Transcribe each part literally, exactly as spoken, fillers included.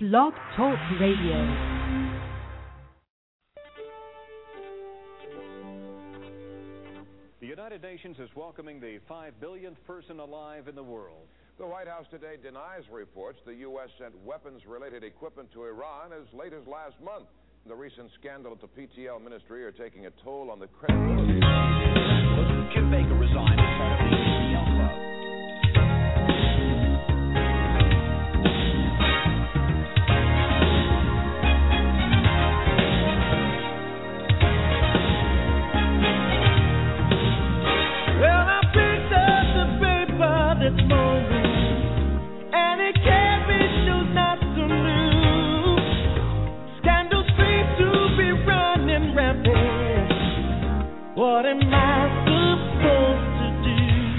Blog Talk Radio. The United Nations is welcoming the five billionth person alive in the world. The White House today denies reports the U S sent weapons-related equipment to Iran as late as last month. The recent scandal at the P T L ministry are taking a toll on the credibility. Kim Baker resigned as head of the P T L club. Well, I picked up the paper this morning, and it gave me news not so new. Scandals seem to be running rampant. What am I supposed to do?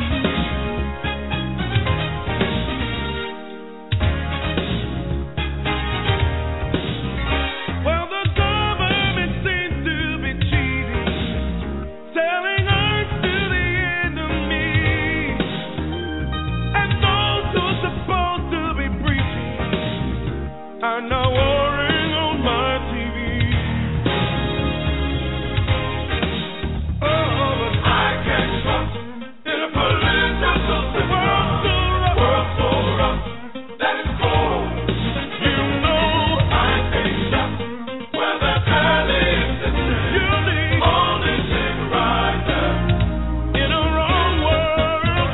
Well, the government seems to be cheating, selling earth to the enemy, and those who are supposed to be preaching are now warring on my T V. Oh, but I can't trust in a political system. World so rough, that is cold. You know I can't trust where the early system. You need only thing right there in a wrong world.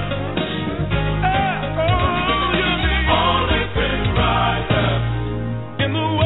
Oh, you need only thing right there in the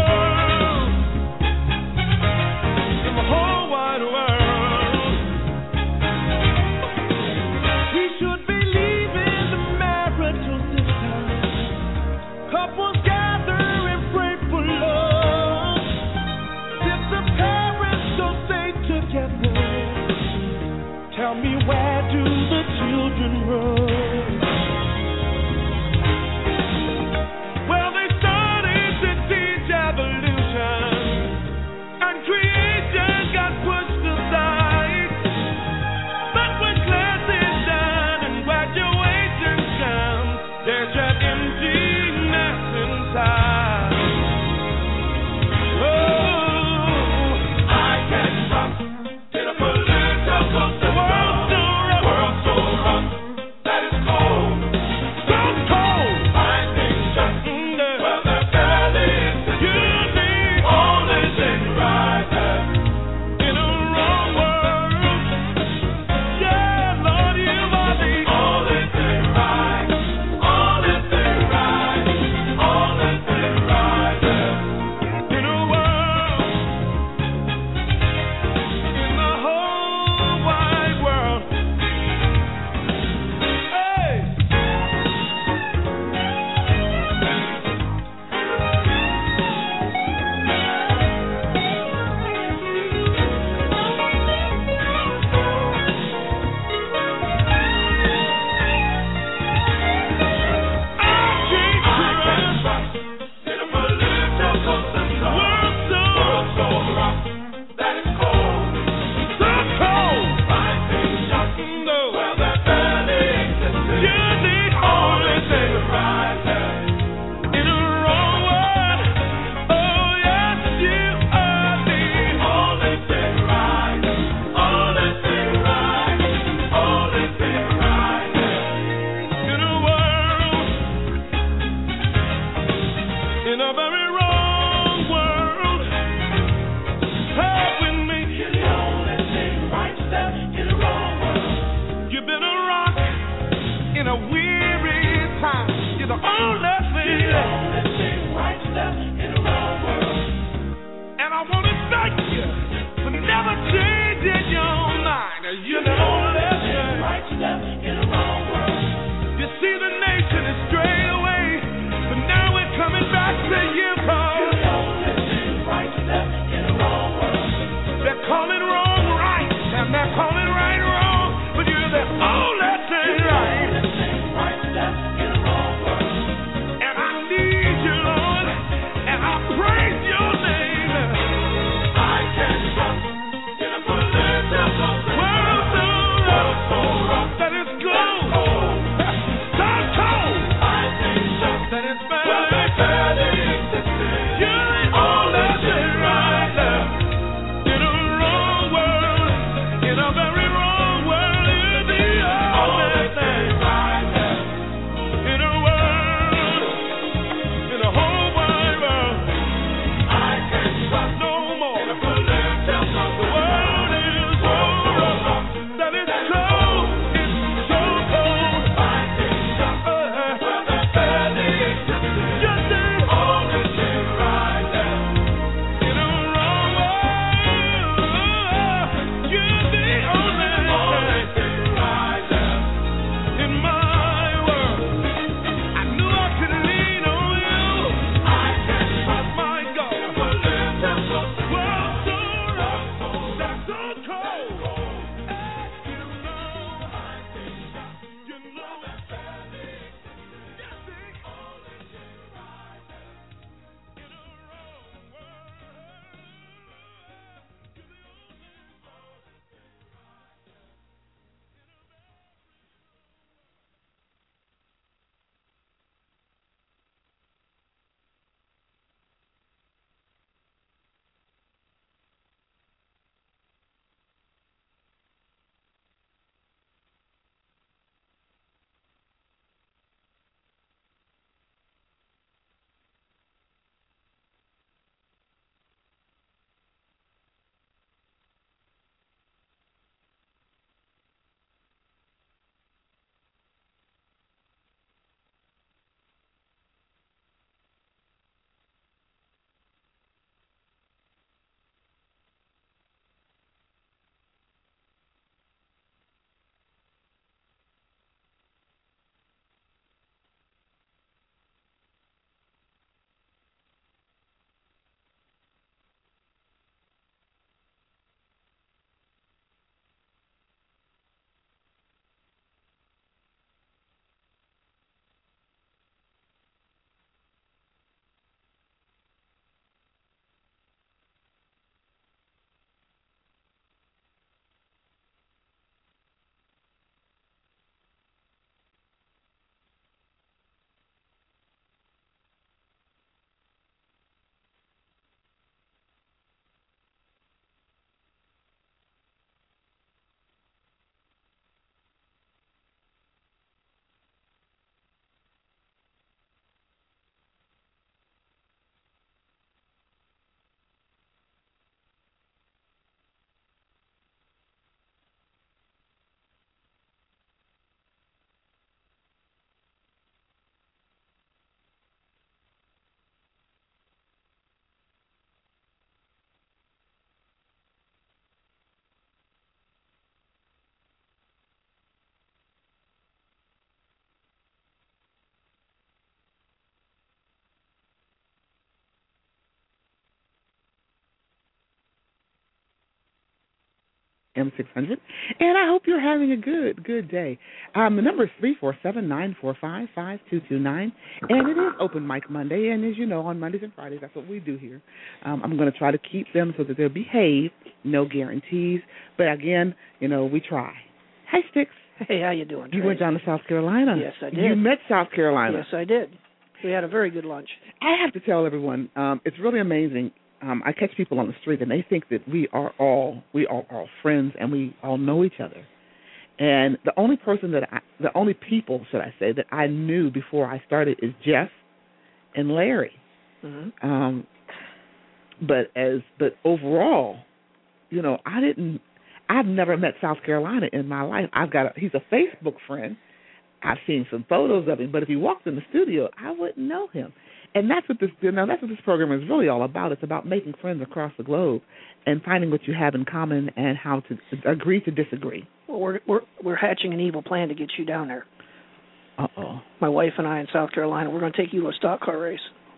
M six hundred, and I hope you're having a good, good day. Um, the number is three four seven, nine four five, five two two nine, and it is Open Mic Monday, and as you know, on Mondays and Fridays, that's what we do here. Um, I'm going to try to keep them so that they'll behave, no guarantees, but again, you know, we try. Hi, Sticks. Hey, how you doing, Trey? You went down to South Carolina. Yes, I did. You met South Carolina. Yes, I did. We had a very good lunch. I have to tell everyone, um, it's really amazing. Um, I catch people on the street, and they think that we are all we are all friends, and we all know each other. And the only person that I, the only people, should I say, that I knew before I started is Jeff and Larry. Mm-hmm. Um, but as but overall, you know, I didn't. I've never met South Carolina in my life. I've got a, he's a Facebook friend. I've seen some photos of him, but if he walked in the studio, I wouldn't know him. And that's what this you know, that's what this program is really all about. It's about making friends across the globe and finding what you have in common and how to agree to disagree. Well, we're we're we're hatching an evil plan to get you down there. Uh oh. My wife and I in South Carolina, we're going to take you to a stock car race.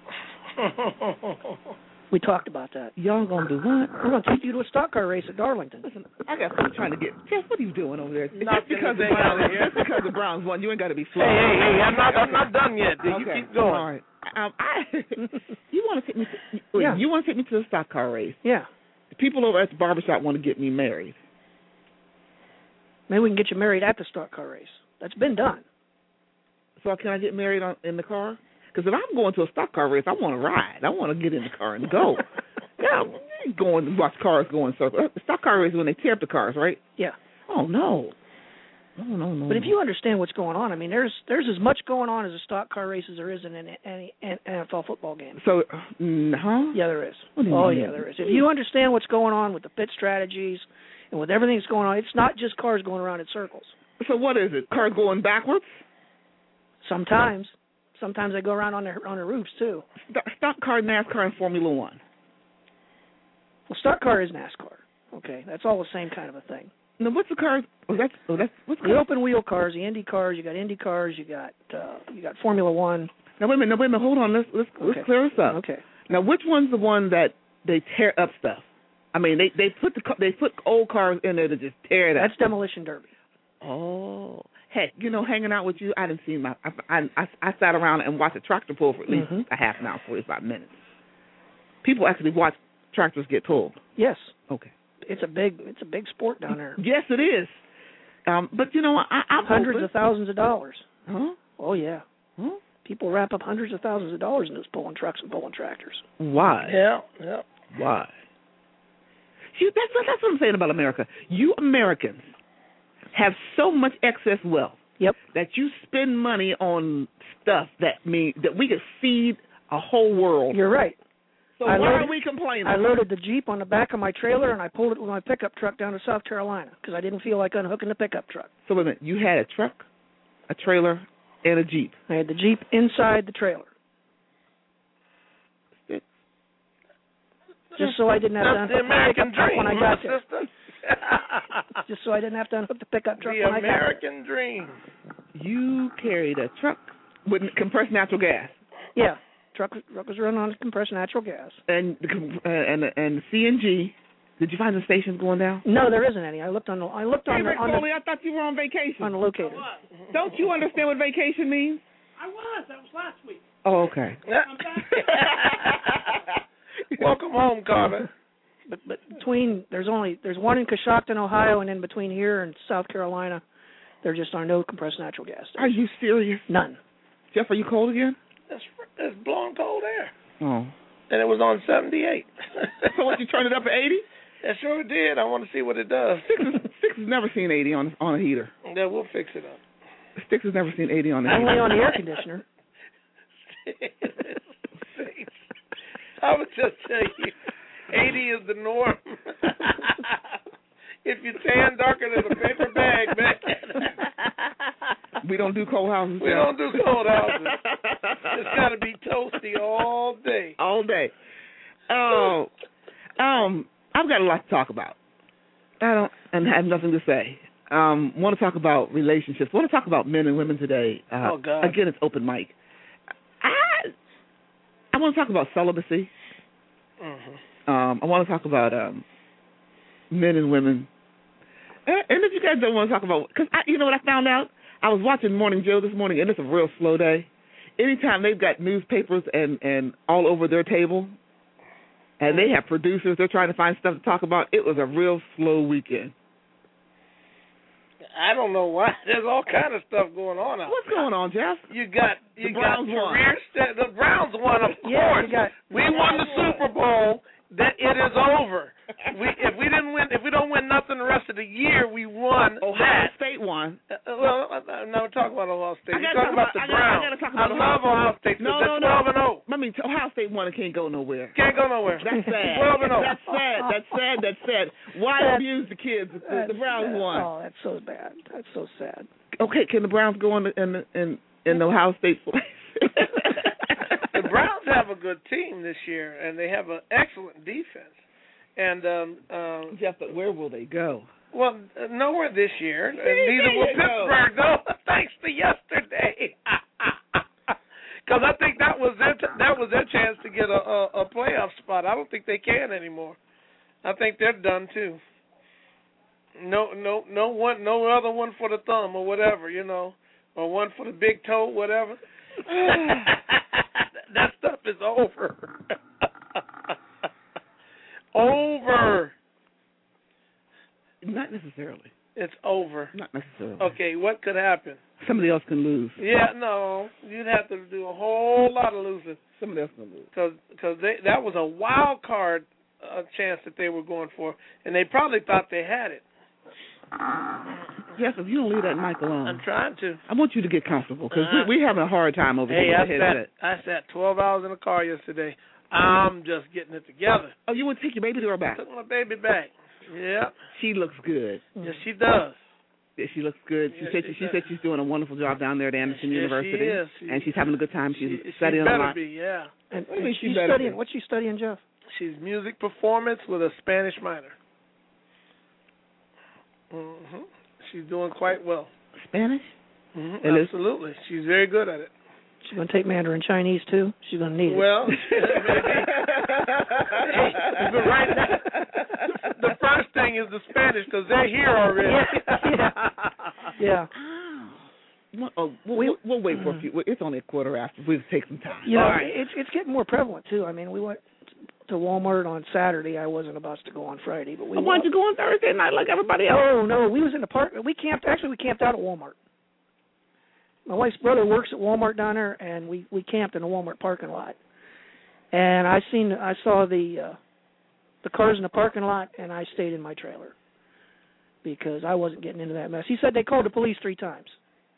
We talked about that. Y'all gonna do what? We're going to take you to a stock car race at Darlington. Listen, I got I'm trying to get Jeff. What are you doing over there? Not just because the Browns, just because the Browns won, you ain't got to be slow. Hey, hey, hey! I'm not, I'm not done yet. You okay. keep going. All right. Um, I, you want to take me? To, Yeah. You want to take me to a stock car race? Yeah. The people over at the barbershop want to get me married. Maybe we can get you married at the stock car race. That's been done. So can I get married on, in the car? Because if I'm going to a stock car race, I want to ride. I want to get in the car and go. Yeah, I ain't going to watch cars go in circles. The stock car race is when they tear up the cars, right? Yeah. Oh, no. No, no, no. But if you understand what's going on, I mean, there's there's as much going on as a stock car race as there is in an, any N F L football game. So, mm, huh? Yeah, there is. What do you Oh, mean? yeah, there is. If you understand what's going on with the pit strategies and with everything that's going on, it's not just cars going around in circles. So what is it? Cars going backwards? Sometimes. Sometimes they go around on their on their roofs, too. Stock car, NASCAR, and Formula One. Well, stock car is NASCAR. Okay, that's all the same kind of a thing. Now, what's the car? Oh, that's oh, that's what's The open wheel cars, the Indy cars. You got Indy cars. You got uh, you got Formula One. Now wait a minute. Now wait a minute. Hold on. Let's let's, Okay. let's clear this up. Okay. Now, which one's the one that they tear up stuff? I mean, they they put the ca- they put old cars in there to just tear it up. That's demolition derby. Oh, heck, you know, hanging out with you, I didn't see my. I I, I, I sat around and watched a tractor pull for at least Mhm. a half an hour, forty-five minutes. People actually watch tractors get pulled. Yes. Okay. It's a big it's a big sport down there. Yes, it is. Um, but you know what? I, I'm Hundreds open. of thousands of dollars. Huh? Oh yeah. Huh? People wrap up hundreds of thousands of dollars in those pulling trucks and pulling tractors. Why? Yeah, yeah. Why? See, that's what, that's what I'm saying about America. You Americans have so much excess wealth. Yep. That you spend money on stuff that mean that we could feed a whole world. You're right. So I why loaded- are we complaining? I loaded the Jeep on the back of my trailer and I pulled it with my pickup truck down to South Carolina because I didn't feel like unhooking the pickup truck. So wait a minute, you had a truck, a trailer, and a Jeep. I had the Jeep inside the trailer. It- Just so I didn't have to That's the unhook the American pickup truck dream, when I my got there. sister. Just so I didn't have to unhook the pickup truck The when I got there. American dream. You carried a truck with compressed natural gas, Yeah. Truck, truck was running on compressed natural gas. and the com- uh, and and the C N G. Did you find the stations going down? No, there isn't any. I looked on the I looked on Hey, the Rick on Foley, the, I thought you were on vacation. on the locator. Don't you understand what vacation means? I was. That was last week. Oh, okay. Welcome home, Carter. But but between there's only there's one in Coshocton, Ohio, and in between here and South Carolina, there just are no compressed natural gas stations. Are you serious? None. Jeff, are you cold again? It's, it's blowing cold air. Oh. And it was on seventy-eight. So what, you turned it up to eighty? It sure did. I want to see what it does. Six, is, Six has never seen eighty on on a heater. Yeah, we'll fix it up. Six has never seen eighty on a heater. Only on the air conditioner. I would just tell you, eighty is the norm. If you tan darker than a paper bag, man. We don't do cold houses. We don't do cold houses. It's got to be toasty all day. All day. Oh, um, I've got a lot to talk about. I don't, and have nothing to say. Um, want to talk about relationships. Want to talk about men and women today. Uh, Oh, God. Again, it's open mic. I, I want to talk about celibacy. Mm-hmm. Um, I want to talk about um, men and women And, and if you guys don't want to talk about, because you know what I found out? I was watching Morning Joe this morning, and it's a real slow day. Anytime they've got newspapers and, and all over their table, and they have producers, they're trying to find stuff to talk about, it was a real slow weekend. I don't know why. There's all kind of stuff going on out What's there. going on, Jeff? You got you The got Browns won. career st- the Browns won, of Yeah, course. you got- we won the Super Bowl. That it is over. We if we didn't win, if we don't win nothing the rest of the year, we won Ohio that. State won. Uh, well, I'm not talking about Ohio State. I You're gotta talking talk about, about- the I gotta- I Browns. gotta talk about I Ohio love Ohio State. No, They're no, twelve no. and oh. I mean, Ohio State won and can't go nowhere. Can't go nowhere. That's sad. twelve and oh. That's sad. That's sad. That's sad. Why That's- abuse the kids? The, the That's- Browns won. Oh, that's so bad. That's so sad. Okay, can the Browns go in the, in the, in, in the Ohio State place? The Browns have a good team this year, and they have an excellent defense. And um, um, Jeff, but where will they go? well, uh, nowhere this year, and See, neither there will you go. Pittsburgh. No, thanks to yesterday, because I think that was their t- that was their chance to get a, a, a playoff spot. I don't think they can anymore. I think they're done too. No, no, no one, no other one for the thumb or whatever, you know, or one for the big toe, whatever. That stuff is over. Over. Not necessarily. It's over. Not necessarily. Okay, what could happen? Somebody else can lose. Yeah, no, you'd have to do a whole lot of losing Somebody else can lose. because because that was a wild card uh, chance that they were going for, and they probably thought they had it. Jeff, if you don't leave that mic alone, I'm trying to. I want you to get comfortable because Uh-huh. we, we're having a hard time over Hey, here I with the headset. sat I sat twelve hours in the car yesterday. I'm just getting it together. Oh, you want to take your baby to her back? Took my baby back. Yeah, She looks good. yes, she does. Yeah, she looks good. She Yes, said she she, does. said she's doing a wonderful job down there at Anderson Yes, University, she is. She- and she's having a good time. She's she, studying she a better lot. be, yeah. And, I and mean, she she's better studying. be. What's she studying, Jeff? She's music performance with a Spanish minor. hmm She's doing quite well. Spanish? hmm And it's- Absolutely, she's very good at it. She's going to take Mandarin Chinese too. She's going to need it. Well, maybe. Hey, but right now, the first thing is the Spanish because they're here already. Yeah. Well, oh, we'll, we'll, we'll wait for a few. It's only a quarter after. We'll take some time. You know, All right. it's it's getting more prevalent too. I mean, we went to Walmart on Saturday. I wasn't about to go on Friday, but we. Why don't you go on Thursday night like everybody else? Oh no, we was in the park. We camped. Actually, we camped out at Walmart. My wife's brother works at Walmart down there, and we we camped in the Walmart parking lot. And I seen I saw the uh, the cars in the parking lot, and I stayed in my trailer because I wasn't getting into that mess. He said they called the police three times.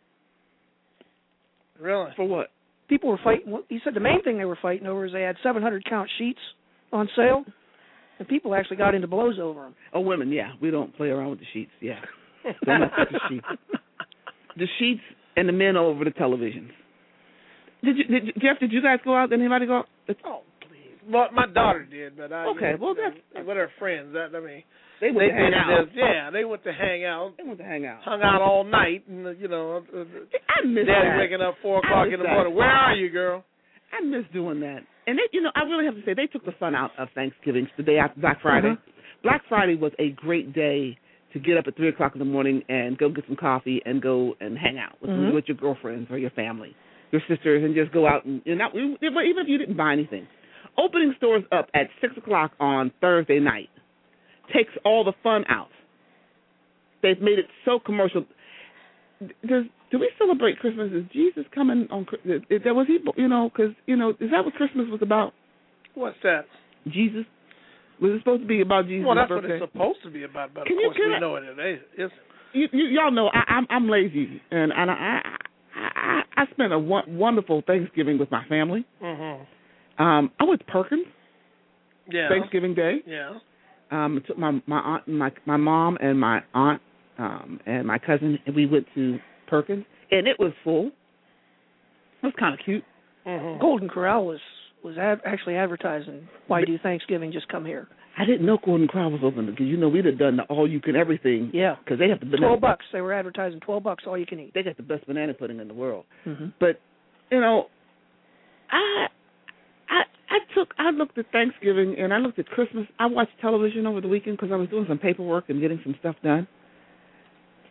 Really? For what? People were fighting. He said the main thing they were fighting over is they had seven hundred count sheets on sale, and people actually got into blows over them. Oh, women, yeah. We don't play around with the sheets. Yeah. Don't mess with the sheets. The sheets and the men over the televisions. Did you, did you, Jeff? Did you guys go out? Did anybody go out? Oh, please. Well, my daughter did, but I. Okay, well, that's with her friends. That I mean, they went they to hang did out. this- Yeah, they went to hang out. They went to hang out. Hung out all night, and uh, you know, uh, I miss Daddy that. waking up four I o'clock miss in the that. morning. Where are you, girl? I miss doing that. And they, you know, I really have to say they took the fun out of Thanksgiving, the day after Black Friday. Uh-huh. Black Friday was a great day to get up at three o'clock in the morning and go get some coffee and go and hang out with, Mhm. with your girlfriends or your family, your sisters, and just go out and, and not, even if you didn't buy anything. Opening stores up at six o'clock on Thursday night takes all the fun out. They've made it so commercial. Does do we celebrate Christmas? Is Jesus coming on? Is, is that was he? You know, because you know, is that what Christmas was about? What's that? Jesus. Was it supposed to be about Jesus' Well, that's birthday? what it's supposed to be about. But of Can you- course, can we I- know it. It is. You, you, y'all know I, I'm I'm lazy, and and I I I, I spent a w- wonderful Thanksgiving with my family. Mm-hmm. Um, I went to Perkins Yeah. Thanksgiving Day. Yeah. Um, I took my my aunt, my my mom, and my aunt, um, and my cousin, and we went to Perkins, and it was full. It was kind of cute. Mm-hmm. Golden Corral was was ad- actually advertising, "Why do Thanksgiving? Just come here." I didn't know Golden Corral was open because you know we'd have done the all you can everything. Yeah, because they have the banana. twelve bucks. They were advertising twelve bucks, all you can eat. They got the best banana pudding in the world. Mm-hmm. But you know, I I I took I looked at Thanksgiving and I looked at Christmas. I watched television over the weekend because I was doing some paperwork and getting some stuff done.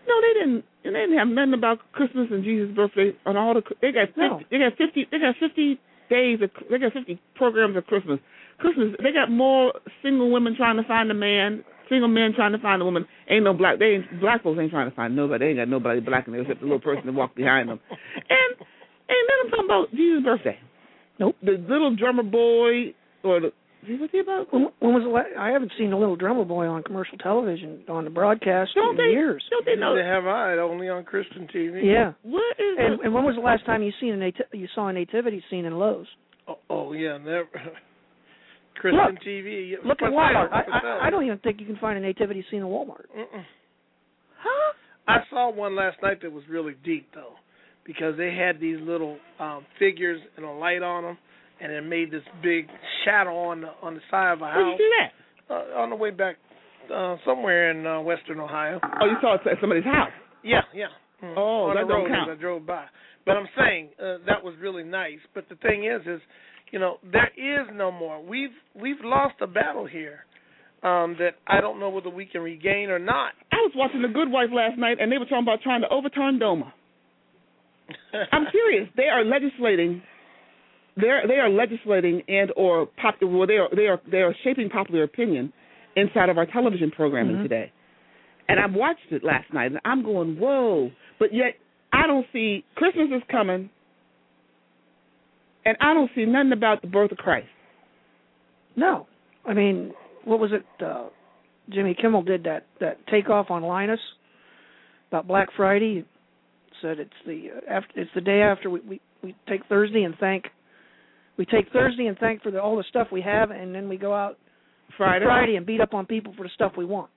No, they didn't. They didn't have nothing about Christmas and Jesus' birthday on all the. They got fifty. No. They got fifty. They got fifty days. Of, they got fifty programs of Christmas. Christmas. They got more single women trying to find a man. Single men trying to find a woman. Ain't no black. They ain't, black folks ain't trying to find nobody. They ain't got nobody black in there except the little person that walked behind them. And ain't nothing talking about Jesus' birthday. Nope. The little drummer boy or the. What's he about? When, when was the last, I haven't seen the Little Drummer Boy on commercial television on the broadcast Don't in they, years. Don't they know? They have I only on Christian T V. Yeah. What is And, it? and when was the last time you seen a nati- you saw a nativity scene in Lowe's? Oh, oh yeah, never. Christian Look, T V. Look at For Walmart. sale, I, for I, sale. I don't even think you can find a nativity scene in Walmart. Mm-mm. Huh? I saw one last night that was really deep though, because they had these little um, figures and a light on them, and it made this big shadow on the on the side of a Where'd house. you see that? Uh, on the way back, uh, somewhere in uh, Western Ohio. Oh, you saw it at somebody's house. Yeah, yeah. Mm. Oh, on that the don't road count. as I drove by. But I'm saying uh, that was really nice. But the thing is, is you know there is no more. We've we've lost a battle here um, that I don't know whether we can regain or not. I was watching The Good Wife last night, and they were talking about trying to overturn DOMA. I'm serious. They are legislating. They're they are legislating and or popular. Well, they are they are they are shaping popular opinion inside of our television programming Mm-hmm. today. And I watched it last night, and I'm going, whoa! But yet I don't see Christmas is coming, and I don't see nothing about the birth of Christ. No. I mean, what was it? Uh, Jimmy Kimmel did that that takeoff on Linus about Black Friday. Said it's the uh, after it's the day after we, we, we take Thursday and thank we take Thursday and thank for the, all the stuff we have, and then we go out Friday, Friday and beat up on people for the stuff we want.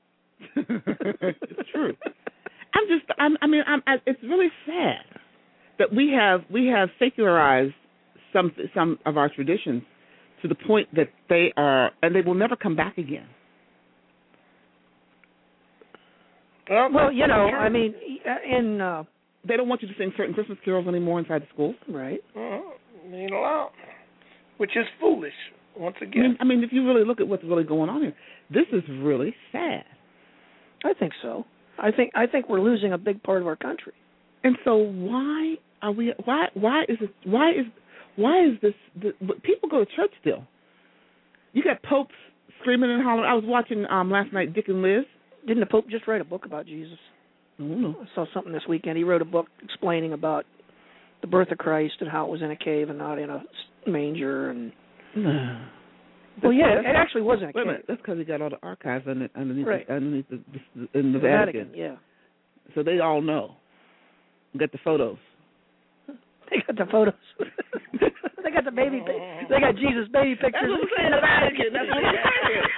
It's true. I'm just. I'm, I mean, I'm, I, it's really sad that we have we have secularized some some of our traditions to the point that they are, and they will never come back again. Well, you know, I mean, in uh, They don't want you to sing certain Christmas carols anymore inside the school. right. Uh-huh. Ain't allowed, which is foolish. Once I mean, again, I mean, if you really look at what's really going on here, this is really sad. I think so. I think I think we're losing a big part of our country. And so, why are we? Why? Why is it? Why is? Why is this? The, but people go to church still. You got popes screaming and hollering. I was watching um, last night, Dick and Liz. Didn't the Pope just write a book about Jesus? I don't know. I saw something this weekend. He wrote a book explaining about the birth of Christ and how it was in a cave and not in a manger. And well, yeah, it actually was in a Wait a cave. minute. That's because he got all the archives under, underneath, Right. the, underneath the, the, in the, The Vatican. Vatican, yeah. So they all know. Get the photos. They got the photos. They got the baby. Pic- they got Jesus baby pictures That's what I'm saying. in the Vatican. That's what I'm saying.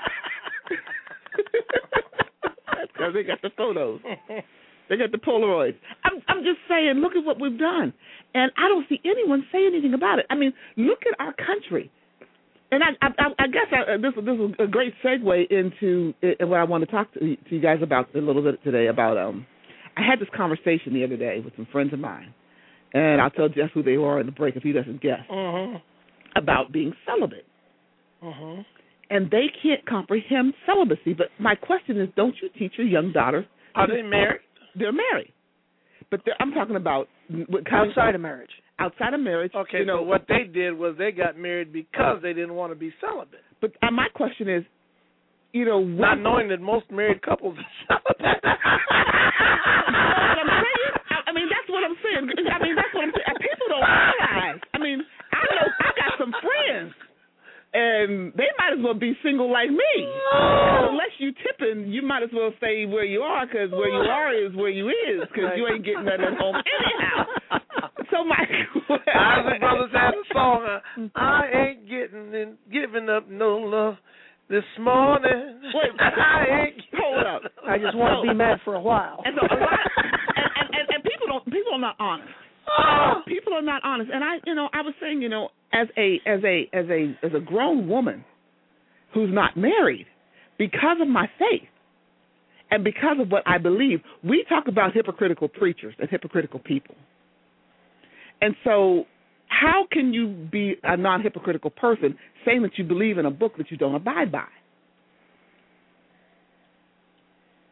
That's because they got the photos. They got the Polaroids. I'm I'm just saying, look at what we've done, and I don't see anyone say anything about it. I mean, look at our country. And I I, I guess I, this this is a great segue into uh, what I want to talk to, to you guys about a little bit today. About um, I had this conversation the other day with some friends of mine, and I'll tell Jeff who they are in the break if he doesn't guess. uh-huh. About being celibate. Uh-huh. And they can't comprehend celibacy. But my question is, don't you teach your young daughters? Are they married? They're married. But they're, I'm talking about what Outside of marriage. outside of marriage. Okay, you know, so what they did was they got married because they didn't want to be celibate. But uh, my question is, you know, Not what, knowing that most married couples are celibate. what I'm saying? I, I mean, that's what I'm saying. I mean, that's what I'm saying. People don't realize. I mean, I know I got some friends, and they might as well be single like me. Oh. Unless you tipping, you might as well stay where you are, because where you are is where you is, because you ain't getting nothing at home anyhow. So my Isaac Brothers had a song. Uh, I ain't getting in, giving up no love this morning. Wait, I ain't. hold up. I just want to be mad for a while. And so a lot, and, and, and, and people don't, people are not honest. Oh. People are not honest. And I, you know, I was saying, you know, as a, as a, as a, as a grown woman who's not married, because of my faith and because of what I believe, we talk about hypocritical preachers and hypocritical people. And so, how can you be a non-hypocritical person saying that you believe in a book that you don't abide by?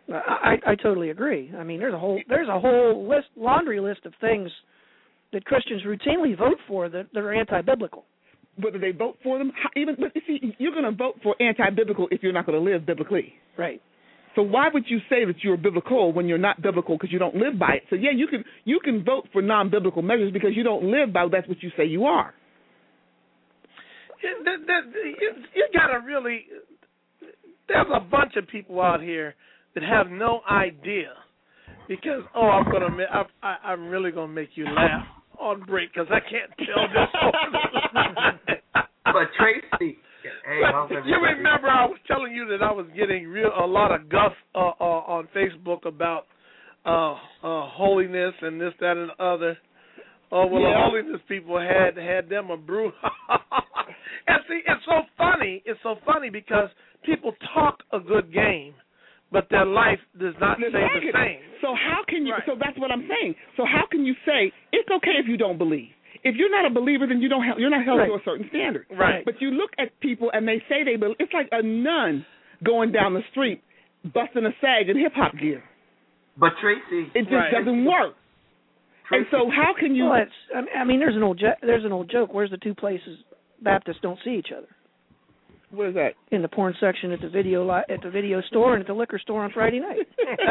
I, I totally agree. I mean, there's a whole there's a whole list, laundry list of things that Christians routinely vote for that, that are anti-biblical. Whether they vote for them, how, even but you see, you're going to vote for anti-biblical if you're not going to live biblically. Right. So why would you say that you're biblical when you're not biblical because you don't live by it? So yeah, you can you can vote for non-biblical measures because you don't live by that's what you say you are. You, you, you got to really. There's a bunch of people out here that have no idea because oh, I'm gonna I, I, I'm really gonna make you laugh on break because I can't tell this. But Tracy. Hey, but you remember I was telling you that I was getting real a lot of guff uh, uh, on Facebook about uh, uh, holiness and this, that, and the other. Oh well, yeah. The holiness people had had them a brew. And see, it's so funny. It's so funny because people talk a good game, but their life does not say the same. So how can you? Right. So that's what I'm saying. So how can you say it's okay if you don't believe? If you're not a believer, then you don't have, you're not held right. to a certain standard. Right. But you look at people and they say they believe. It's like a nun going down the street busting a sag in hip hop gear. But Tracy, it just right. doesn't work. Tracy. And so how can you? Well, it's, I mean, there's an old jo- there's an old joke. Where's the two places Baptists don't see each other? What is that? In the porn section at the video li- at the video store and at the liquor store on Friday night.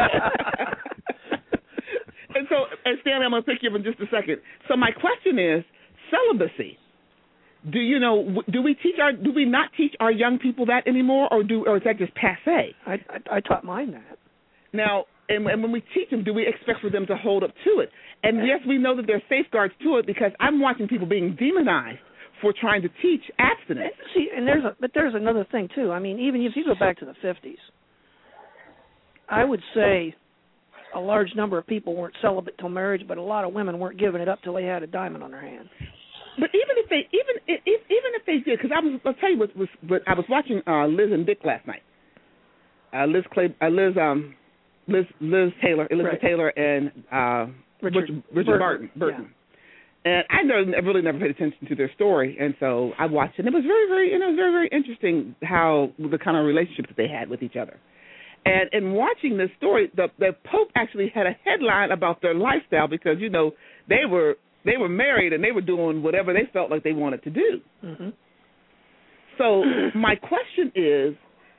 And so, and Stanley, I'm going to pick you up in just a second. So my question is celibacy. Do you know? Do we teach our? Do we not teach our young people that anymore, or do, or is that just passé? I, I, I taught mine that. Now, and, and when we teach them, do we expect for them to hold up to it? And yes, we know that there are safeguards to it because I'm watching people being demonized for trying to teach abstinence. See, and there's a, but there's another thing too. I mean, even if you go back to the fifties, I would say a large number of people weren't celibate till marriage, but a lot of women weren't giving it up till they had a diamond on their hand. But even if they, even if, even if they did, because I was, I'll tell you what was, what I was watching uh, Liz and Dick last night. Uh, Liz Clay, uh, Liz, um, Liz, Liz Taylor, Elizabeth right. Taylor, and uh, Richard, Richard, Richard Burton. Burton. Yeah. And I never, I really never paid attention to their story, and so I watched it. And it was very, very, you know, it was very, very interesting how the kind of relationship that they had with each other. And in watching this story, the, the Pope actually had a headline about their lifestyle because, you know, they were they were married and they were doing whatever they felt like they wanted to do. Mm-hmm. So my question is,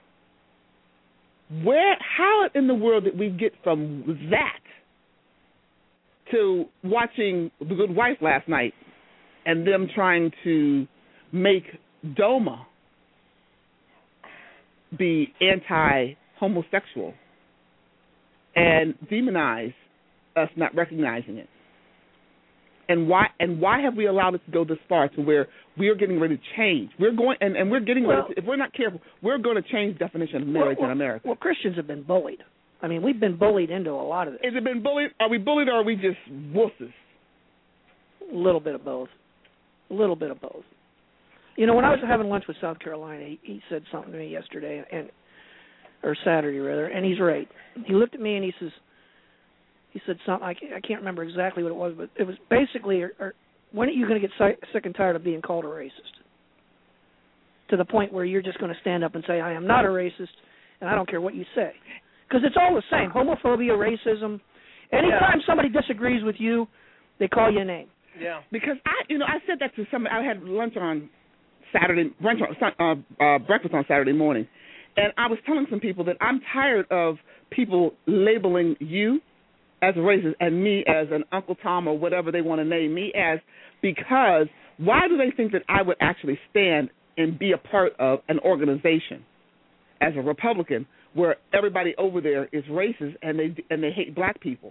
where, how in the world did we get from that to watching The Good Wife last night and them trying to make DOMA be anti-homosexual and demonize us not recognizing it? And why and why have we allowed it to go this far to where we are getting ready to change? We're going and, and we're getting well, ready to, if we're not careful, we're going to change the definition of marriage well, in America. Well, Christians have been bullied. I mean, we've been bullied into a lot of this. Has it been bullied? Are we bullied or are we just wusses? A little bit of both. A little bit of both. You know, when I was having lunch with South Carolina, he, he said something to me yesterday, and or Saturday rather, and he's right. He looked at me and he says, he said something, I can't, I can't remember exactly what it was, but it was basically, or, or, when are you going to get sick and tired of being called a racist? To the point where you're just going to stand up and say, I am not a racist, and I don't care what you say. Because it's all the same, homophobia, racism. Anytime yeah. somebody disagrees with you, they call you a name. Yeah. Because I, you know, I said that to somebody. I had lunch on Saturday, brunch on, uh, uh, breakfast on Saturday morning, and I was telling some people that I'm tired of people labeling you as a racist and me as an Uncle Tom or whatever they want to name me as, because why do they think that I would actually stand and be a part of an organization as a Republican where everybody over there is racist and they and they hate black people?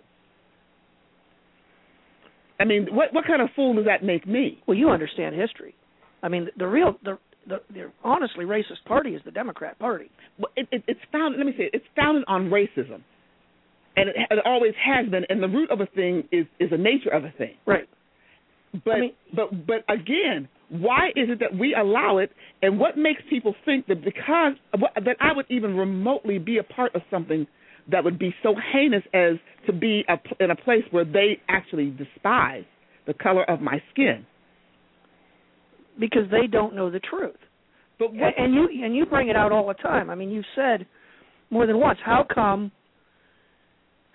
I mean, what what kind of fool does that make me? Well, you understand history. I mean, the real, the the, the honestly racist party is the Democrat Party. Well, it, it, it's founded. Let me say, it, it's founded on racism, and it, it always has been. And the root of a thing is is the nature of a thing. Right. But I mean, but but again, why is it that we allow it? And what makes people think that because that I would even remotely be a part of something that would be so heinous as to be a, in a place where they actually despise the color of my skin? Because they don't know the truth. But what, and you and you bring it out all the time. I mean, you've said more than once, how come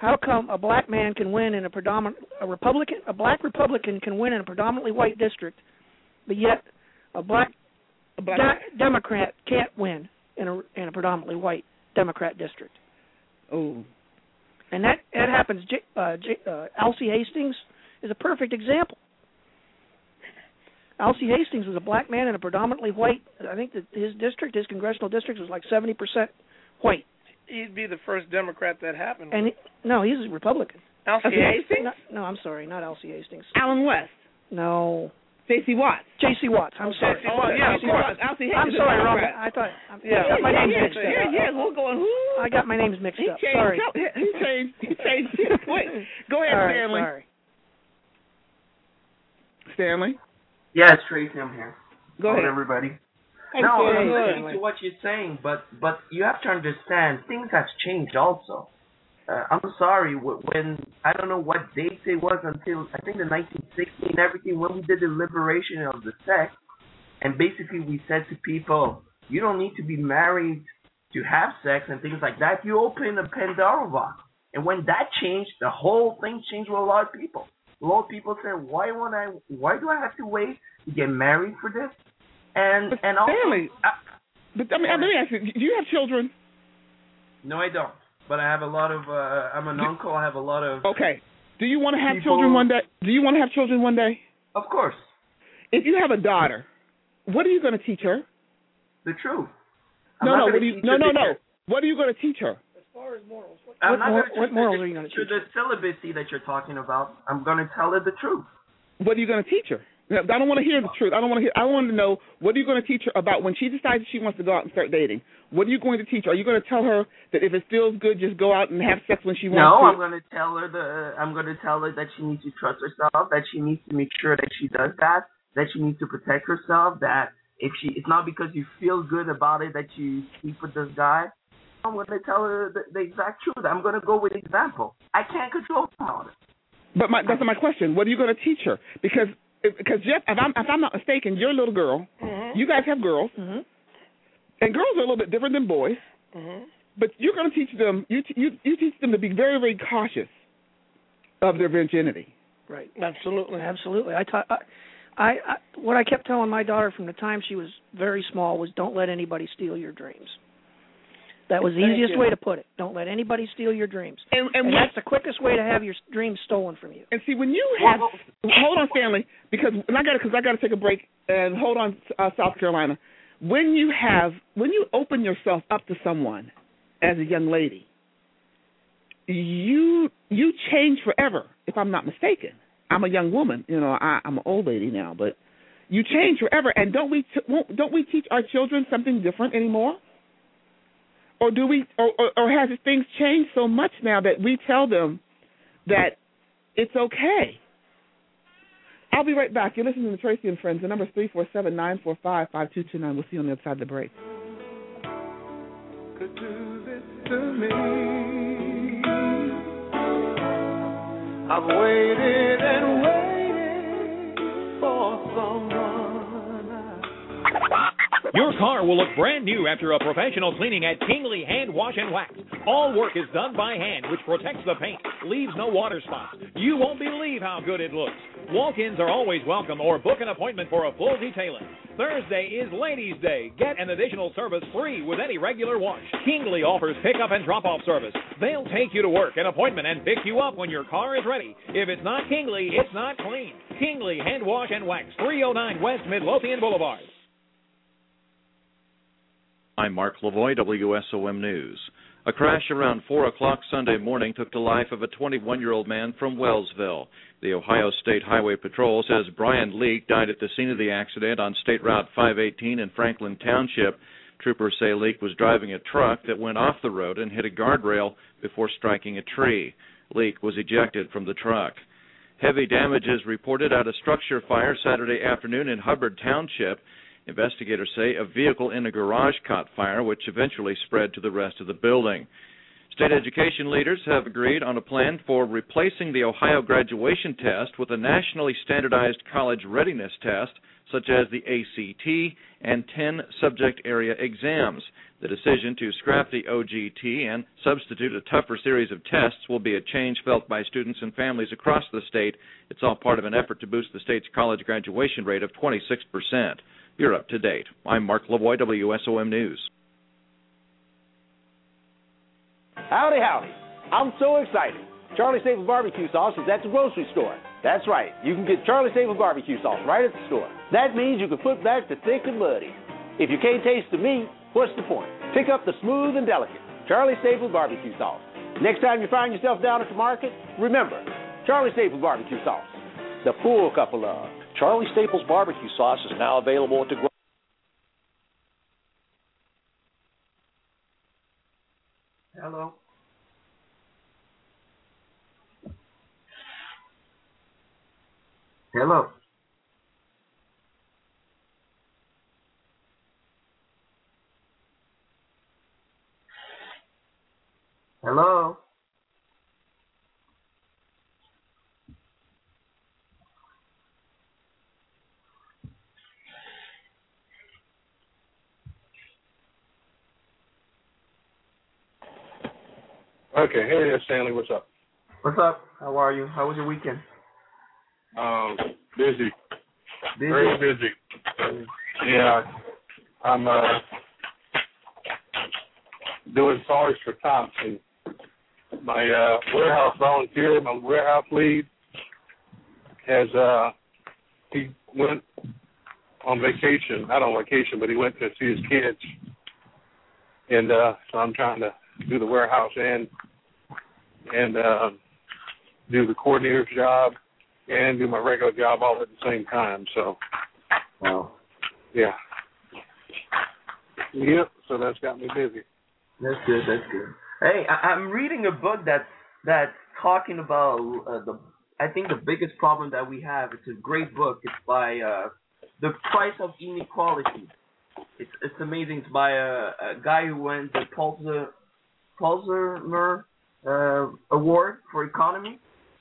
How come a black man can win in a predominant a Republican a black Republican can win in a predominantly white district, but yet a black, a black de- Democrat can't win in a in a predominantly white Democrat district? Oh, and that that happens. J, uh, J, uh, Alcee Hastings is a perfect example. Alcee Hastings was a black man in a predominantly white. I think that his district, his congressional district, was like seventy percent white. He'd be the first Democrat that happened. And he, no, he's a Republican. Alcee Hastings? No, no, I'm sorry, not Alcee Hastings. Allen West. No. J C Watts. J C Watts. I'm oh, sorry. J C Watts. Yeah, of course. Alcee I'm Hastings. sorry, Robert. I thought. I'm, yeah, I got my yeah, names yeah, mixed yeah, up. Yeah, yeah. We're going. Who? I got my names mixed he up. Changed, Sorry. He changed. He changed. Wait. Go ahead, All right, Stanley. Sorry. Yes, Stanley. yeah, Tracy, I'm here. Go Hello, ahead. everybody. Hey, no, Stanley. I'm Go listening ahead. to what you're saying, but but you have to understand things have changed also. Uh, I'm sorry, when, I don't know what date it was until, I think the nineteen sixties and everything, when we did the liberation of the sex, and basically we said to people, you don't need to be married to have sex and things like that. You open a Pandora box. And when that changed, the whole thing changed with a lot of people. A lot of people said, why won't I, why do I have to wait to get married for this? And, But and also, Stanley, I, but I mean, let me ask you: do you have children? no, I don't. But I have a lot of, uh, I'm an uncle, I have a lot of... Okay. Do you want to have People- children one day? Do you want to have children one day? Of course. If you have a daughter, what are you going to teach her? The truth. I'm No, not no, gonna what do you, teach no, her no, the no. truth. What are you going to teach her? As far as morals, what, I'm what, not mor- gonna what teach morals her are you going to the, teach? the celibacy that you're talking about. I'm going to tell her the truth. What are you going to teach her? I don't want to hear the truth. I don't want to hear. I want to know what are you going to teach her about when she decides she wants to go out and start dating. What are you going to teach her? Are you going to tell her that if it feels good, just go out and have sex when she wants No, to? I'm going to tell her the. I'm going to tell her that she needs to trust herself. That she needs to make sure that she does that. That she needs to protect herself. That if she, it's not because you feel good about it that you sleep with this guy. I'm going to tell her the, the exact truth. I'm going to go with example. I can't control her. But my, that's not my question. What are you going to teach her? Because because Jeff, if I'm if I'm not mistaken, you're a little girl. Mm-hmm. You guys have girls, Mm-hmm. and girls are a little bit different than boys. Mm-hmm. But you're going to teach them. You t- you you teach them to be very very cautious of their virginity. Right. Absolutely. Absolutely. I, ta- I, I, I what I kept telling my daughter from the time she was very small was, don't let anybody steal your dreams. That was the Thank easiest you. way to put it. Don't let anybody steal your dreams. And and, And when, that's the quickest way to have your dreams stolen from you. and see when you have hold on Stanley because and I got because I got to take a break and hold on uh, South Carolina. When you have when you open yourself up to someone as a young lady, you you change forever. If I'm not mistaken, I'm a young woman. You know, I, I'm an old lady now, but you change forever. And don't we t- won't, don't we teach our children something different anymore? Or do we? Or, or, or has things changed so much now that we tell them that it's okay? I'll be right back. You're listening to Tracy and Friends. The number is three four seven, nine four five, five two two nine. We'll see you on the other side of the break. Could do this to me. I've waited and waited for someone. Your car will look brand new after a professional cleaning at Kingley Hand Wash and Wax. All work is done by hand, which protects the paint, leaves no water spots. You won't believe how good it looks. Walk-ins are always welcome, or book an appointment for a full detailing. Thursday is Ladies' Day. Get an additional service free with any regular wash. Kingley offers pickup and drop-off service. They'll take you to work, an appointment, and pick you up when your car is ready. If it's not Kingley, it's not clean. Kingley Hand Wash and Wax, three oh nine West Midlothian Boulevard. I'm Mark Lavoie, W S O M News. A crash around four o'clock Sunday morning took the life of a twenty-one-year-old man from Wellsville. The Ohio State Highway Patrol says Brian Leake died at the scene of the accident on State Route five eighteen in Franklin Township. Troopers say Leake was driving a truck that went off the road and hit a guardrail before striking a tree. Leake was ejected from the truck. Heavy damages reported at a structure fire Saturday afternoon in Hubbard Township. Investigators say a vehicle in a garage caught fire, which eventually spread to the rest of the building. State education leaders have agreed on a plan for replacing the Ohio graduation test with a nationally standardized college readiness test such as the A C T and ten subject area exams. The decision to scrap the O G T and substitute a tougher series of tests will be a change felt by students and families across the state. It's all part of an effort to boost the state's college graduation rate of twenty-six percent. You're up to date. I'm Mark Lavoie, W S O M News. Howdy, howdy. I'm so excited. Charlie Staples barbecue sauce is at the grocery store. That's right. You can get Charlie Staples barbecue sauce right at the store. That means you can put back the thick and muddy. If you can't taste the meat, what's the point? Pick up the smooth and delicate Charlie Staples barbecue sauce. Next time you find yourself down at the market, remember, Charlie Staples barbecue sauce. The full cup of love. Charlie Staples barbecue sauce is now available at the grocery. Hello. Hello. Hello. Okay, hey there, Stanley. What's up? What's up? How are you? How was your weekend? Um, busy. Busy? Very busy. Yeah, I'm uh, doing SARS for Thompson. My uh, warehouse volunteer, my warehouse lead, has uh, he went on vacation. Not on vacation, but he went to see his kids, and uh, so I'm trying to do the warehouse and and uh, do the coordinator's job and do my regular job all at the same time. So, wow, yeah, yep. So that's got me busy. That's good. That's good. Hey, I- I'm reading a book that's that's talking about uh, the. I think the biggest problem that we have. It's a great book. It's by uh, The Price of Inequality. It's it's amazing. It's by a, a guy who won the Pulitzer Pulitzer uh, Award for Economy.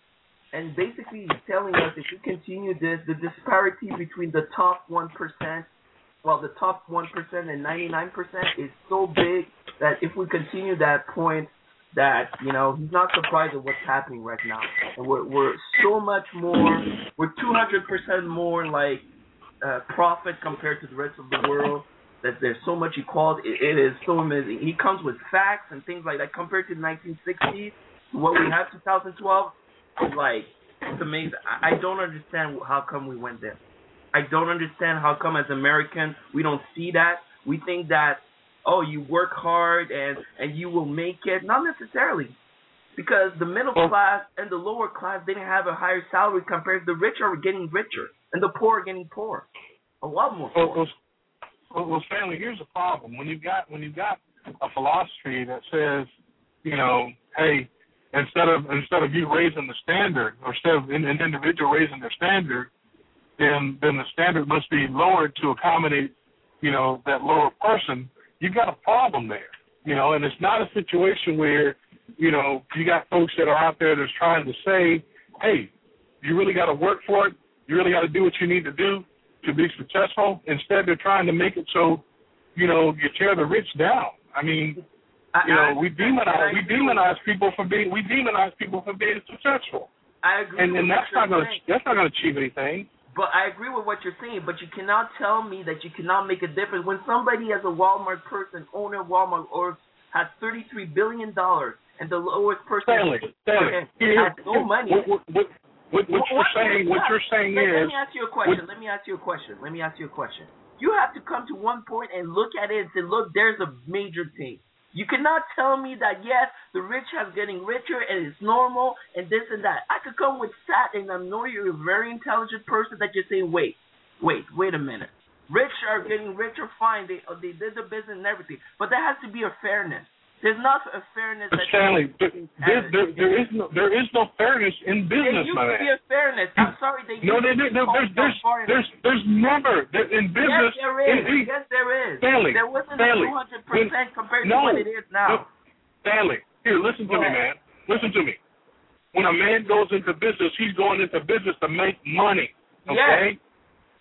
And basically he's telling us if we continue this, the disparity between the top one percent, well, the top one percent and ninety-nine percent is so big that if we continue that point, that, you know, he's not surprised at what's happening right now. And we're, we're so much more, we're two hundred percent more like uh, profit compared to the rest of the world, that there's so much equality. It, it is so amazing. He comes with facts and things like that compared to the nineteen sixties, what we have two thousand twelve. Like, it's amazing. I, I don't understand how come we went there. I don't understand how come as Americans we don't see that. We think that, oh, you work hard and, and you will make it. Not necessarily. Because the middle class and the lower class didn't have a higher salary compared to the rich are getting richer and the poor are getting poorer. A lot more poor. Well, well, well, Stanley, here's the problem. When you've got when you've got a philosophy that says, you know, hey, Instead of instead of you raising the standard, or instead of an, an individual raising their standard, then then the standard must be lowered to accommodate, you know, that lower person. You've got a problem there, you know, and it's not a situation where, you know, you got folks that are out there that's trying to say, hey, you really got to work for it. You really got to do what you need to do to be successful. Instead, they're trying to make it so, you know, you tear the rich down. I mean. You know, we demonize we demonize people for being we demonize people for being successful. I agree. And, and with that's what not you're going to saying. that's not going to achieve anything. But I agree with what you're saying. But you cannot tell me that you cannot make a difference when somebody as a Walmart person, owner of Walmart, or has thirty-three billion dollars, and the lowest person Stanley, Stanley, has no money. What, what, what, what, what you're saying, what you're saying let, is. Let me ask you a question. What, let me ask you a question. Let me ask you a question. You have to come to one point and look at it and say, look, there's a major thing. You cannot tell me that, yes, the rich are getting richer and it's normal and this and that. I could come with stat and I know you're a very intelligent person that you say, wait, wait, wait a minute. Rich are getting richer, fine. They they did the business and everything. But there has to be a fairness. There's not a fairness. That Stanley, there, there, there is no there is no fairness in business, my man. There used to be a fairness. I'm sorry, they no, there, there, there, there's there's there's there's never there, in business. Yes, there is. In, yes, there is. Stanley, there wasn't Stanley, a two hundred percent compared no, to what it is now. No, Stanley, here, listen to Go me, ahead. man. Listen to me. When a man goes into business, he's going into business to make money. Okay. Yes.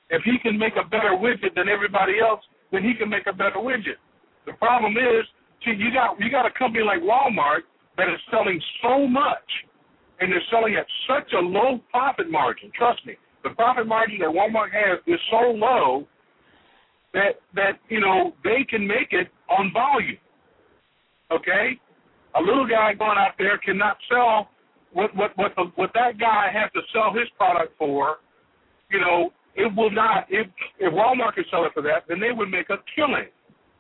if he can make a better widget than everybody else, then he can make a better widget. The problem is, see, you got you got a company like Walmart that is selling so much, and they're selling at such a low profit margin. Trust me, the profit margin that Walmart has is so low that that you know they can make it on volume. Okay, a little guy going out there cannot sell what what what the, what that guy has to sell his product for. You know, it will not. If if Walmart could sell it for that, then they would make a killing.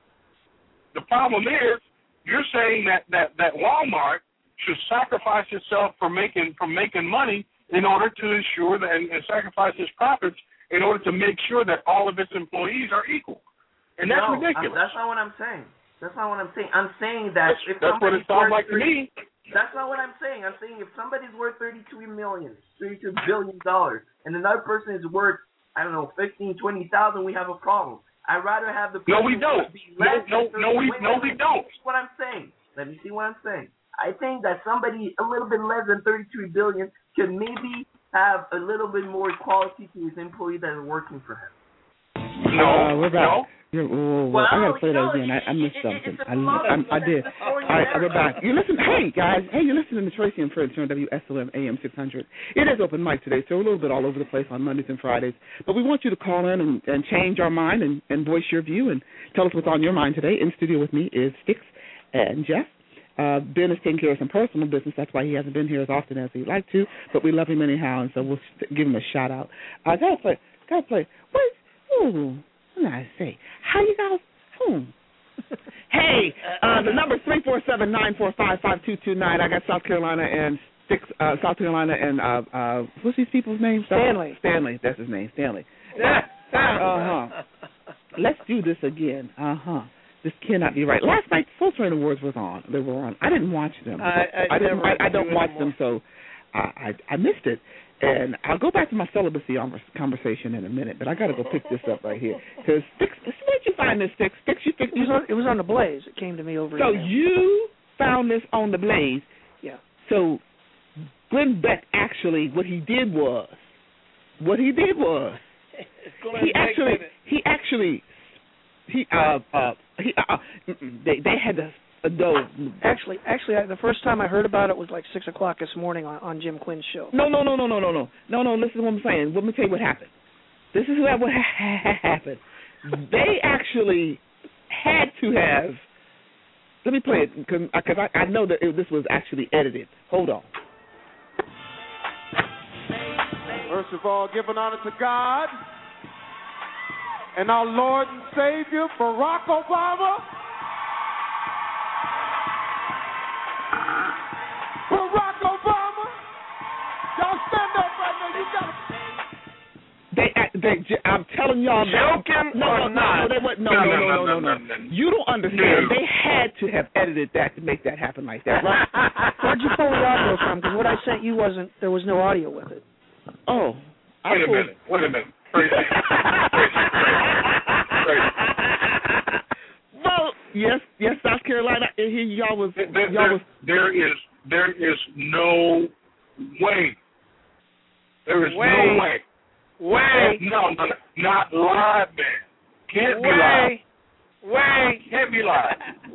The problem is, you're saying that, that, that Walmart should sacrifice itself for making from making money in order to ensure that and, and sacrifice its profits in order to make sure that all of its employees are equal. And that's no, ridiculous. I'm, that's not what I'm saying. That's not what I'm saying. I'm saying that that's, if that's what it sounds like to me. That's not what I'm saying. I'm saying if somebody's worth thirty-two million, thirty-two billion dollars, and another person is worth, I don't know, fifteen, twenty thousand, we have a problem. I'd rather have the no, we don't. Be no, no, no, we, no, we don't. Let me see what I'm saying. Let me see what I'm saying. I think that somebody a little bit less than thirty-three billion could maybe have a little bit more quality to his employee that is working for him. No, uh, we're back. no. You're, whoa, whoa, well, I gotta no, play that no, again. I, I missed it, something. it, I, I, I did. All right, we're back. You listen. Hey guys. Hey, you're listening to Tracy and Fred here on W S O M A M six hundred. It is open mic today, so we're a little bit all over the place on Mondays and Fridays. But we want you to call in and, and change our mind and, and voice your view and tell us what's on your mind today. In studio with me is Sticks and Jeff. Uh, Ben is taking care of some personal business. That's why he hasn't been here as often as he'd like to. But we love him anyhow, and so we'll give him a shout out. I uh, gotta play. Gotta play. What? Ooh. What did I say? How you guys? Hmm. Hey, uh, the number is three four seven, nine four five, five two two nine. I got South Carolina and six, uh, South Carolina and uh, uh, what's these people's names? Stanley. Stanley, that's his name, Stanley. Uh-huh. Let's do this again. Uh-huh. This cannot be right. Last night, Soul Train Awards was on. They were on. I didn't watch them. I, I, I didn't. I, I don't do watch anymore. them, so I, I I missed it. And I'll go back to my celibacy conversation in a minute, but I got to go pick this up right here. Because Sticks, where'd you find this, Sticks? Sticks, you picked it was on, it was on the Blaze. It came to me over. So email. you found this on the Blaze. Yeah. So Glenn Beck actually, what he did was, what he did was, he actually, he actually, he uh uh he uh, uh they they had to. No, actually, actually, I, the first time I heard about it was like six o'clock this morning on, on Jim Quinn's show. No, no, no, no, no, no, no, no, no. Listen to what I'm saying. Let me tell you what happened. This is what ha- happened. They actually had to have. Let me play it because I, I know that it, this was actually edited. Hold on. First of all, giving honor to God and our Lord and Savior, Barack Obama. Barack Obama, y'all stand up right now. You got. They, they, I'm telling y'all. Joking no, or no, not? No, they were, no, no, no, no, no, no, no. You don't understand. They had to have edited that to make that happen like that, right? Where'd you pull the audio from? Because what I sent you wasn't. There was no audio with it. Oh. Wait a pulled... minute. Wait a minute. Crazy. Well, yes, yes, South Carolina. Here y'all was. There, y'all there, was. There is. There is no way. There is way. no way. Way. No, no, not live, man. Can't way. be live. Way. Can't be live.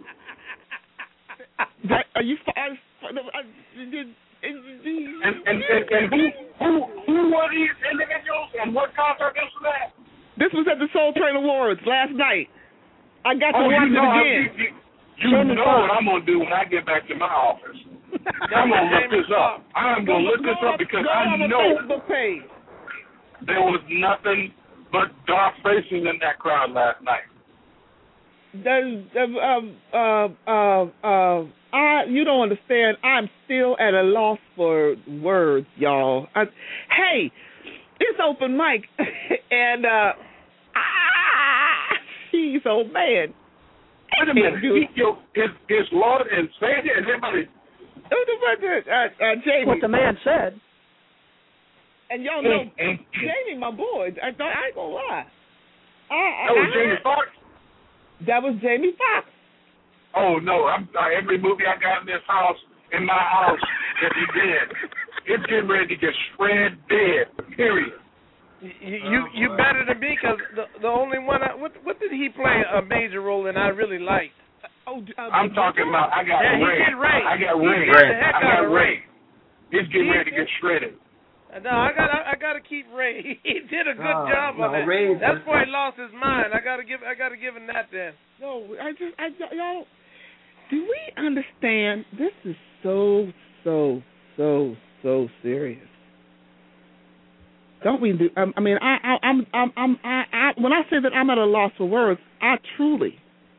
That, are you? I, I, I, and and, and, and who, who who were these individuals and what concert this was at? This was at the Soul Train Awards last night. I got to oh, watch you know, it again. You, you, you know what I'm gonna do when I get back to my office. I'm gonna look this up. I'm gonna look this up because I know there was nothing but dark faces in that crowd last night. There's, um, uh, uh, uh, I, you don't understand. I'm still at a loss for words, y'all. I, hey, it's open mic, and uh, ah, jeez, oh man. Wait a minute. He, yo, his, his Lord and Savior and everybody. Uh, uh, Jamie. What the man said. And y'all know, and, and, Jamie, my boy, I, I ain't gonna lie. I, that was I, Jamie Foxx? That was Jamie Foxx. Oh, no. I'm sorry. Every movie I got in this house, in my house, that he did, it's getting ready to get shred dead, period. You you, you better than me because the the only one I, what what did he play a major role in I really liked? Oh, uh, I'm talking about I got yeah, Ray. he did Ray. I got he Ray. Ray. The heck I got out of Ray. Ray. He's getting ready to get shredded. No, I got I got to keep Ray. He did a good Oh, job no, on that. Ray That's was- why he lost his mind. I got to give I got to give him that then. No, I just, I, y'all, do we understand? This is so, so, so, so serious. Don't we do? I, I mean, I, I, I'm, I'm, I'm, I, I, when I say that I'm at a loss for words, I truly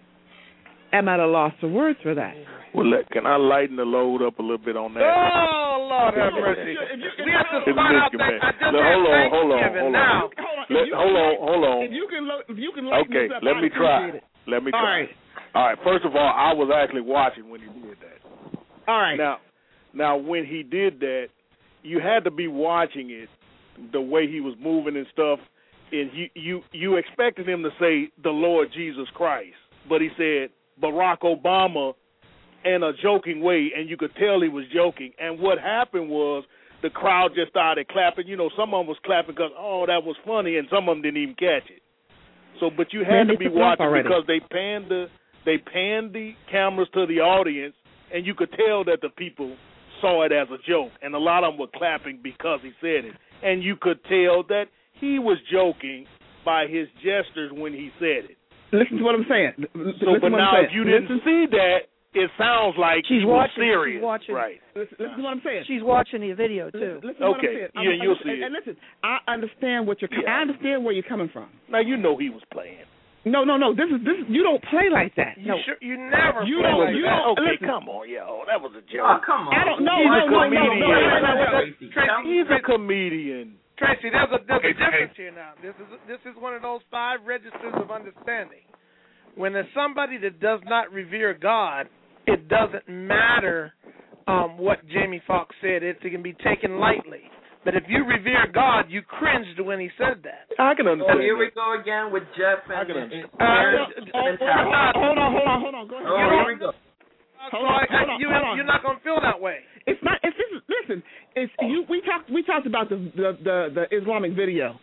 am at a loss for words for that. Well, let, can I lighten the load up a little bit on that? Oh, Lord have mercy. We have to It's start out Michigan, that. I man. just Look, had hold on, hold on, Thanksgiving hold on. now. Hold on, Let, if you hold can, on, hold on. If you can, lo- if you can lighten Okay, this up, let I me try. appreciate it. Let me try. All right. All right. First of all, I was actually watching when he did that. All right. Now, now when he did that, you had to be watching it, the way he was moving and stuff, and you you you expected him to say the Lord Jesus Christ, but he said Barack Obama in a joking way, and you could tell he was joking. And what happened was the crowd just started clapping. You know, some of them was clapping because, oh, that was funny, and some of them didn't even catch it. So, but you had Man, to they be took it off watching already. because they panned the they panned the cameras to the audience, and you could tell that the people saw it as a joke, and a lot of them were clapping because he said it. And you could tell that he was joking by his gestures when he said it. Listen to what I'm saying. So, Listen but what now I'm if you saying. didn't see that, it sounds like She's he was watching. serious. She's watching. Right. Listen, listen to what I'm saying. She's watching the video too. Listen to what I'm Okay. saying. Yeah, I'm- you'll and, see it. And listen, I understand what you're. Yeah. I understand where you're coming from. Now you know he was playing. No, no, no. This is this. Is, you don't play like that. You No. sure, you never You play don't- like you that. don't- Okay, listen. come on, yo, that was a joke. Oh, come on. I don't know. He's no, a no, no, no, comedian. no, no, no, no. Tracy, He's a comedian. Tracy, there's a there's Okay, a difference okay. here now. This is this is one of those five registers of understanding. When there's somebody that does not revere God, it doesn't matter um, what Jamie Foxx said. It can be taken lightly. But if you revere God, you cringed when he said that. I can Oh, understand. here we that. go again with Jeff and, I can and, and, understand. Oh, and, and hold on, hold on, hold on, hold on. Go ahead. Oh, here we go. So Hold on, I, hold on, you, hold on. you're not going to feel that way. It's not. It's this is, listen. It's you. We talked. We talked about the the the, the Islamic video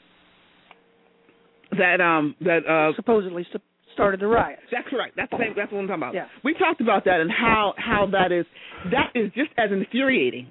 that um that uh Supposedly st- started the riot. That's correct. That's the same. That's what I'm talking about. Yeah. We talked about that and how how that is. That is just as infuriating.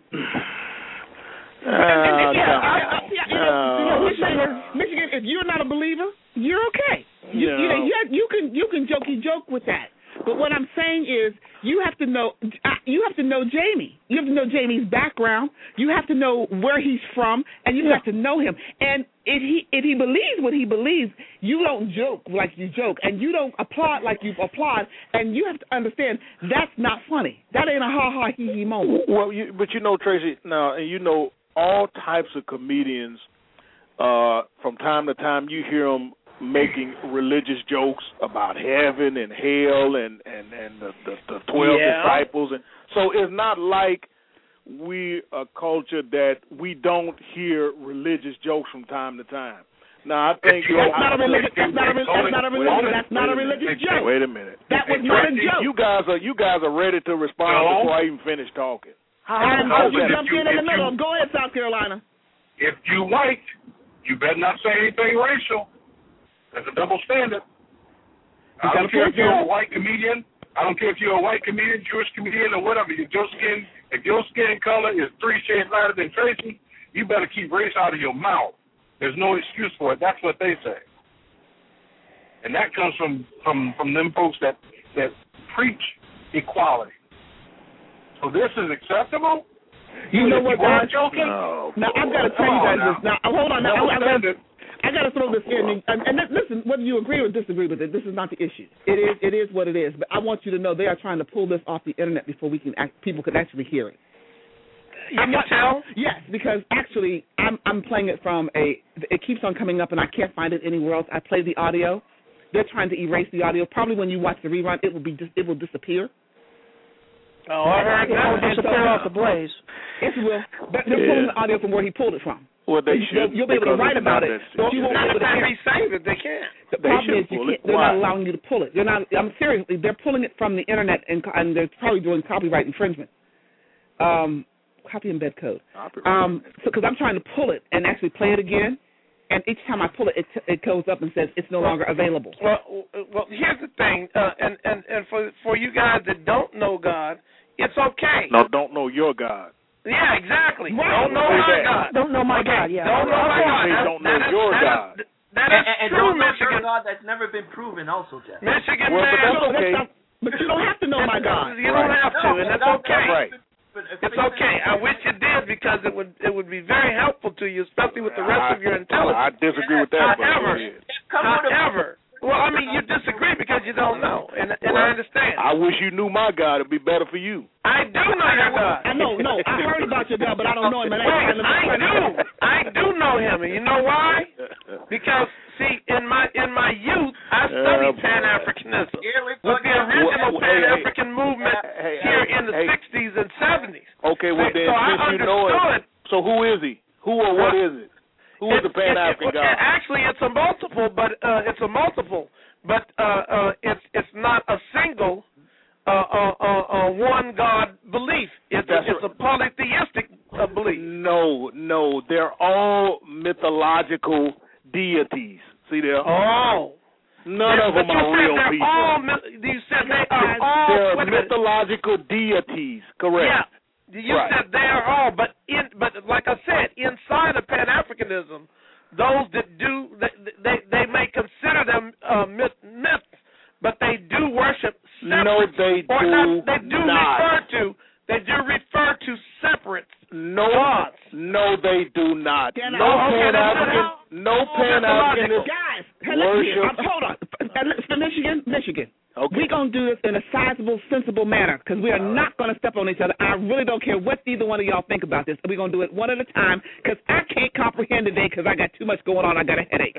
Uh, And- and- yeah, come I- I- on. yeah, you know, you know, No, Michigan, Michigan, if you're not a believer, you're okay. You, No. you know, you, you can you can jokey joke with that. But what I'm saying is, you have to know uh, you have to know Jamie. You have to know Jamie's background. You have to know where he's from, and you have to know him. And if he if he believes what he believes, you don't joke like you joke, and you don't applaud like you applaud. And you have to understand that's not funny. That ain't a ha ha he he moment. Well, you, but you know, Tracy, now, and you know, all types of comedians, uh, from time to time, you hear them making religious jokes about heaven and hell and, and, and the, the, the twelve Yeah. disciples. And so it's not like we a culture that we don't hear religious jokes from time to time. Now, I think That's not a religious. That's not a religious. That's not a religious. That's not a religious joke. Wait a minute. That was not a joke. You guys are you guys are ready to respond No. before I even finish talking. And No, you but if jumped you- in in the if middle. you- Go ahead, South Carolina. If you white, you better not say anything racial. That's a double standard. You I gotta don't care if put you're that. a white comedian. I don't care if you're a white comedian, Jewish comedian, or whatever. If your skin, if your skin color is three shades lighter than Tracy, you better keep race out of your mouth. There's no excuse for it. That's what they say, and that comes from from from them folks that that preach equality. So this is acceptable. You know what, you are guys? joking? No. Now I've got to tell Come you on guys now. this. Now hold on. Now Double I, I, standard. I got to throw this in, and, and listen. Whether you agree or disagree with it, this is not the issue. It is. It is what it is. But I want you to know they are trying to pull this off the internet before we can act, people can actually hear it. You I'm can not, tell? Yes, because actually I'm I'm playing it from a. It keeps on coming up, and I can't find it anywhere else. I play the audio. They're trying to erase the audio. Probably when you watch the rerun, it will be dis- it will disappear. Oh, I heard It will that. disappear off the blaze. Yes, it will. But they're pulling the audio from where he pulled it from. Well, they You'll- should. You'll be able to because write it's about not it. that But you won't be able to Anytime hear he it. sings it, they can't. The They problem should is you pull can't, it. they're Why? not allowing you to pull it. They're not. I'm seriously. They're pulling it from the internet and, and they're probably doing copyright infringement. Um, copy embed code. Um, because I'm trying to pull it and actually play it again, and each time I pull it, it, it goes up and says it's no longer available. Well, well, here's the thing, uh, and and and for for you guys that don't know God, it's okay. No, don't know your God. Yeah, exactly. Right. Don't know my God. Don't know my okay. God. Yeah. Don't know my God. That, don't know that your is, God. That is, that is and, and true, don't know Michigan. your God that's never been proven, also, Jeff. Michigan Well, but man. that's okay. But you don't have to know my God. You Right. don't have to, No, and it's that's okay. Right. It's okay. I wish you did because it would it would be very helpful to you, especially with the rest I, of your intelligence. I disagree with that, but However, go ahead. however, well, I mean, you disagree because you don't know, and and I understand. I wish you knew my God. It'd be better for you. I do know your God. I know, no, I heard about your God, but I don't know him. And Wait, I do. I do know him, and you know why? Because see, in my in my youth, I studied Uh, Pan Africanism with Well, the original well, hey, Pan African movement hey, here hey, in the hey. sixties and seventies. Okay, well So- then, so I since you know understood. it, so who is he? Who or what is it? Who is It- the Pan it- African it- God? Actually, it's a multiple, but uh, it's a multiple, but uh, uh, it's it's not a single uh, uh, uh, uh, one God belief. It's a, That's it's a polytheistic uh, belief. No, no, they're all mythological deities. See there? Oh. None Yes, of them but you are said real they're people. All, myth- you said they are all. They're wait a minute. mythological deities, correct? Yeah. You Right. said they are all, but in but like I said, inside of Pan Africanism, those that do they they, they may consider them uh, myth, myths, but they do worship separate. No, they or do not, they do not. refer to they do refer to separate No, gods. no, they do not. Can I- No okay, Pan that's African, no Oh, Pan mythological. African. Guys, hey, listen here. Worship. I'm- hold on. Uh, For Michigan, Michigan. Okay. We're going to do this in a sizable, sensible manner because we are not going to step on each other. I really don't care what either one of y'all think about this. We're going to do it one at a time because I can't comprehend today because I got too much going on. I got a headache.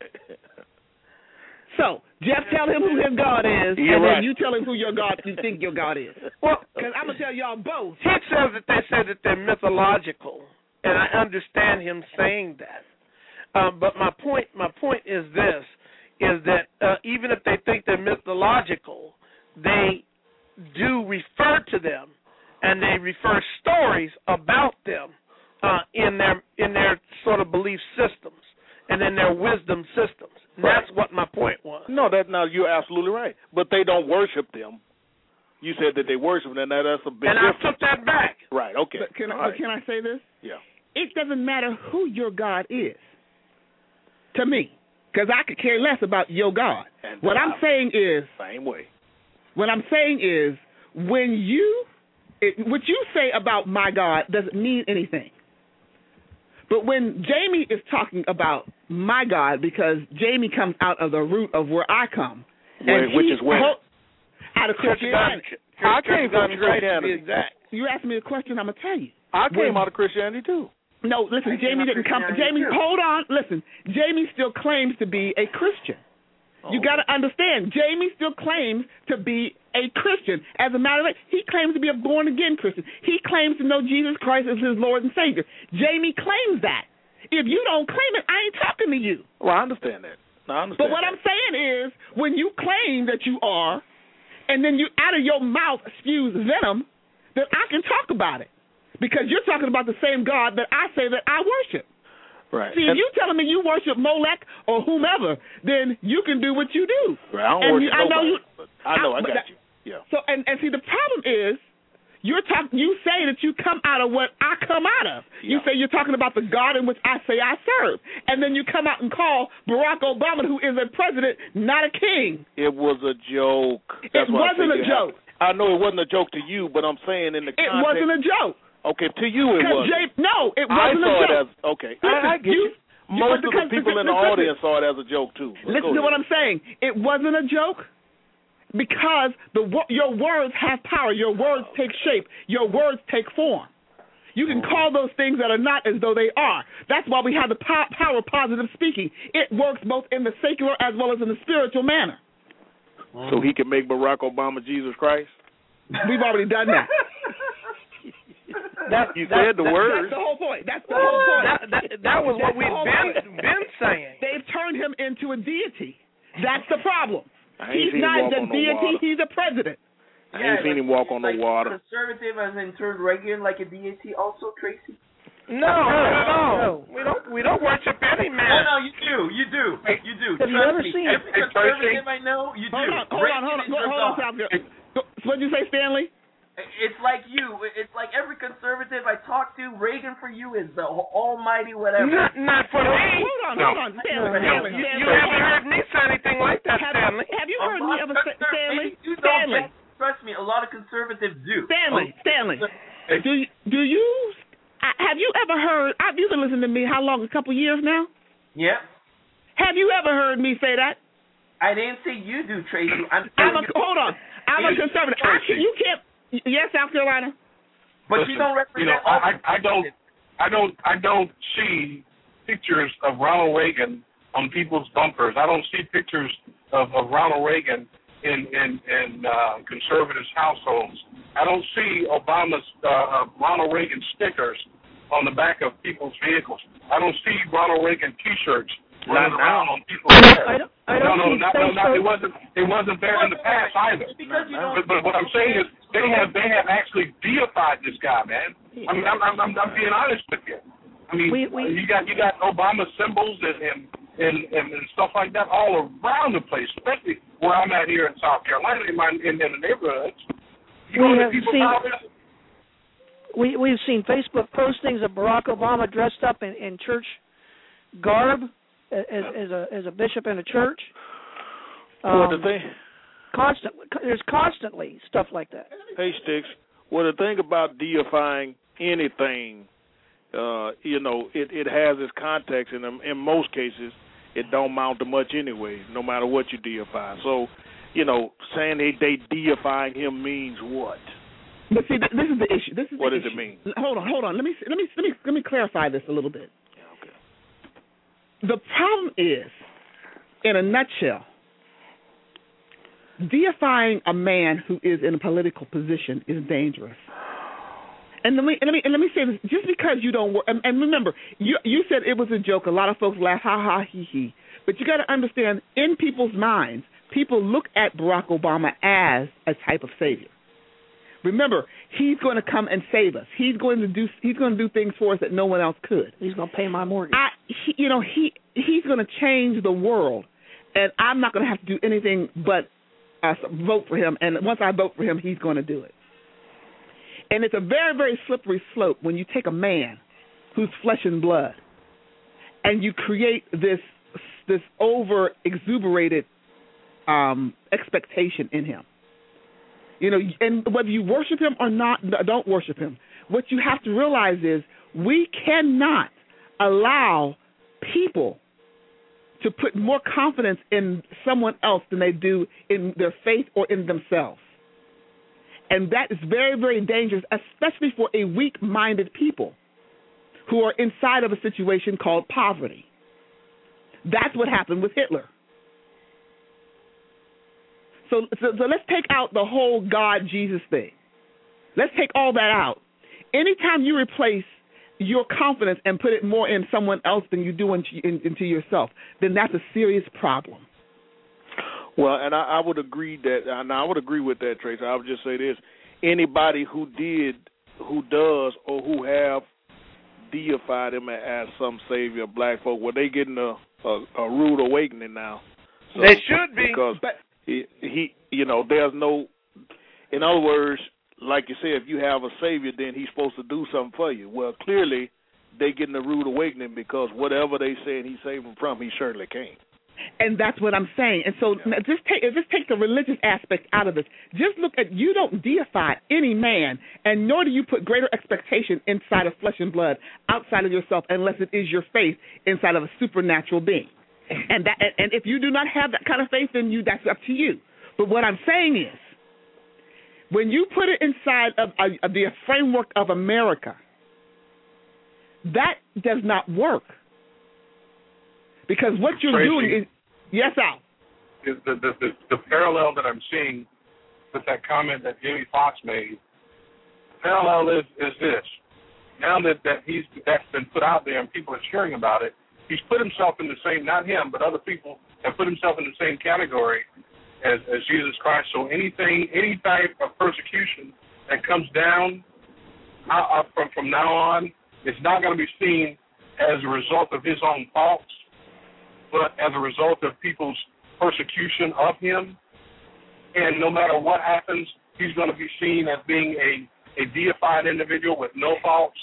So, Jeff, tell him who his God is, You're and right. then you tell him who your God you think your God is. Well, Because I'm going to tell y'all both. he says that they say that they're mythological, and I understand him saying that. Um, but my point, my point is this: is that uh, even if they think they're mythological, they do refer to them, and they refer stories about them uh, in their in their sort of belief systems and in their wisdom systems. And Right. that's what my point was. No, that no, you're absolutely right. But they don't worship them. You said that they worship them, and that, that's a big And I difference. took that back. Right. Okay. But can, I, All right. but can I say this? Yeah. It doesn't matter who your God is to me because I could care less about your God. And What uh, I'm saying is, same way. what I'm saying is, when you, it, what you say about my God doesn't mean anything. But when Jamie is talking about my God, because Jamie comes out of the root of where I come, Where- and which he is where? ho- out of Church of God, Christianity. I Church came of God from in Christ, to be Christianity. exact. You asked me a question, I'm gonna tell you. I came When- out of Christianity too. No, listen, I came Jamie up didn't come. Christianity Jamie, too. hold on, listen. Jamie still claims to be a Christian. You Oh. got to understand, Jamie still claims to be a Christian. As a matter of fact, he claims to be a born-again Christian. He claims to know Jesus Christ as his Lord and Savior. Jamie claims that. If you don't claim it, I ain't talking to you. Well, I understand that. I understand. But what that. I'm saying is, when you claim that you are, and then you out of your mouth spews venom, then I can talk about it. Because you're talking about the same God that I say that I worship. Right. See, if And- you telling me you worship Molech or whomever, then you can do what you do. Right, I don't and worship you, I know nobody, you. but I know, I but got that- you. Yeah. So, and, and see, the problem is, you're talk, you say that you come out of what I come out of. You Yeah. say you're talking about the God in which I say I serve. And then you come out and call Barack Obama, who is a president, not a king. It was a joke. That's It why I wasn't think a it joke. happened. I know it wasn't a joke to you, but I'm saying in the It context. wasn't a joke. Okay, to you it 'Cause was. Jay- no, it I wasn't saw a it joke. as okay. Listen, I, I get you- you. Most of because- the people in the listen, audience saw it as a joke too. But Listen go to what ahead. I'm saying. It wasn't a joke because the wo- your words have power. Your words take shape. Your words take form. You can call those things that are not as though they are. That's why we have the po- power of positive speaking. It works both in the secular as well as in the spiritual manner. So he can make Barack Obama Jesus Christ? We've already done that. That, You that, said the that, words. That's the whole point. That's the whole point. That, that, that was what That's the we've whole been, point. been saying. They've turned him into a deity. That's the problem. I ain't He's seen him not walk a on no deity. water. He's a president. I ain't seen him walk on no like water. Conservative as in turned regular like a deity also, Tracy? No, not at all. No. We don't. We don't worship any man. No, no, you do. You do. You do. Have you Trust ever me. seen Every it? conservative I know, you hold do. on, hold on, hold on, hold on, hold on. What did you say, Stanley? It's like you. It's like every conservative I talk to. Reagan for you is the almighty whatever. Not, not for me. Hold on, hold on, Stanley. Stanley, You, Stanley. you haven't heard me say anything like that, have, Stanley. Have you heard me ever say, Stanley? You don't Stanley. get- Trust me, a lot of conservatives do. Stanley, Oh. Stanley. Do you, do you I- have you ever heard? I've you've been listening to me how long? A couple years now. Yeah. Have you ever heard me say that? I didn't say you do, Tracy. I'm. I'm a, hold on. I'm a conservative. I can, you can't. Yes, South Carolina. But Listen, you don't represent. You know, I, I don't, I don't, I don't see pictures of Ronald Reagan on people's bumpers. I don't see pictures of, of Ronald Reagan in in, in uh, conservatives' households. I don't see Obama's uh, Ronald Reagan stickers on the back of people's vehicles. I don't see Ronald Reagan T-shirts running around on people's I don't, I don't no, no, see no, no, no, Facebook. it wasn't. It wasn't there in the past either. But, but what I'm saying is, they have they have actually deified this guy, man. I mean, I'm I'm, I'm, I'm being honest with you. I mean, We- we- you got you got Obama symbols and and, and and and stuff like that all around the place, especially where I'm at here in South Carolina, in my in, in the neighborhoods. You We know, the have people's seen- houses. We we've seen Facebook postings of Barack Obama dressed up in, in church garb as, as a as a bishop in a church. Um, well, the thing, constant, there's constantly stuff like that. hey Sticks. Well, the thing about deifying anything, uh, you know, it it has its context, and in, in most cases, it don't amount to much anyway, no matter what you deify. So, you know, saying they they deifying him means what? But see, th- this is the issue. This is What the does it issue. mean? Hold on, hold on. Let me let me let me let me clarify this a little bit. Okay. The problem is, in a nutshell, deifying a man who is in a political position is dangerous. And let me and let me and let me say this: just because you don't work, and, and remember, you you said it was a joke. A lot of folks laugh, ha ha, he he. But you got to understand, in people's minds, people look at Barack Obama as a type of savior. Remember, he's going to come and save us. He's going to do. He's going to do things for us that no one else could. He's going to pay my mortgage. I, he, you know, he he's going to change the world, and I'm not going to have to do anything but uh, vote for him. And once I vote for him, he's going to do it. And it's a very, very slippery slope when you take a man who's flesh and blood, and you create this this over exuberated um, expectation in him. You know, and whether you worship him or not, don't worship him. What you have to realize is we cannot allow people to put more confidence in someone else than they do in their faith or in themselves. And that is very, very dangerous, especially for a weak-minded people who are inside of a situation called poverty. That's what happened with Hitler. So, so, so let's take out the whole God-Jesus thing. Let's take all that out. Anytime you replace your confidence and put it more in someone else than you do into, in, into yourself, then that's a serious problem. Well, and I, I would agree that, and I would agree with that, Tracy. I would just say this: anybody who did, who does, or who have deified him as some savior of black folk, well, they getting a, a, a rude awakening now. So, they should be. Because but, he, he, you know, there's no, in other words, like you said, if you have a savior, then he's supposed to do something for you. Well, clearly, they getting a rude awakening because whatever they saying he's saving from, he certainly can't. And that's what I'm saying. And so yeah. just take just take the religious aspect out of this. Just look at, you don't deify any man, and nor do you put greater expectation inside of flesh and blood outside of yourself unless it is your faith inside of a supernatural being. And that and if you do not have that kind of faith in you, that's up to you. But what I'm saying is, when you put it inside of, uh, of the framework of America, that does not work. Because what you're Tracy, doing is, yes, Al. Is the, the, the, the parallel that I'm seeing with that comment that Jimmy Fox made, the parallel is, is this. Now that, that he's that's been put out there and people are cheering about it, he's put himself in the same, not him, but other people have put himself in the same category as, as Jesus Christ. So anything, any type of persecution that comes down uh, from, from now on, it's not going to be seen as a result of his own faults, but as a result of people's persecution of him. And no matter what happens, he's going to be seen as being a, a deified individual with no faults.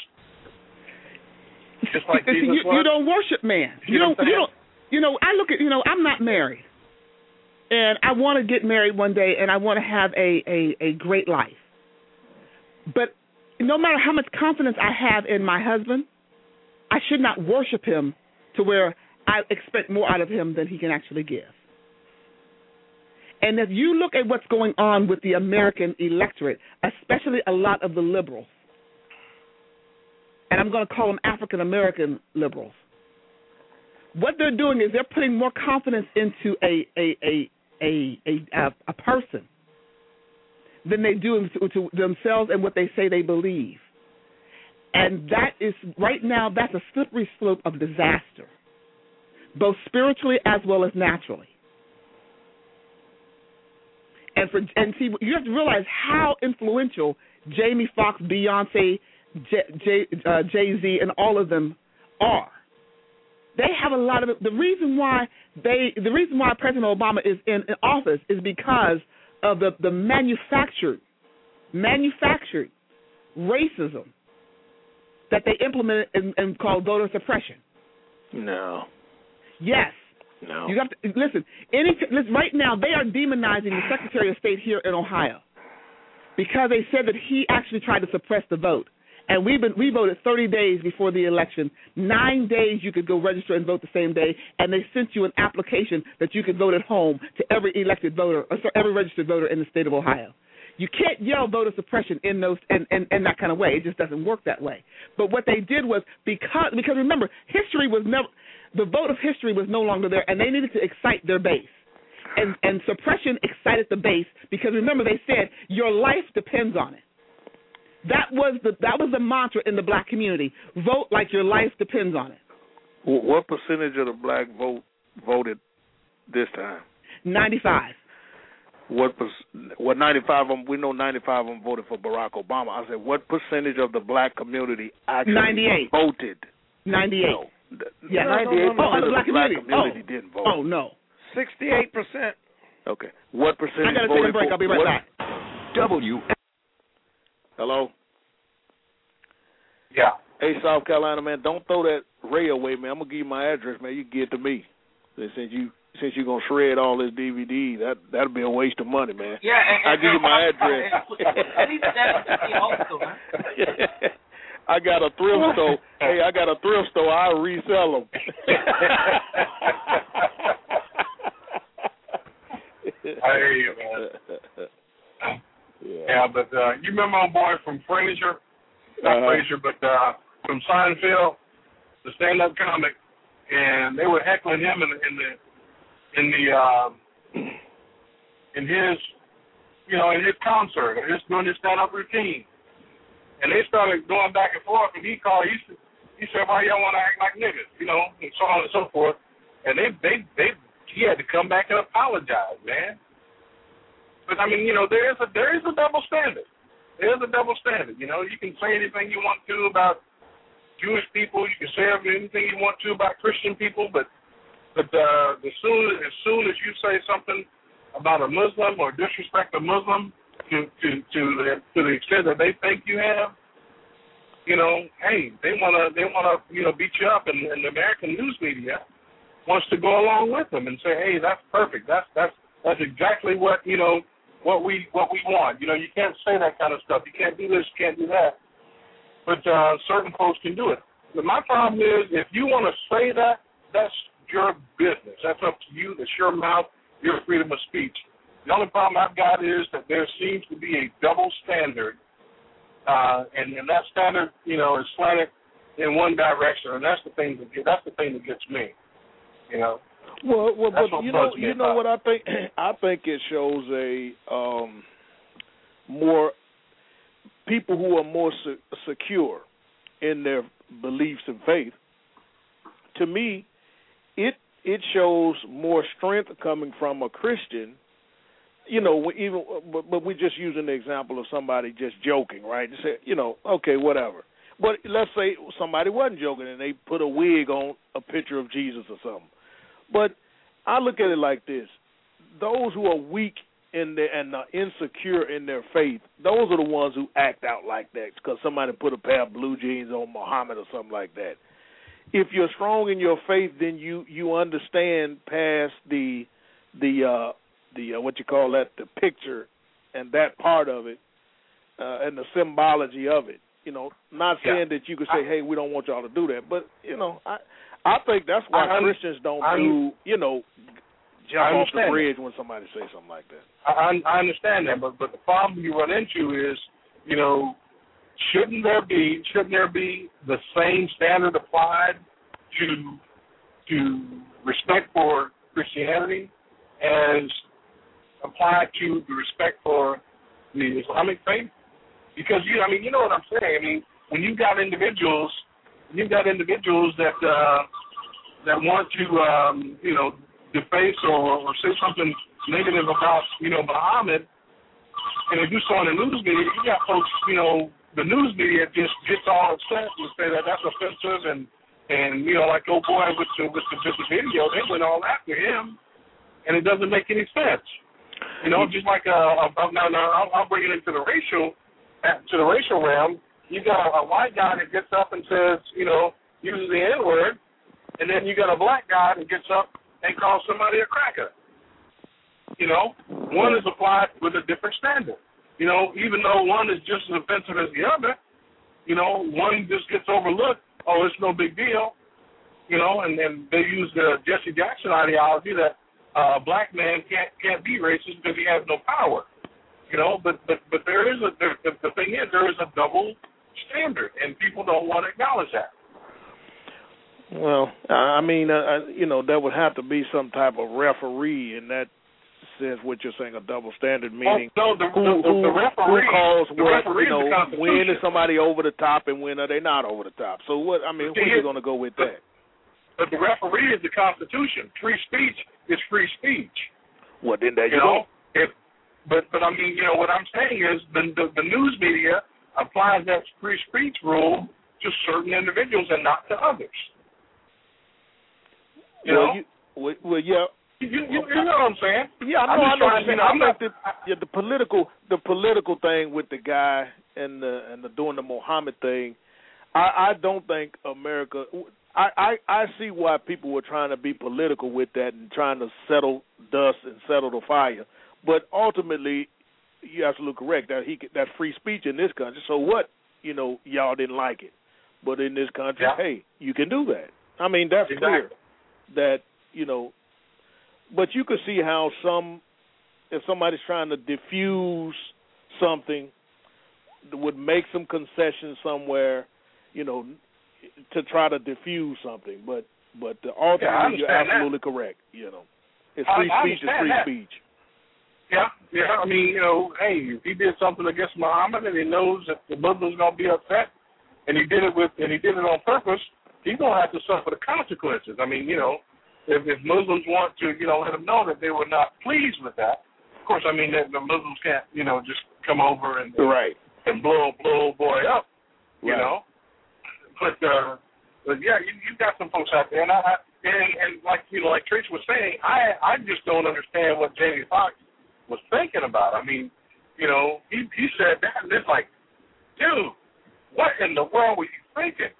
Just like Jesus you, was. you don't worship man. You, you know don't. You don't. You know. I look at. You know. I'm not married, and I want to get married one day, and I want to have a, a, a great life. But no matter how much confidence I have in my husband, I should not worship him to where I expect more out of him than he can actually give. And if you look at what's going on with the American electorate, especially a lot of the liberals, and I'm going to call them African-American liberals, what they're doing is they're putting more confidence into a a a a a, a person than they do to, to themselves and what they say they believe. And that is, right now, that's a slippery slope of disaster, both spiritually as well as naturally. And for and see, you have to realize how influential Jamie Foxx, Beyonce, J, J, uh, Jay-Z, and all of them are. They have a lot of the reason why they the reason why President Obama is in, in office is because of the, the manufactured manufactured racism that they implemented and, and called voter suppression. No. Yes. No. You have to listen. Any listen, right now they are demonizing the Secretary of State here in Ohio because they said that he actually tried to suppress the vote. And we've been we voted thirty days before the election. Nine days you could go register and vote the same day, and they sent you an application that you could vote at home to every elected voter, or every registered voter in the state of Ohio. You can't yell voter suppression in those in, in, in that kind of way. It just doesn't work that way. But what they did was because because remember, history was never the vote of history was no longer there, and they needed to excite their base. And and suppression excited the base because remember they said your life depends on it. That was the that was the mantra in the black community. Vote like your life depends on it. What percentage of the black vote voted this time? Ninety-five. What what ninety-five of them? We know ninety-five of them voted for Barack Obama. I said, what percentage of the black community actually ninety-eight voted? Ninety-eight. No, yeah, ninety-eight no, no, no, no. percent Oh, of the black black community, community oh. didn't vote. Oh no. Sixty-eight percent. Okay. What percentage I gotta voted take a break. for, I'll be right what, back. W. Hello. Yeah. Hey, South Carolina man, don't throw that Ray away, man. I'm gonna give you my address, man. You can get it to me. Since you since you're gonna shred all this D V D, that that'll be a waste of money, man. Yeah, and, I'll give you my address. Please send it to me also, man. I got a thrift store. Hey, I got a thrift store. I'll resell them. I hear you, man. Yeah, yeah but uh, you remember my boy from Frasier? Not uh-huh. Frasier, but uh, from Seinfeld, the stand-up comic, and they were heckling him in the in the in the uh, in his you know in his concert, or just doing his stand-up routine, and they started going back and forth, and he called. He said, he said, "Why y'all want to act like niggas?" You know, and so on and so forth. And they they they he had to come back and apologize, man. But I mean, you know, there is a there is a double standard. There is a double standard. You know, you can say anything you want to about Jewish people. You can say anything you want to about Christian people. But but uh, as soon as soon as you say something about a Muslim or disrespect a Muslim to to to the, to the extent that they think you have, you know, hey, they wanna they wanna you know beat you up, and, and the American news media wants to go along with them and say, hey, that's perfect. That's that's that's exactly what you know. What we what we want. You know, you can't say that kind of stuff. You can't do this, you can't do that. But uh, certain folks can do it. But my problem is, if you want to say that, that's your business. That's up to you. That's your mouth, your freedom of speech. The only problem I've got is that there seems to be a double standard, uh, and, and that standard, you know, is slanted in one direction, and that's the thing that that's the thing that gets me. You know. Well, well, but you know, you know what I think? I think it shows a um, more people who are more se- secure in their beliefs and faith. To me, it it shows more strength coming from a Christian. You know, even but, but we're just using the example of somebody just joking, right? Say, you know, okay, whatever. But let's say somebody wasn't joking and they put a wig on a picture of Jesus or something. But I look at it like this. Those who are weak in their, and are insecure in their faith, those are the ones who act out like that because somebody put a pair of blue jeans on Muhammad or something like that. If you're strong in your faith, then you, you understand past the the uh, the uh, what you call that, the picture and that part of it uh, and the symbology of it. You know, not saying yeah. that you could say, hey, we don't want y'all to do that. But, you know, I I think that's why I, Christians don't I, do, you know, jump off the bridge that. when somebody says something like that. I, I understand that, but, but the problem you run into is, you know, shouldn't there be shouldn't there be the same standard applied to to respect for Christianity as applied to the respect for the Islamic faith? Because you, I mean, you know what I'm saying. I mean, when you've got individuals, you've got individuals that uh, that want to, um, you know, deface or, or say something negative about, you know, Muhammad, and they do so in the news media. You got folks, you know, the news media just gets all upset and say that that's offensive, and and you know, like old boy with the with the, with the video, they went all after him, and it doesn't make any sense. You know, just like uh, now, now I'll, I'll bring it into the racial. To the racial realm, you got a white guy that gets up and says, you know, uses the N-word, and then you got a black guy that gets up and calls somebody a cracker. You know, one is applied with a different standard. You know, even though one is just as offensive as the other, you know, one just gets overlooked. Oh, it's no big deal. You know, and then they use the Jesse Jackson ideology that uh, a black man can't can't be racist because he has no power. You know, but, but, but there is a there, the, the thing is there is a double standard, and people don't want to acknowledge that. Well, I mean, uh, you know, there would have to be some type of referee in that sense. What you're saying, a double standard, meaning oh, no, the, who, the, the, the referee, who calls the what? Referee you know, is the when is somebody over the top, and when are they not over the top? So what? I mean, where are you going to go with that? But the referee is the Constitution. Free speech is free speech. Well, then there you, you know, go. If, But, but I mean, you know, what I'm saying is the, the the news media applies that free speech rule to certain individuals and not to others. You well, know? You, well, well, yeah. You, you, you know what I'm saying? Yeah, I know. I know. What you're saying. I not, think the, yeah, the political the political thing with the guy and the and the doing the Muhammad thing, I, I don't think America. I, I I see why people were trying to be political with that and trying to settle dust and settle the fire. But ultimately, you have to look correct that he that's free speech in this country. So what? You know, y'all didn't like it, but in this country, yeah. hey, you can do that. I mean, that's exactly. clear. That you know, but you could see how some, if somebody's trying to diffuse something, would make some concessions somewhere, you know, to try to diffuse something. But but ultimately, yeah, you're absolutely that. correct. You know, it's free I, speech. I It's free that. speech. Yeah, yeah. I mean, you know, hey, if he did something against Muhammad and he knows that the Muslims gonna be upset, and he did it with, and he did it on purpose, he's gonna have to suffer the consequences. I mean, you know, if, if Muslims want to, you know, let him know that they were not pleased with that. Of course, I mean, the, the Muslims can't, you know, just come over and right and blow blow old boy up, you right. know. But uh, but yeah, you you got some folks out there, and I and, and like you know, like Trish was saying, I I just don't understand what Jamie Foxx was thinking about. I mean, you know, he he said that, and it's like, dude, what in the world were you thinking?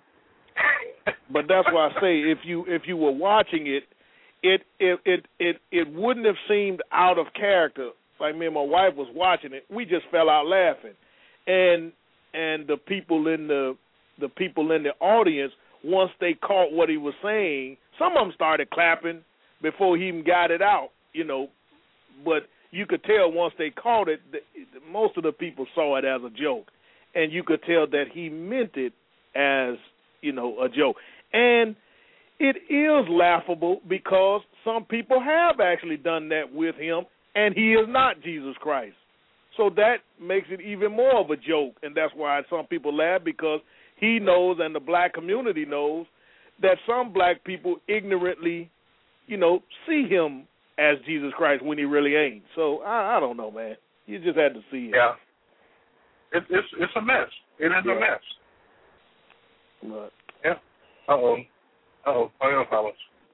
But that's why I say if you if you were watching it, it it it it it wouldn't have seemed out of character. Like me and my wife was watching it, we just fell out laughing, and and the people in the the people in the audience, once they caught what he was saying, some of them started clapping before he even got it out, you know, but you could tell once they caught it, that most of the people saw it as a joke, and you could tell that he meant it as, you know, a joke. And it is laughable because some people have actually done that with him, and he is not Jesus Christ. So that makes it even more of a joke, and that's why some people laugh, because he knows and the black community knows that some black people ignorantly, you know, see him as Jesus Christ when he really ain't. So I, I don't know, man. You just had to see it. Yeah, it's it's it's a mess. It is yeah. a mess. But yeah. Uh oh. Uh oh. I don't know.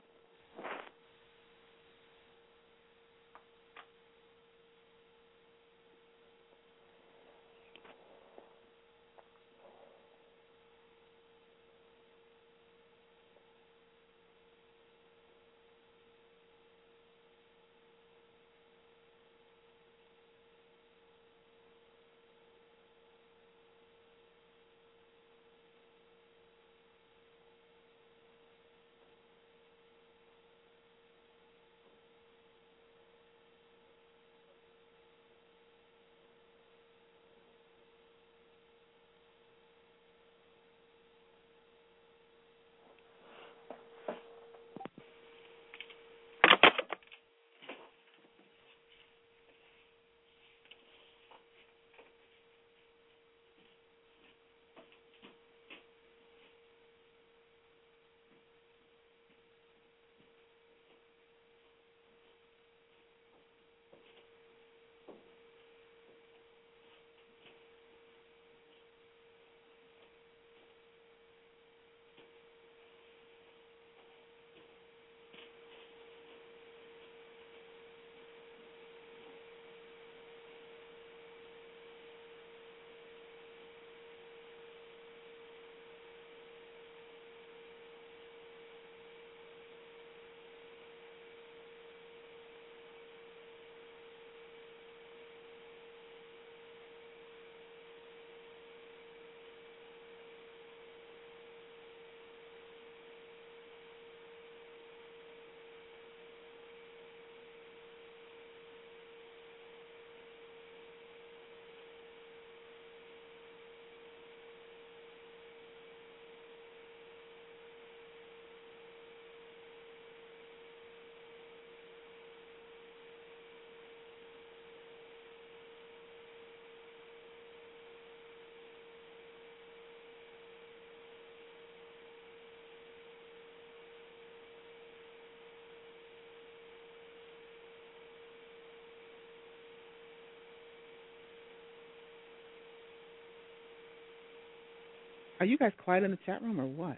Are you guys quiet in the chat room or what?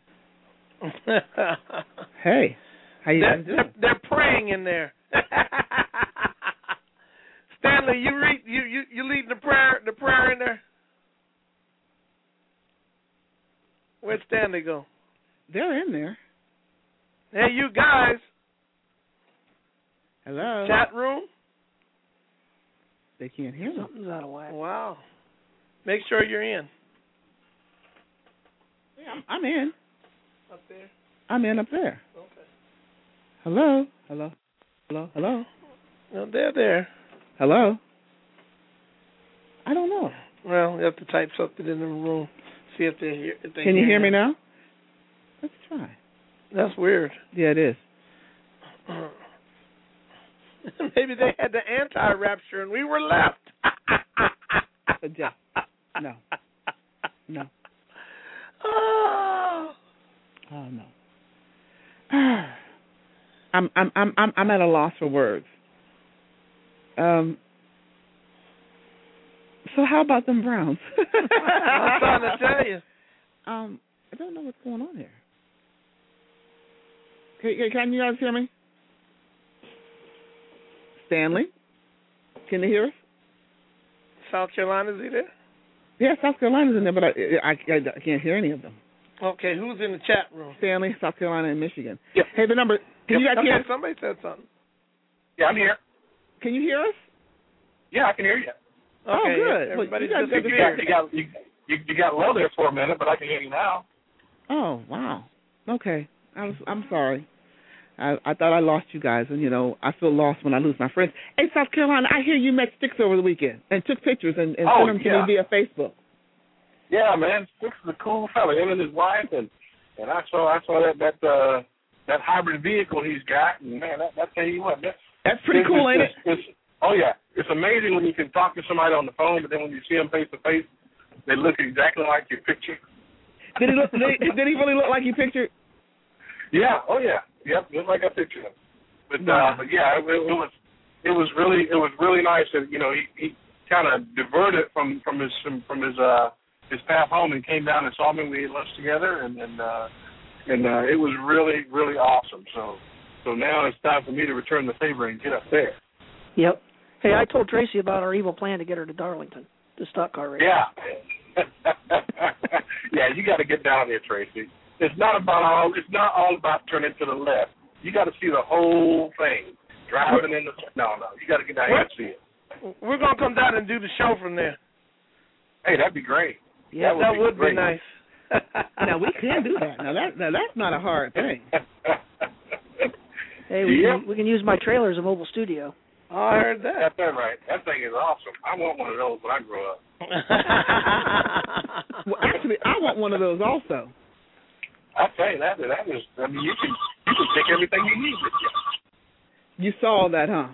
Hey, how you they're, guys doing? They're, they're praying in there. Stanley, you read you you you leading the prayer the prayer in there? Where'd Stanley go? They're in there. Hey, you guys. Hello. Chat room. They can't hear me. Something's out of whack. Wow. Make sure you're in. Yeah, I'm, I'm in. Up there. I'm in up there. Okay. Hello. Hello. Hello. Hello. No, they're there. Hello. I don't know. Well, you have to type something in the room. See if they hear. If they Can you hear me it. now? Let's try. That's weird. Yeah, it is. Maybe they had the anti-rapture and we were left. No. No. Oh. Oh no. I'm I'm I'm I'm I'm at a loss for words. Um. So how about them Browns? I'm trying to tell you. Um, I don't know what's going on here. Can, can you guys hear me? Stanley, can you hear us? South Carolina, is he there? Yeah, South Carolina's in there, but I, I, I, I can't hear any of them. Okay, who's in the chat room? Stanley, South Carolina, and Michigan. Yep. Hey, the number. Can Yep. you guys Okay, hear? somebody said something. Yeah, I'm here. Can you hear us? Yeah, I can hear you. Okay, oh, good. Everybody well, you, guys disappeared. You got, you, got, you, you got low there for a minute, but I can hear you now. Oh, wow. Okay. I was, I'm sorry. I, I thought I lost you guys, and, you know, I feel lost when I lose my friends. Hey, South Carolina, I hear you met Sticks over the weekend and took pictures and, and oh, sent them yeah. to me via Facebook. Yeah, man, Sticks is a cool fella. Him and his wife, and and I saw I saw that that uh, that hybrid vehicle he's got, and man, that, that tell you what, that, that's pretty it's, cool, it's, ain't it's, it? It's, oh yeah, it's amazing when you can talk to somebody on the phone, but then when you see them face to face, they look exactly like your picture. Did he look? did, he, did he really look like you pictured? Yeah. Oh yeah. Yep. Just like I pictured him. But wow. uh, but yeah, it, it was it was really it was really nice that you know he, he kind of diverted from from his from his uh his path home and came down and saw me. We ate lunch together, and and uh, and uh, it was really really awesome. So so now it's time for me to return the favor and get up there. Yep. Hey, I told Tracy about our evil plan to get her to Darlington, the stock car race. Yeah. Yeah, you got to get down there, Tracy. It's not about all. It's not all about turning to the left. You got to see the whole thing. Driving in the no, no. You got to get down here and see it. We're gonna come down and do the show from there. Hey, that'd be great. Yeah, that would, that be, would be be nice. Now we can do that. Now that now that's not a hard thing. Hey, we, Yep. can, we can use my trailer as a mobile studio. Oh, I heard that. That's that right. That thing is awesome. I want one of those when I grow up. Well, actually, I want one of those also. I tell you that that is. I mean, you can you can take everything you need with you. You saw that, huh?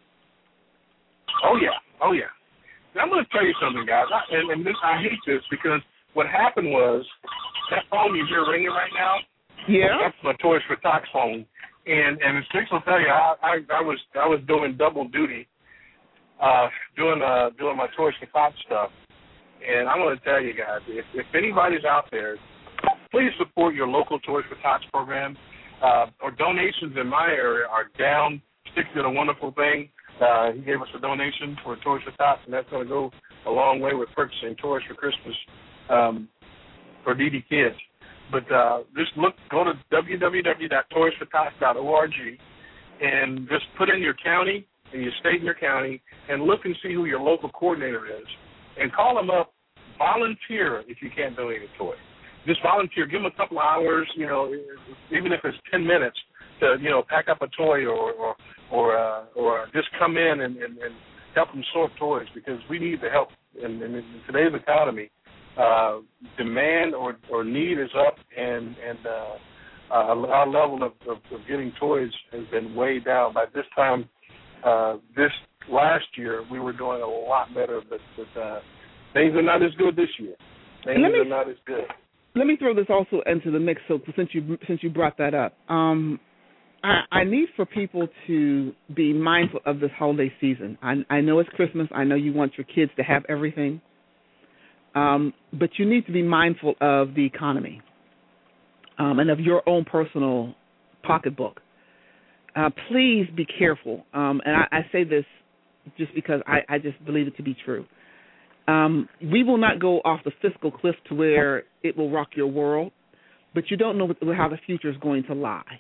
Oh yeah, oh yeah. Now, I'm going to tell you something, guys. I, and, and this, I hate this because what happened was that phone you hear ringing right now. Yeah. That's my Toys for Tots phone. And and Sticks will tell you, I, I I was I was doing double duty, uh, doing uh doing my Toys for Tots stuff, and I'm going to tell you guys, if if anybody's out there, please support your local Toys for Tots program. Uh, our donations in my area are down. Sticks did a wonderful thing. Uh, he gave us a donation for Toys for Tots, and that's going to go a long way with purchasing toys for Christmas um, for needy kids. But uh, just look, go to w w w dot toys for tots dot org and just put in your county and your state and your county and look and see who your local coordinator is and call them up. Volunteer if you can't donate a toy. Just volunteer. Give them a couple of hours, you know, even if it's ten minutes to, you know, pack up a toy or or or, uh, or just come in and, and, and help them sort toys because we need the help in, in, in today's economy. Uh, demand or, or need is up, and and uh, uh, our level of, of, of getting toys has been way down. By this time, uh, this last year, we were doing a lot better, but, but uh, things are not as good this year. Things me, are not as good. Let me throw this also into the mix. So since you since you brought that up, um, I, I need for people to be mindful of this holiday season. I, I know it's Christmas. I know you want your kids to have everything. Um, but you need to be mindful of the economy um, and of your own personal pocketbook. Uh, please be careful. Um, and I, I say this just because I, I just believe it to be true. Um, we will not go off the fiscal cliff to where it will rock your world, but you don't know how the future is going to lie.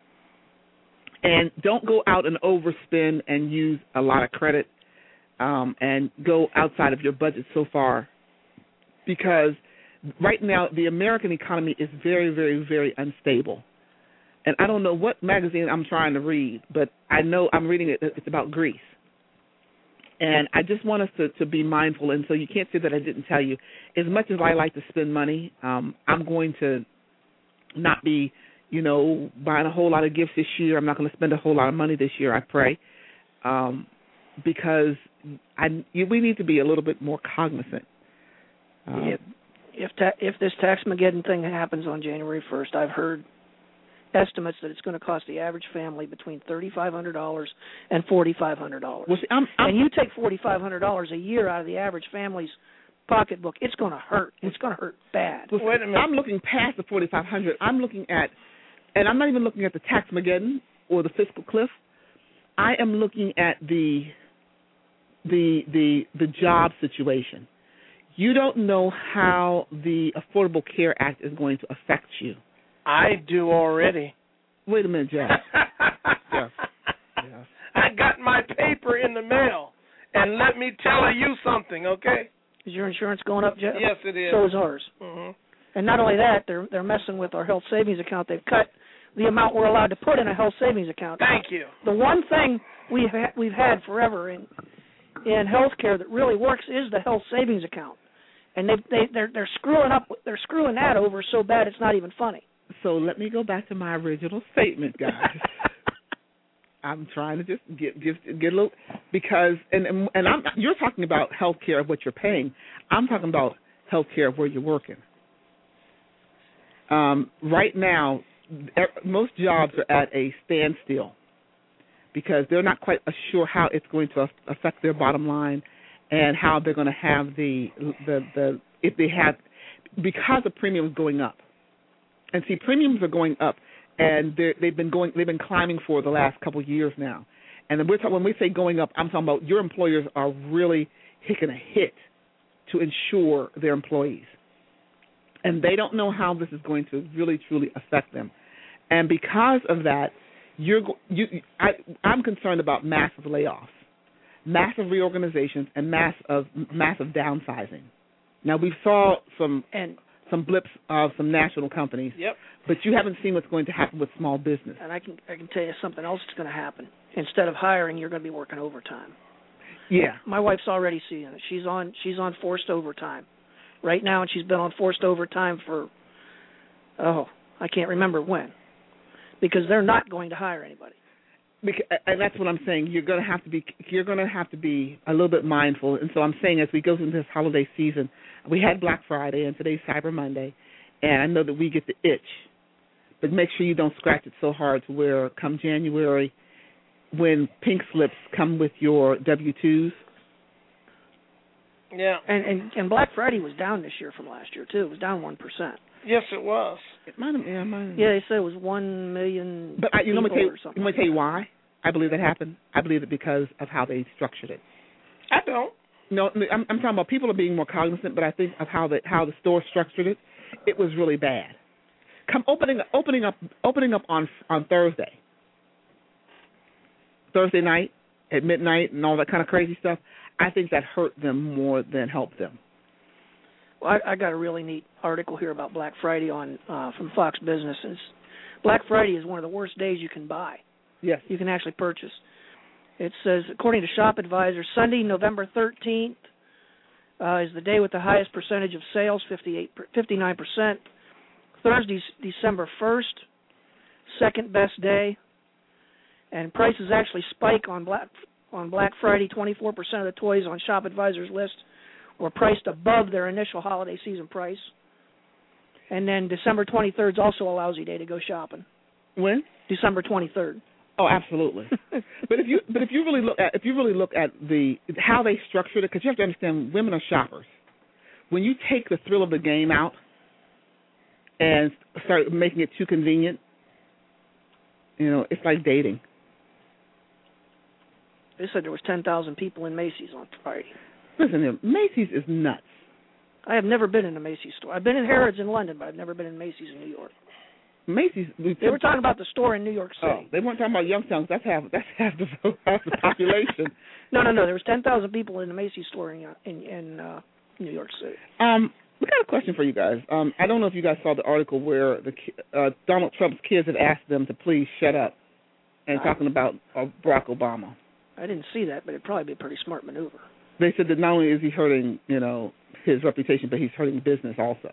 And don't go out and overspend and use a lot of credit um, and go outside of your budget so far. Because right now the American economy is very, very, very unstable. And I don't know what magazine I'm trying to read, but I know I'm reading it. It's about Greece. And I just want us to, to be mindful. And so you can't say that I didn't tell you. As much as I like to spend money, um, I'm going to not be, you know, buying a whole lot of gifts this year. I'm not going to spend a whole lot of money this year, I pray, um, because I, we need to be a little bit more cognizant. Uh, if if, ta- if this Tax-Mageddon thing happens on January first, I've heard estimates that it's going to cost the average family between thirty-five hundred dollars and forty-five hundred dollars. Well, see, I'm, I'm, and you take forty-five hundred dollars a year out of the average family's pocketbook, it's going to hurt. It's going to hurt bad. Well, wait a minute. I'm looking past the forty-five hundred dollars. I'm looking at, and I'm not even looking at the Tax-Mageddon or the fiscal cliff. I am looking at the the the the job situation. You don't know how the Affordable Care Act is going to affect you. I do already. Wait a minute, Jeff. Jeff. Jeff. I got my paper in the mail, and let me tell you something, okay? Is your insurance going up, Jeff? Yes, it is. So is ours. Mm-hmm. And not only that, they're they're messing with our health savings account. They've cut the amount we're allowed to put in a health savings account. Thank you. The one thing we've ha- we've had forever in in healthcare that really works is the health savings account. And they they they're they're screwing up they're screwing that over so bad it's not even funny. So let me go back to my original statement, guys. I'm trying to just get get get a little because and and, and I'm you're talking about health care of what you're paying. I'm talking about health care of where you're working. Um, right now, most jobs are at a standstill because they're not quite sure how it's going to affect their bottom line and how they're going to have the the, the if they have, because the premiums going up. And see, premiums are going up, and they've been going, they've been climbing for the last couple of years now. And then we're talking, when we say going up, I'm talking about your employers are really taking a hit to insure their employees. And they don't know how this is going to really, truly affect them. And because of that, you're you, I, I'm concerned about massive layoffs, massive reorganizations, and massive massive downsizing. Now we saw some and some blips of some national companies, yep. but you haven't seen what's going to happen with small business. And I can I can tell you something else that's going to happen. Instead of hiring, you're going to be working overtime. Yeah, my wife's already seeing it. She's on she's on forced overtime right now, and she's been on forced overtime for oh I can't remember when, because they're not going to hire anybody. Because, and that's what I'm saying. You're going to have to be you're going to have to be a little bit mindful. And so I'm saying, as we go through this holiday season, we had Black Friday and today's Cyber Monday, and I know that we get the itch, but make sure you don't scratch it so hard to where come January, when pink slips come with your W two's. Yeah, and, and and Black Friday was down this year from last year too. It was down one percent. Yes, it was. It might have, yeah, might have. Yeah, they said it was one million. But I, you know, let me tell you, or something. let me tell you why I believe that happened. I believe it because of how they structured it. I don't. No, I'm, I'm talking about people are being more cognizant, but I think of how the how the store structured it, it was really bad. Come opening opening up opening up on on Thursday, Thursday night at midnight and all that kind of crazy stuff. I think that hurt them more than helped them. Well, I, I got a really neat article here about Black Friday on uh, from Fox Business. It's, Black Friday is one of the worst days you can buy. Yes, you can actually purchase. It says, according to Shop Advisor, Sunday, November thirteenth, uh, is the day with the highest percentage of sales, fifty-eight, fifty-nine percent. Thursday, December first, second best day. And prices actually spike on Black on Black Friday. twenty-four percent of the toys on Shop Advisor's list were priced above their initial holiday season price. And then December twenty-third is also a lousy day to go shopping. When? December twenty-third. Oh, absolutely. but if you but if you really look at if you really look at the how they structured it, because you have to understand, women are shoppers. When you take the thrill of the game out and start making it too convenient, you know, it's like dating. They said there was ten thousand people in Macy's on Friday. Listen, Macy's is nuts. I have never been in a Macy's store. I've been in Harrods in London, but I've never been in Macy's in New York. Macy's. They were talking about the store in New York City. Oh, they weren't talking about Youngstown. That's half. That's half the half the population. no, no, no. There was ten thousand people in the Macy's store in in, in uh, New York City. Um, we got a question for you guys. Um, I don't know if you guys saw the article where the uh, Donald Trump's kids have asked them to please shut up, and I, talking about uh, Barack Obama. I didn't see that, but it'd probably be a pretty smart maneuver. They said that not only is he hurting, you know, his reputation, but he's hurting business also.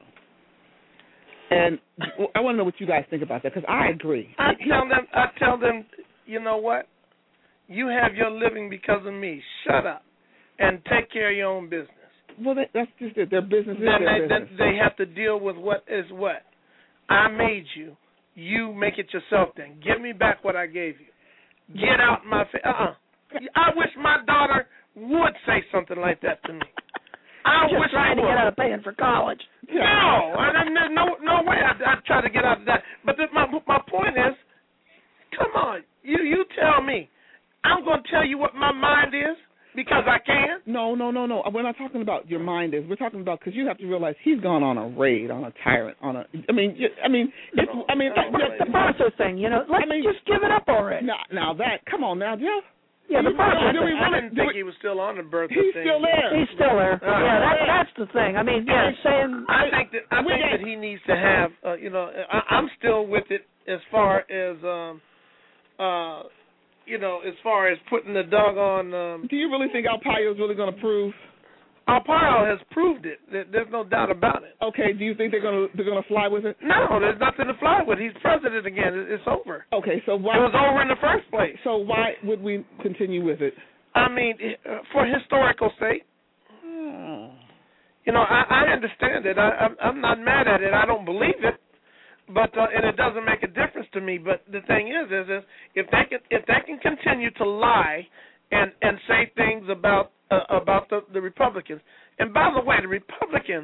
And I want to know what you guys think about that, because I agree. I tell them, I tell them, you know what? You have your living because of me. Shut up and take care of your own business. Well, that, that's just it. Their business is then their they, business. Then they have to deal with what is what. I made you. You make it yourself then. Give me back what I gave you. Get out my face. Uh-uh. I wish my daughter would say something like that to me. I Just wish trying I to get out of paying for college. No, I, there's no no way I I try to get out of that. But the, my my point is, come on, you you tell me. I'm going to tell you what my mind is because I can. No, no, no, no. We're not talking about your mind is. We're talking about, because you have to realize he's gone on a raid, on a tyrant, on a. I mean, I mean, it's, I mean, no, the, the Barca thing. You know, let's I mean, just give it up already. Now, now that, come on, now, Jeff. Yeah, the Barca no, thing. I didn't think he was still on the birthday He's thing. still there. He's still there. Uh, yeah, that, that's the thing. I mean, yeah, saying. I think that I think that he needs to have. Uh, you know, I, I'm still with it as far as um, uh, you know, as far as putting the doggone. Um, Do you really think Arpaio is really going to prove? Arpaio has proved it. There's no doubt about it. Okay. Do you think they're going to they're going to fly with it? No, there's nothing to fly with. He's president again. It's over. Okay. So why? It was over in the first place. So why would we continue with it? I mean, for historical sake. Oh. You know, I, I understand it. I, I'm, I'm not mad at it. I don't believe it, but uh, and it doesn't make a difference to me. But the thing is, is, is if they can if they can continue to lie and and say things about uh, about the, the Republicans. And by the way, the Republicans,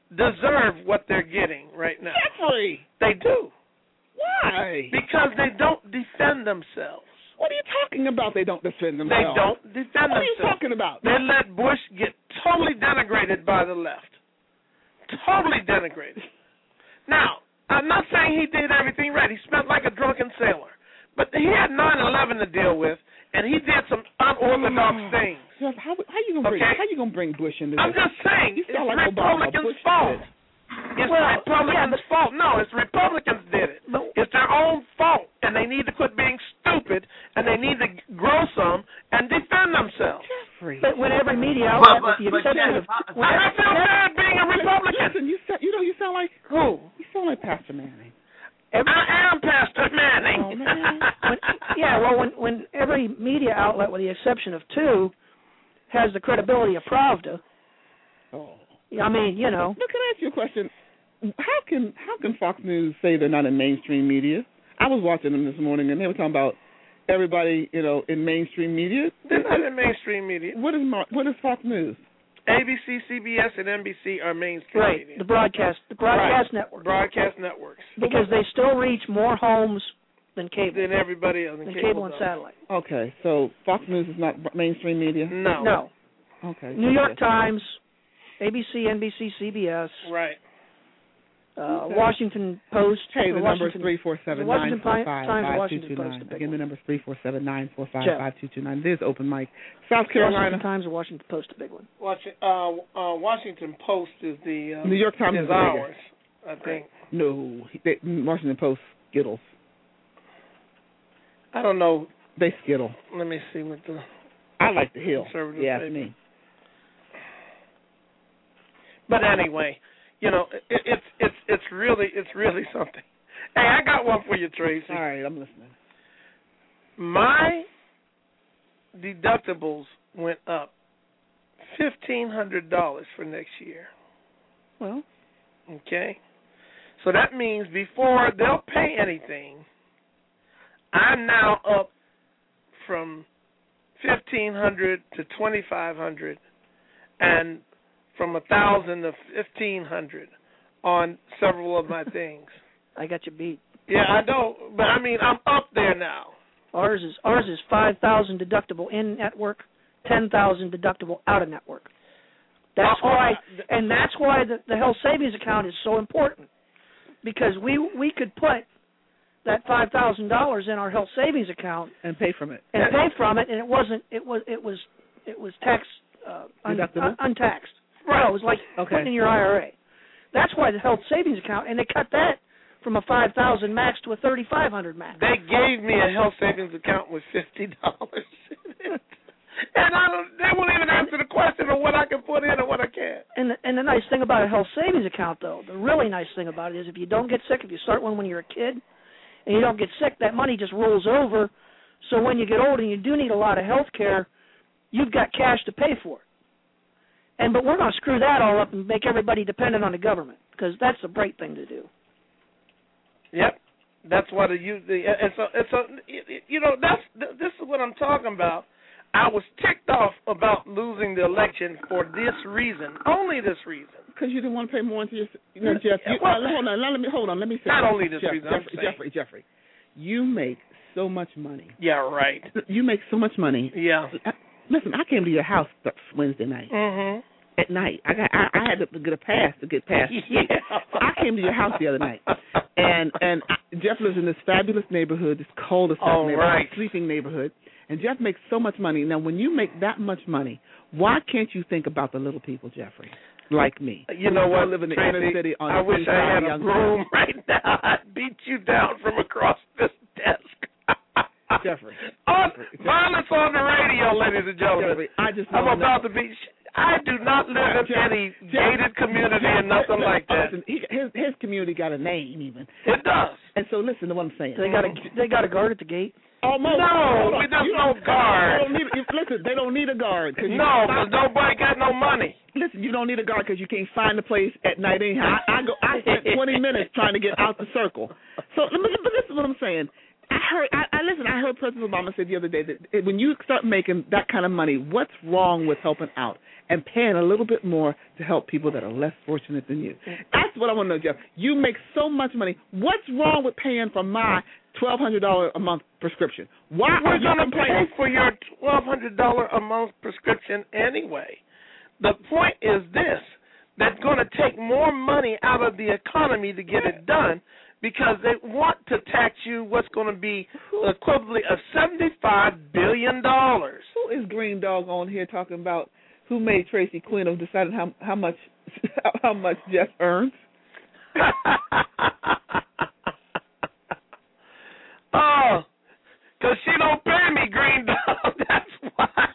deserve what they're getting right now. Jeffrey! They do. Why? Because they don't defend themselves. What are you talking about? They don't defend themselves. They don't defend what themselves. What are you talking about? They let Bush get totally denigrated by the left. Totally denigrated. Now, I'm not saying he did everything right. He spent like a drunken sailor. But he had nine eleven to deal with, and he did some unorthodox oh, things. Jeff, how, how you gonna bring okay? how you gonna bring Bush into this? I'm just saying, you it's sound like Republicans' Obama. fault. It's well, the Republicans' yeah, fault. No, it's Republicans did it. But, it's their own fault, and they need to quit being stupid, and they need to grow some and defend themselves. Jeffrey. But when every media outlet, but, with the but, exception but, of, I don't feel bad being a Republican. Listen, you sound, you know you sound like who? You sound like Pastor Manning. Every, I am Pastor Manning. Oh, man. when, yeah, well, when when every media outlet, with the exception of two, has the credibility of Pravda. Oh. I mean, you know. Look, can I ask you a question? How can how can Fox News say they're not in mainstream media? I was watching them this morning, and they were talking about everybody, you know, in mainstream media. They're not in mainstream media. What is what is Fox News? A B C, C B S, and N B C are mainstream right, media. the broadcast, the broadcast right. networks. Broadcast networks. Because they still reach more homes than cable. Than everybody else. Than than cable, cable and does. satellite. Okay, so Fox News is not mainstream media? No. No. Okay. New York Times, A B C, N B C, C B S. Right. Uh, okay. Washington Post. Hey, the number is Washington, three four seven nine four five five two two nine. Again, the number is three four seven nine four five five two two nine. There's open mic. South Carolina. Washington Times or Washington Post, a big one. Washington, uh, uh, Washington Post is the uh, New York Times is is ours, I think. No, they, Washington Post skittles. I don't know. They skittle. Let me see what the. I like the Hill. Yeah, paper. me. But anyway, you know, it, it's it's it's really it's really something. Hey, I got one for you, Tracy. All right, I'm listening. My deductibles went up fifteen hundred dollars for next year. Well, okay. So that means before they'll pay anything, I'm now up from fifteen hundred to twenty five hundred, and from a thousand to fifteen hundred on several of my things. I got you beat. Yeah, I know, but I mean I'm up there now. Ours is ours is five thousand deductible in network, ten thousand deductible out of network. That's oh, why, oh, and that's why the, the health savings account is so important, because we we could put that five thousand dollars in our health savings account and pay from it, and pay from it, and it wasn't it was it was it was tax uh, un, un, untaxed. Right. No, it was like okay. putting in your I R A. That's why the health savings account, and they cut that from a five thousand max to a thirty five hundred max. They gave me a health savings account with fifty dollars in it, and I don't. They won't even answer the question of what I can put in and what I can't. And the, and the nice thing about a health savings account, though, the really nice thing about it is if you don't get sick, if you start one when you're a kid, and you don't get sick, that money just rolls over. So when you get old and you do need a lot of health care, you've got cash to pay for it. And but we're going to screw that all up and make everybody dependent on the government, because that's a great thing to do. Yep, that's why the you the it's a it's a you know that's this is what I'm talking about. I was ticked off about losing the election for this reason, only this reason. Because you didn't want to pay more into your, you know, Jeff. You, well, uh, hold on, let me hold on. Let me say not this. only this Jeff, reason. Jeffrey, Jeffrey, Jeffrey, you make so much money. Yeah, right. You make so much money. Yeah. I, listen, I came to your house Wednesday night. Mm-hmm. At night, I got I, I had to get a pass to get past. Yeah. So I came to your house the other night, and and I, Jeff lives in this fabulous neighborhood, this cul-de-sac oh, neighborhood, right. sleeping neighborhood. And Jeff makes so much money. Now, when you make that much money, why can't you think about the little people, Jeffrey, like me? You know what, I live in the Tracy, inner city on I the wish I had a broom right now. I'd beat you down from across this desk. Jeffrey. On, Jeffrey. Violence on the radio, ladies and gentlemen. Jeffrey, I just I'm about know. to be... I do not live in Jeff, any Jeff, gated community Jeff, and nothing Jeff, like that. Listen, he, his his community got a name even. It does. And so listen to what I'm saying. They got a they got a guard at the gate. Almost. No, Hold on. there's You no don't- guard. They don't need, you, listen, they don't need a guard. Cause you No, can't because nobody got no money. Listen, you don't need a guard because you can't find the place at night anyhow. I, I go. I spent twenty minutes trying to get out the circle. So, but this is what I'm saying. I heard. I, I listen. I heard President Obama say the other day that when you start making that kind of money, what's wrong with helping out and paying a little bit more to help people that are less fortunate than you? That's what I want to know, Jeff. You make so much money. What's wrong with paying for my twelve hundred dollars a month prescription? Why We're are you going to complaining? pay for your twelve hundred dollars a month prescription anyway. The point is this: that's going to take more money out of the economy to get it done, because they want to tax you what's going to be the equivalent of seventy-five billion dollars. Who is Green Dog on here talking about who made Tracy Quinn of deciding how how much how much Jeff earns? Oh, because she don't pay me, Green Dog. That's why.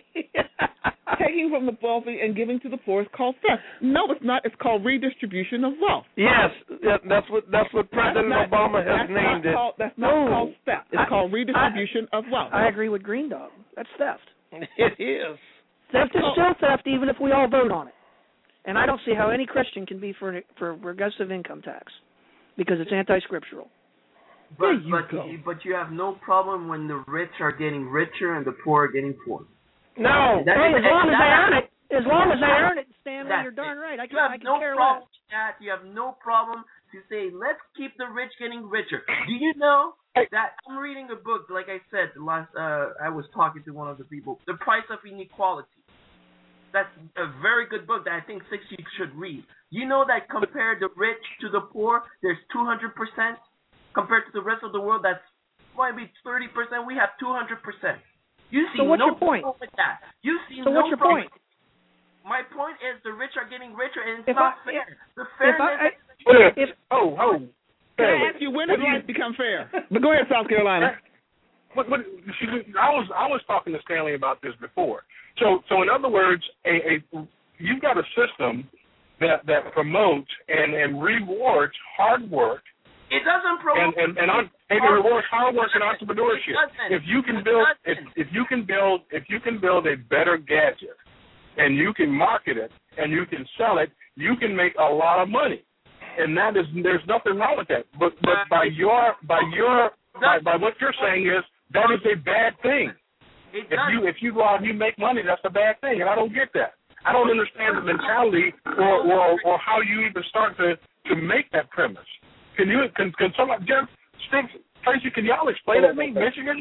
Taking from the wealthy and giving to the poor is called theft. No, it's not. It's called redistribution of wealth. Yes, that's what that's what President not, Obama has named it. Called, that's not no. called theft. It's I, called redistribution I, of wealth. I agree with Green Dog. That's theft. It is. Theft is still theft, even if we all vote on it. And I don't see how any Christian can be for for regressive income tax, because it's anti-scriptural. But you but go. you, but you have no problem when the rich are getting richer and the poor are getting poor. No. That, Hey, as long as they earn it, as long as they that- earn it, Stanley, that's you're darn it. right. I can, You have I can no care problem less. with that. You have no problem to say, let's keep the rich getting richer. Do you know that I'm reading a book, like I said, the last uh, I was talking to one of the people, The Price of Inequality. That's a very good book that I think six you should read. You know that compared the rich to the poor, there's two hundred percent. Compared to the rest of the world, that's maybe thirty percent. We have two hundred percent. You see So what's no your point? problem with that. You see So no what's your problem. point? My point is the rich are getting richer, and it's If not I- fair. The If fairness. I, If, if oh, oh. Can I ask you, when does life become fair? But go ahead, South Carolina. What, what, I was I was talking to Stanley about this before. So so in other words, a, a you've got a system that, that promotes and, and rewards hard work. It doesn't promote. And and and, on, and it rewards hard work and entrepreneurship. If you can build if, if you can build if you can build a better gadget, and you can market it and you can sell it, you can make a lot of money. And that is, there's nothing wrong with that. But but by your by your by, by what you're saying is that is a bad thing. If you if you go out and you make money, that's a bad thing, and I don't get that. I don't understand the mentality or or, or how you even start to, to make that premise. Can you can can somebody Jeff Steve, Tracy, can y'all explain to me, Michigan?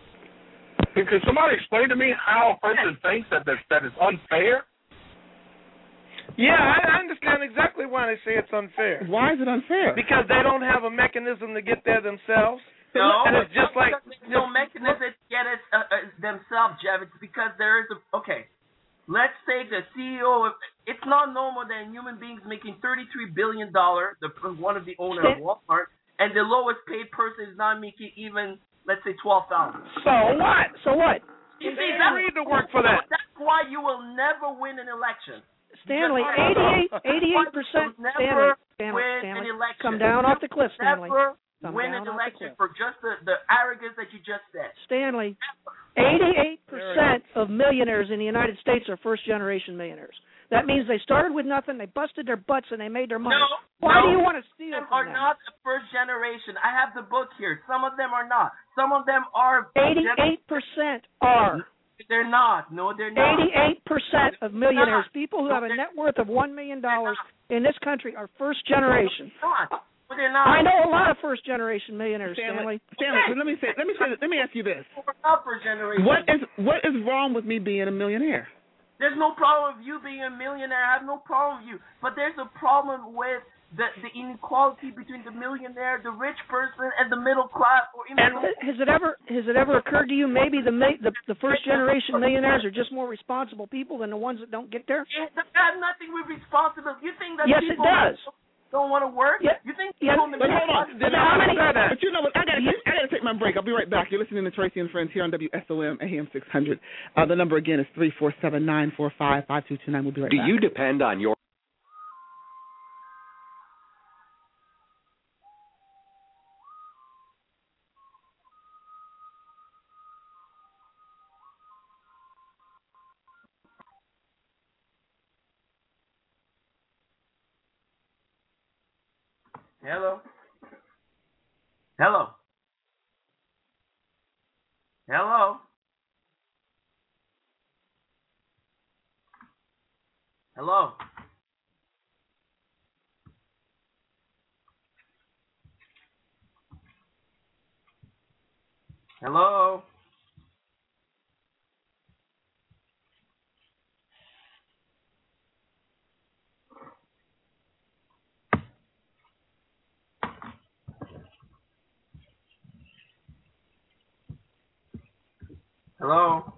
Can, can somebody explain to me how a person thinks that that, that is unfair? Yeah, I understand exactly why they say it's unfair. Why is it unfair? Because they don't have a mechanism to get there themselves. No, and it's just like no mechanism to get it uh, uh, themselves, Jeff. It's because there is a okay. Let's say the C E O of it's not normal that human beings making thirty-three billion dollars, the one of the owner of Walmart, and the lowest paid person is not making even let's say twelve thousand. So what? So what? You see, They that's, need to work for that. That's why you will never win an election. Stanley, eighty-eight, eighty-eight percent. Stanley, Stanley, win Stanley, an election. come down off the cliff, Stanley. Never Come win down an off the election cliff. for just the, the arrogance that you just said. Stanley, eighty-eight percent of millionaires in the United States are first-generation millionaires. That means they started with nothing, they busted their butts, and they made their money. No, Why no, do you want to steal some from are them? not the first generation. I have the book here. Some of them are not. Some of them are. eighty-eight percent are. They're not. No, they're not. eighty-eight percent of millionaires, people who have a net worth of one million dollars in this country, are first generation. They're not. But they're not. I know a lot of first generation millionaires, Stanley, Stanley. Stanley, let me say, let me say, let me ask you this: We're not first generation. What is what is wrong with me being a millionaire? There's no problem with you being a millionaire. I have no problem with you. But there's a problem with the the inequality between the millionaire, the rich person, and the middle class. Or even And has it ever has it ever occurred to you maybe the the, the first generation millionaires are just more responsible people than the ones that don't get there? It has nothing with responsibility. You think that Yes, it people does. don't want to work? Yeah. You think Yeah. people in the But hold on, middle how many, class- but you know what? I gotta take, I gotta take my break. I'll be right back. You're listening to Tracy and Friends here on W S O M A M six hundred. Uh, the number again is three four seven nine four five five two two nine. We'll be right Do back. you depend on your Hello. Hello. Hello. Hello. Hello.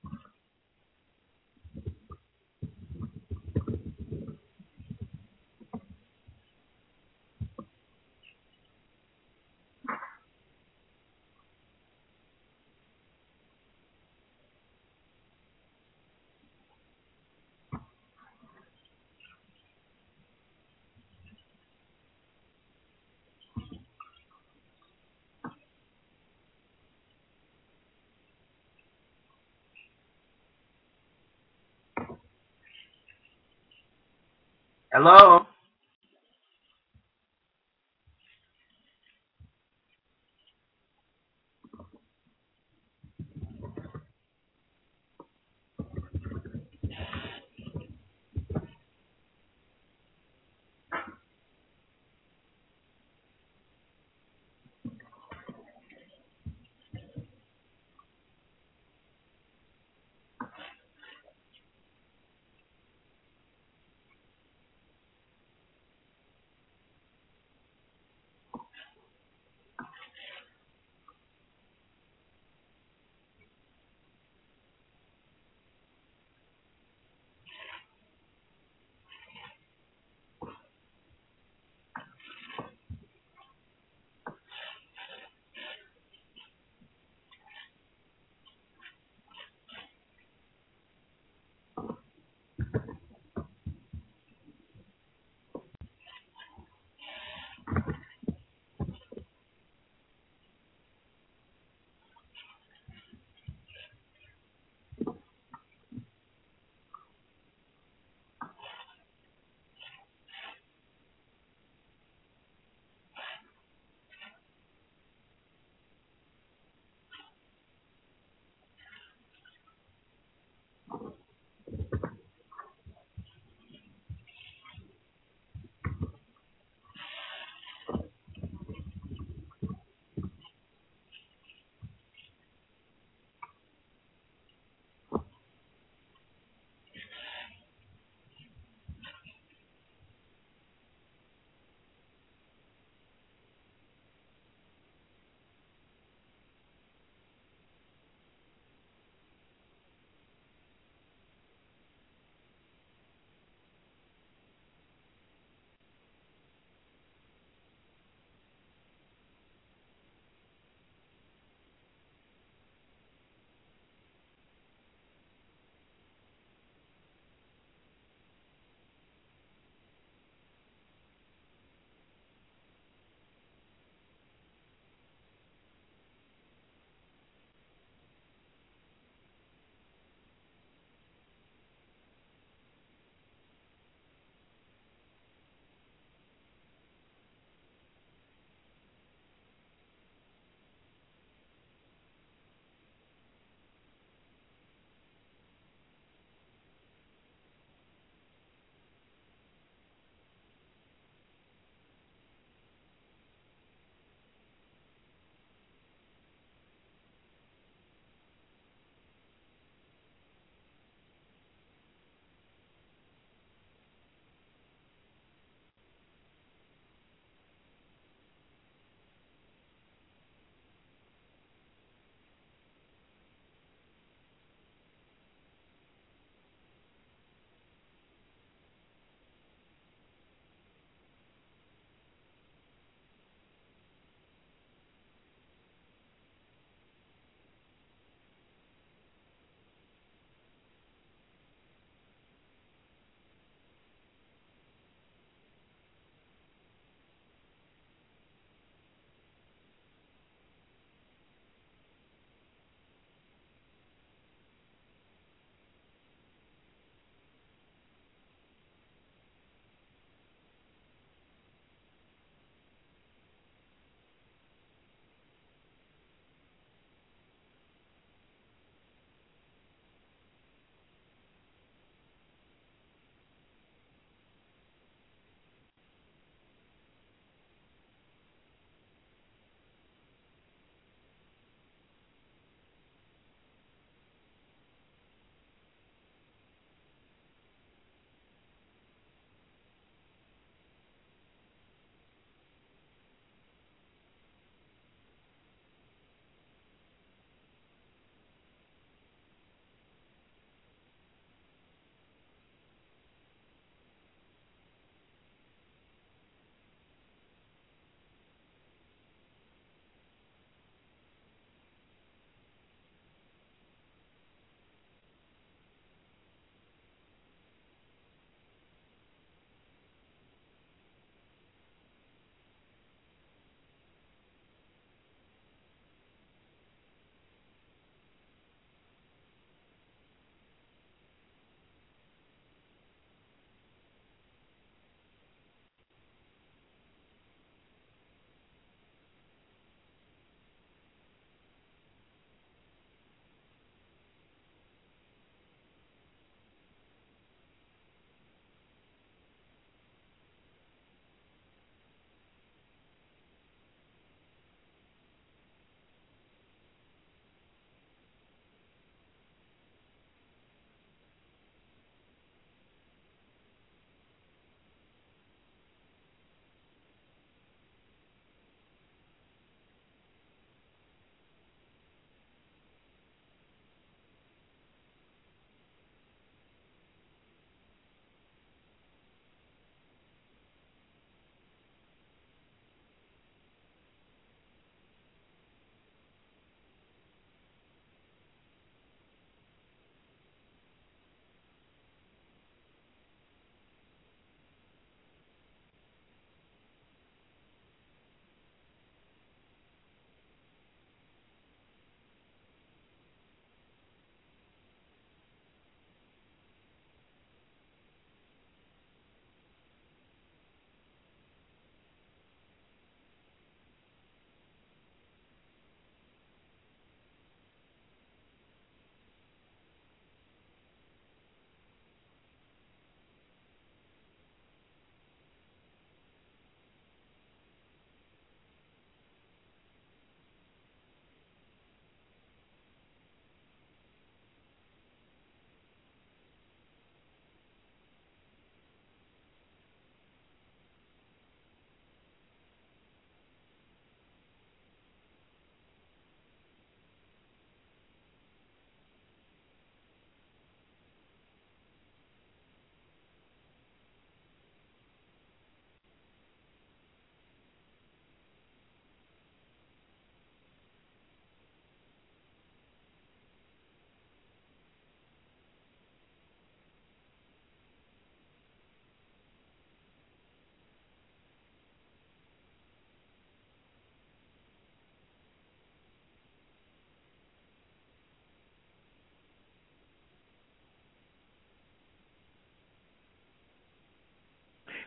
Hello.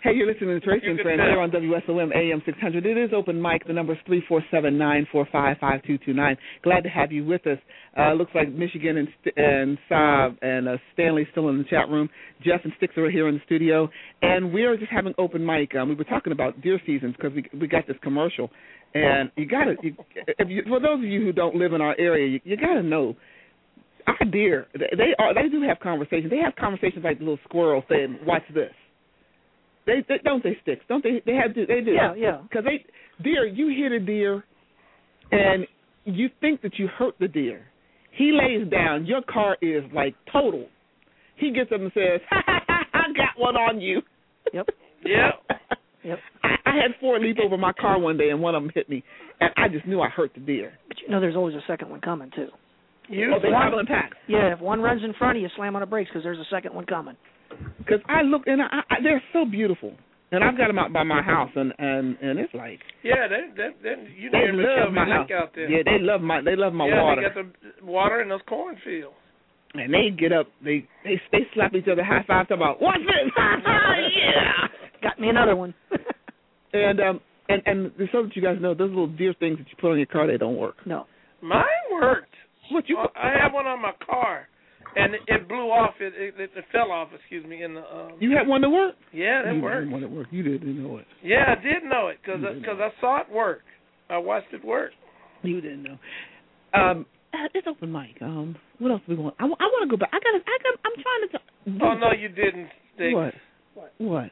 Hey, you're listening to Tracy and Friends here on W S O M A M six hundred. It is open mic. The number is three four seven, nine four five, five two two nine. Glad to have you with us. Uh, looks like Michigan and St- and Saab and uh, Stanley still in the chat room. Jeff and Sticks are here in the studio. And we are just having open mic. Um, we were talking about deer seasons because we we got this commercial. And you got to, if you, for those of you who don't live in our area, you, you got to know, our deer, they are they do have conversations. They have conversations like the little squirrel saying, watch this. They, they don't they Sticks? Don't they? They have to. They do. Yeah, yeah. Because they deer, you hit a deer, and you think that you hurt the deer. He lays down. Your car is like total. He gets up and says, "Ha ha ha! I got one on you." Yep. Yep. Yep. I, I had four leap over my car one day, and one of them hit me, and I just knew I hurt the deer. But you know, there's always a second one coming too. You oh, they travel in packs. Yeah, if one runs in front of you, slam on the brakes because there's a second one coming. Because I look and I, I, they're so beautiful, and I've got them out by my house, and and, and it's like yeah, they they, they you they never love tell my me house. out there. Yeah, they love my they love my yeah, water. they got the water in those cornfields. And they get up, they they they slap each other, high five, talk about what's this? Yeah, got me another one. and um and and so that you guys know, those little deer things that you put on your car, they don't work. No, mine worked. What you? Uh, I have one on my car, and it, it blew off. It, it it fell off. Excuse me. In the um, you had one that worked? Yeah, that you worked. You had one that worked. You didn't know it. Yeah, I did know it because because I, I saw it work. I watched it work. You didn't know. Um, it's open mic. Um, what else are we going? I, I want to go back. I got. I got. I'm trying to. T- oh no, you didn't. Sticks. What? What? What?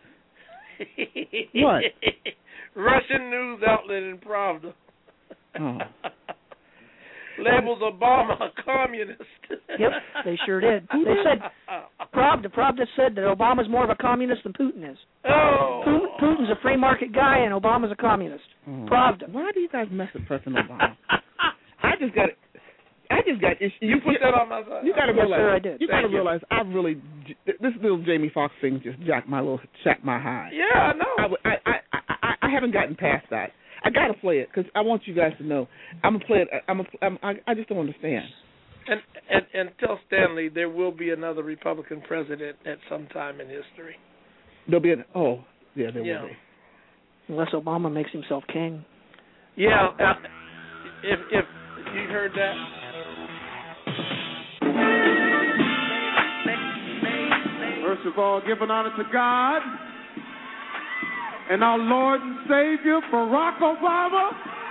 What? Russian news outlet in Pravda. Oh. Labels Obama a communist. Yep, they sure did. They said Pravda. Pravda said that Obama's more of a communist than Putin is. Oh. Putin, Putin's a free market guy, and Obama's a communist. Oh. Pravda. Why do you guys mess with President Obama? I just got. I just got issues. You put that on my side. You got to yes, realize. Sir, I did. You got to you. realize. I really. This little Jamie Foxx thing just jacked my little jacked my high. Yeah, I know. I, I, I, I, I haven't gotten past that. I gotta play it because I want you guys to know. I'm gonna play it. I'm. A, I'm I, I just don't understand. And, and and tell Stanley there will be another Republican president at some time in history. There'll be an. Oh, yeah, there yeah. will be. Unless Obama makes himself king. Yeah. Uh, if if you heard that. First of all, give an honor to God and our Lord and Savior, Barack Obama.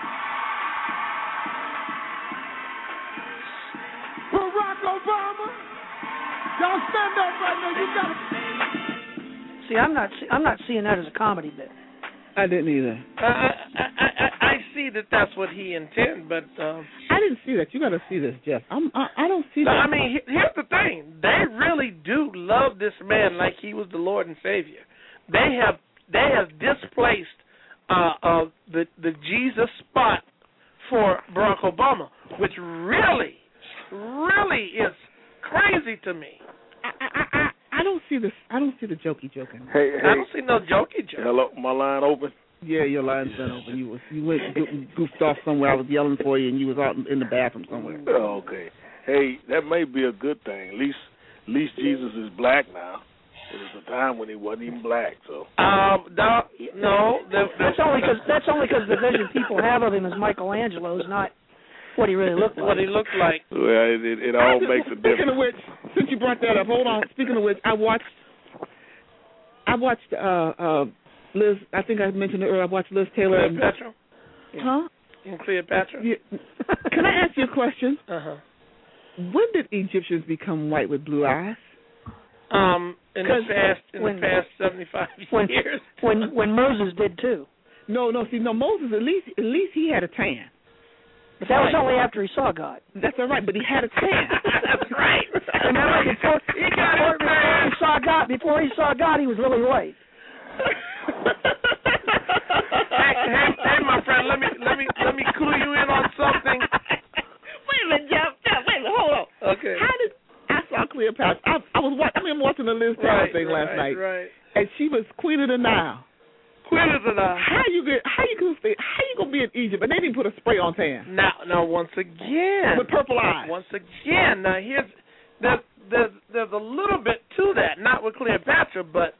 Barack Obama. Y'all stand up right now. You got. See, I'm not. I'm not seeing that as a comedy bit. I didn't either. Uh, I, I, I I see that that's what he intended, but um, I didn't see that. You got to see this, Jeff. I'm. I, I don't see no, that. I mean, here's the thing: they really do love this man like he was the Lord and Savior. They have. They have displaced uh, uh, the the Jesus spot for Barack Obama, which really, really is crazy to me. I, I, I, I don't see this. I don't see the jokey joking. Hey, hey. I don't see no jokey joke. Hello, my line open. Yeah, your line's been open. You was you went go- goofed off somewhere. I was yelling for you, and you was out in the bathroom somewhere. Oh, okay. Hey, that may be a good thing. At least, at least Jesus is black now. It was a time when he wasn't even black, so. Um, no, no the, that's only because that's only because the vision people have of him as Michelangelo's not what he really looked like. What he looked like. Well, it, it, it all just, makes a speaking difference. Speaking of which, since you brought that up, hold on. Speaking of which, I watched. I watched uh, uh, Liz. I think I mentioned it earlier. I watched Liz Taylor. Cleopatra. And, huh? In Cleopatra. Yeah. Can I ask you a question? Uh huh. When did Egyptians become white with blue eyes? Um, in the past, in when, the past seventy-five when, years. When when Moses did too. No, no. See, no. Moses at least at least he had a tan. But that was only after he saw God. That's all right, but he had a tan. That's right. Remember, before, he, got before, before he saw God, before he saw God, he was really white. hey, hey, hey, my friend, let me let me let me clue you in on something. Wait a minute, Jeff. Jeff, wait a minute. Hold on. Okay. How did I saw Cleopatra? I, I was watching. I mean, watching the Liz Taylor right, thing right, last night, right. and she was Queen of the Nile. Queen of the Nile. How you get? How you gonna stay? How you gonna be in Egypt? And they didn't put a spray on tan. Now, now, once again, with purple eyes. Once again, now here's there's there's there's a little bit to that. Not with Cleopatra, but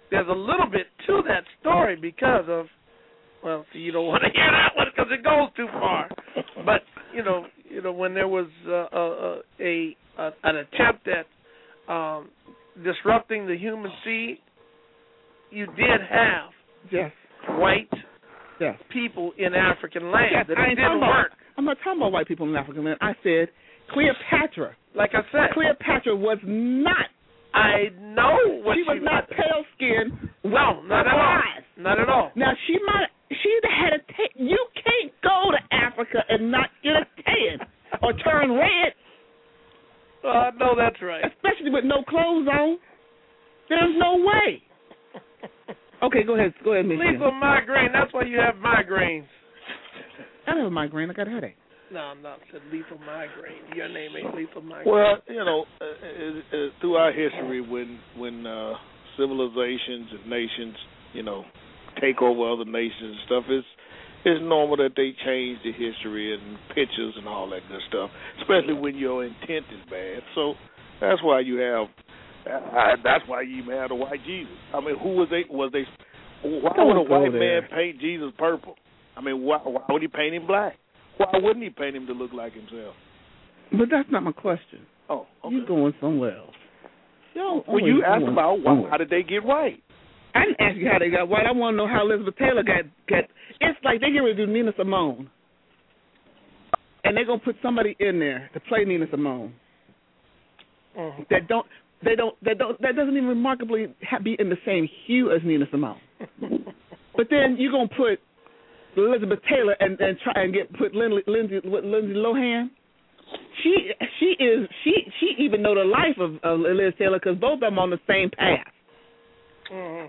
there's a little bit to that story because of, well, you don't want to hear that one because it goes too far. But you know, you know, when there was uh, a, a, a an attempt at um, disrupting the human seed, you did have yes. white yes. people in African land. Yes, that I it ain't didn't talking work. About, I'm not talking about white people in African land. I said Cleopatra. Like I said, Cleopatra was not. I know what she was she not was. pale skinned. No, not at all. Not at all. Now she might. She had a. T- you can't go to Africa and not get a tan or turn red. Uh, I know that's right. Especially with no clothes on. There's no way. Okay, go ahead. Go ahead, Miss. Lethal migraine. That's why you have migraines. I don't have a migraine. I got a headache. No, I'm not. Said lethal migraine. Your name ain't lethal migraine. Well, you know, uh, uh, uh, throughout history, when when uh, civilizations and nations, you know, take over other nations and stuff, it's it's normal that they change the history and pictures and all that good stuff, especially when your intent is bad. So that's why you have. Uh, that's why you even have the white Jesus. I mean, who was they? Was they? Why would a white man paint Jesus purple? I mean, why, why would he paint him black? Why wouldn't he paint him to look like himself? But that's not my question. Oh, okay. You're going somewhere else. Yo, when you asked about why, how did they get white? I didn't ask you how they got white. I want to know how Elizabeth Taylor got got. It's like they get ready to do Nina Simone, and they're gonna put somebody in there to play Nina Simone. Mm-hmm. That don't. They don't. That don't. That doesn't even remarkably ha- be in the same hue as Nina Simone. But then you're gonna put Elizabeth Taylor and, and try and get put Lindsay Lindsay Lindsay Lohan. She she is she she even know the life of, of Liz Taylor because both of them on the same path. Mm-hmm.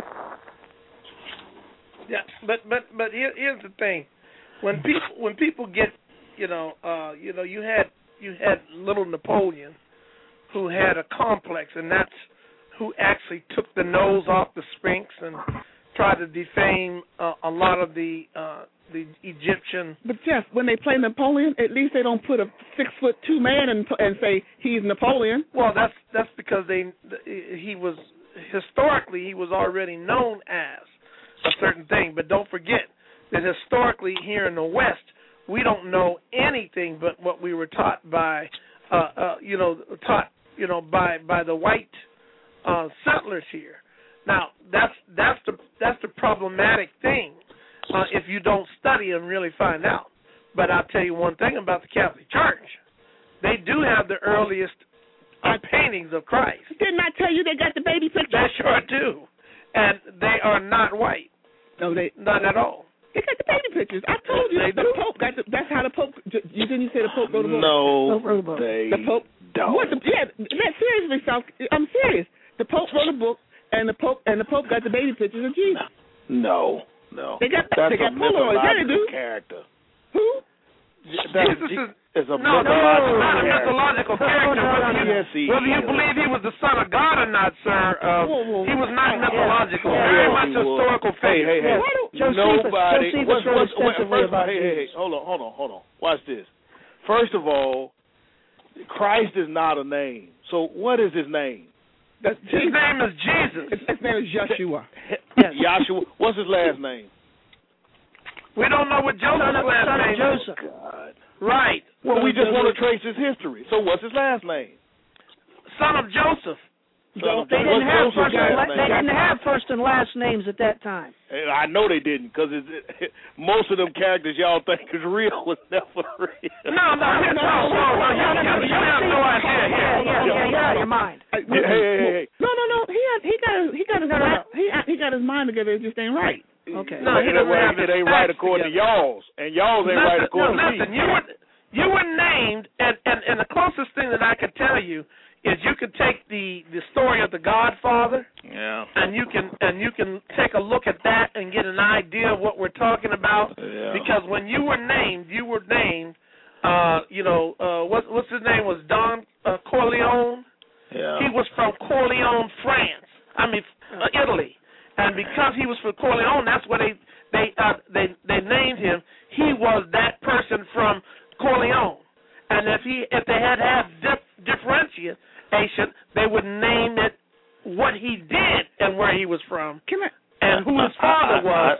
Yeah, but but but here, here's the thing: when people when people get you know uh, you know you had you had little Napoleon who had a complex, and that's who actually took the nose off the Sphinx and tried to defame uh, a lot of the uh, the Egyptian. But Jeff, when they play Napoleon, at least they don't put a six foot two man and and say he's Napoleon. Well, that's that's because they he was historically he was already known as a certain thing. But don't forget that historically here in the West we don't know anything but what we were taught by uh, uh, you know taught you know by by the white uh, settlers here. Now that's that's the that's the problematic thing uh, if you don't study and really find out. But I'll tell you one thing about the Catholic Church: they do have the earliest uh, paintings of Christ. Didn't I tell you they got the baby pictures? They sure do, and they are not white. No, they not at all. They got the baby pictures. I told you they the do. Pope got the, that's how the Pope. You didn't you say the Pope wrote the book? No, Pope wrote a book. they the Pope. don't. What the, yeah, man, seriously, South. I'm serious. The Pope wrote a book, and the Pope and the Pope got the baby pictures of Jesus. No, no. They got that's they got a Polaroids. Yeah, they do. Character. Who? That Jesus is, is a no, no, mythological not a character. mythological character. Whether you, Yes, he whether you is. believe he was the son of God or not, sir, uh, Whoa, whoa, he was not yeah, mythological. yeah, Very yeah, much he was. historical Hey, figure. hey, hey. Yeah, why don't- Josephus- Nobody. Josephus what's, wrote what's, wait, extensively first, about hey, hey, hey, Jesus. hold on, hold on, hold on. Watch this. First of all, Christ is not a name. So what is his name? That's His name is Jesus. His, his name is Joshua. Yahshua. What's his last name? We don't know what Joseph's Son of, last son of name is. Joseph. God. Right. Well, Son we of just want to Joseph. trace his history. So what's his last name? Son of Joseph. Son of They didn't what's have Joseph's first and last la- name? they didn't have first and last names at that time. And I know they didn't, because most of them characters y'all think is real was never real. No, no, no, no, no, no. You, you, you have no idea. Yeah, Yeah, yeah, yeah, you're out of your mind. Hey, Hey, hey, hey, hey. No, no, no. He had, he got his, he got his No, no, mind, he he got his mind together. It just ain't right. Okay. No, he it, doesn't ain't- have his it ain't right facts according together. to y'all's, and y'all's ain't right Listen, according no, to listen, me. you were you were named, and, and and the closest thing that I could tell you is you could take the the story of the Godfather, Yeah. and you can and you can take a look at that and get an idea of what we're talking about. Yeah. Because when you were named, you were named. Uh, you know, uh, what what's his name was Don uh, Corleone. Yeah. He was from Corleone, France. I mean, uh, Italy. And because he was from Corleone, that's where they they uh, they they named him. He was that person from Corleone. And if he if they had to have dif- differentiation, they would name it what he did and where he was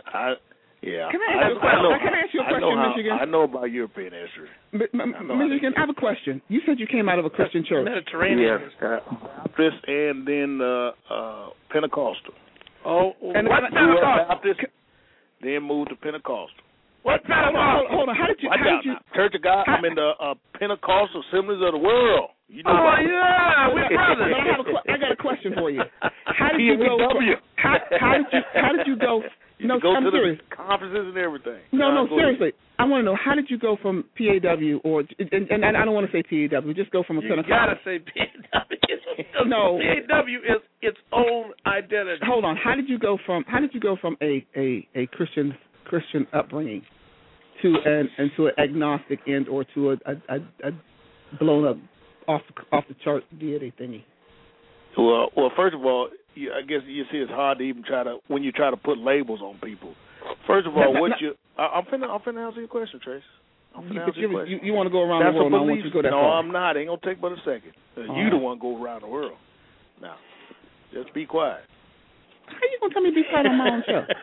I, yeah. Can I ask you a question? I know, Can I ask you a I question, know how, Michigan? I know about European history. M- M- Michigan, I have a question. You said you came out of a Christian church. Mediterranean. Yes, uh, Baptist and then uh, uh, Pentecostal. Oh, and what Pentecostal? Baptist, then moved to Pentecostal. What Hold on, hold on. How did you? Watch How out did you? now. Church of God. How, I'm in the uh, Pentecostal Assemblies of the World. You know oh about yeah, we brothers. But I have a, que- I got a question for you. How did you go? From, how, how did you? How did you go? You no, go I'm to serious. the conferences and everything. No, uh, no, seriously. Ahead. I want to know, how did you go from P A W or and, and, and I don't want to say P A W, just go from a you Pentecostal. You gotta say P A W. No, P A W is its own identity. Hold on. How did you go from? How did you go from a a, a Christian Christian upbringing to an and to an agnostic end or to a a, a, a blown up off off the chart deity thingy? Well, well, first of all, you, I guess you see it's hard to even try to when you try to put labels on people. First of all, no, what no, you I, I'm finna I'm finna answer your question, Trace. I'm finna answer your you, question. You, you want to go around That's the world? A I want belief. you to go that no, far. I'm not. Ain't gonna take but a second. Uh, All you right. the one go around the world. Now, just be quiet. How you gonna tell me to be quiet on my own show?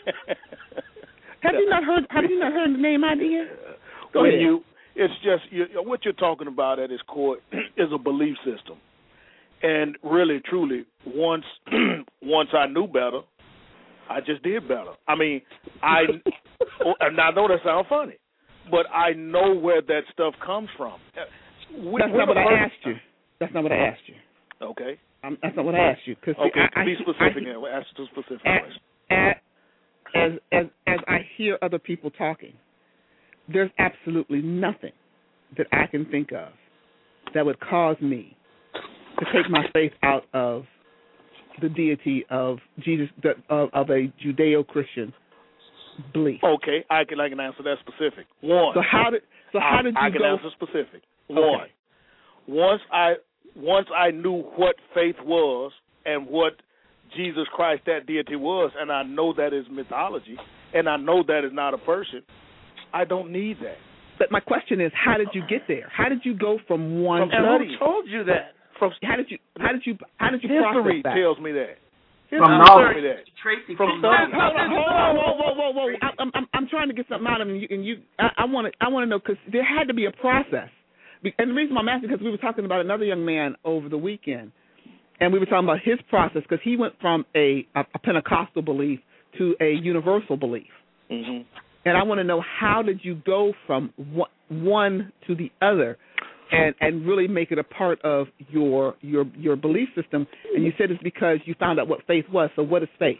Have you not heard? Have you not heard the name idea? Go when ahead. you, it's just you, what you're talking about at its core is a belief system, and really, truly, once once I knew better, I just did better. I mean, I and I know that sounds funny, but I know where that stuff comes from. We, That's not what I asked you. That's not what I asked you. Okay. Um, that's not what I asked you. Cause okay, I, to be I, specific, I, I, ask the specific as, question. As, as, as I hear other people talking, there's absolutely nothing that I can think of that would cause me to take my faith out of the deity of Jesus, the, of, of a Judeo-Christian belief. Okay, I can I can answer that specific. One. So how did so how I, did you I can go? answer specific. One. Okay. Once I once I knew what faith was and what Jesus Christ, that deity, was, and I know that is mythology, and I know that is not a person, I don't need that. But my question is, how did you get there? How did you go from one? From and study. who told you that? From how did you how did you how did you history process that? tells me that. History From tells knowledge. me that. Tracy, from from study. Hold on, hold on, whoa, whoa, whoa, whoa! I, I'm, I'm, I'm trying to get something out of you, and you, I want to, I want to know because there had to be a process. And the reason I'm asking because we were talking about another young man over the weekend, and we were talking about his process because he went from a, a, a Pentecostal belief to a universal belief. Mm-hmm. And I want to know, how did you go from one, one to the other, and and really make it a part of your your your belief system? And you said it's because you found out what faith was. So what is faith?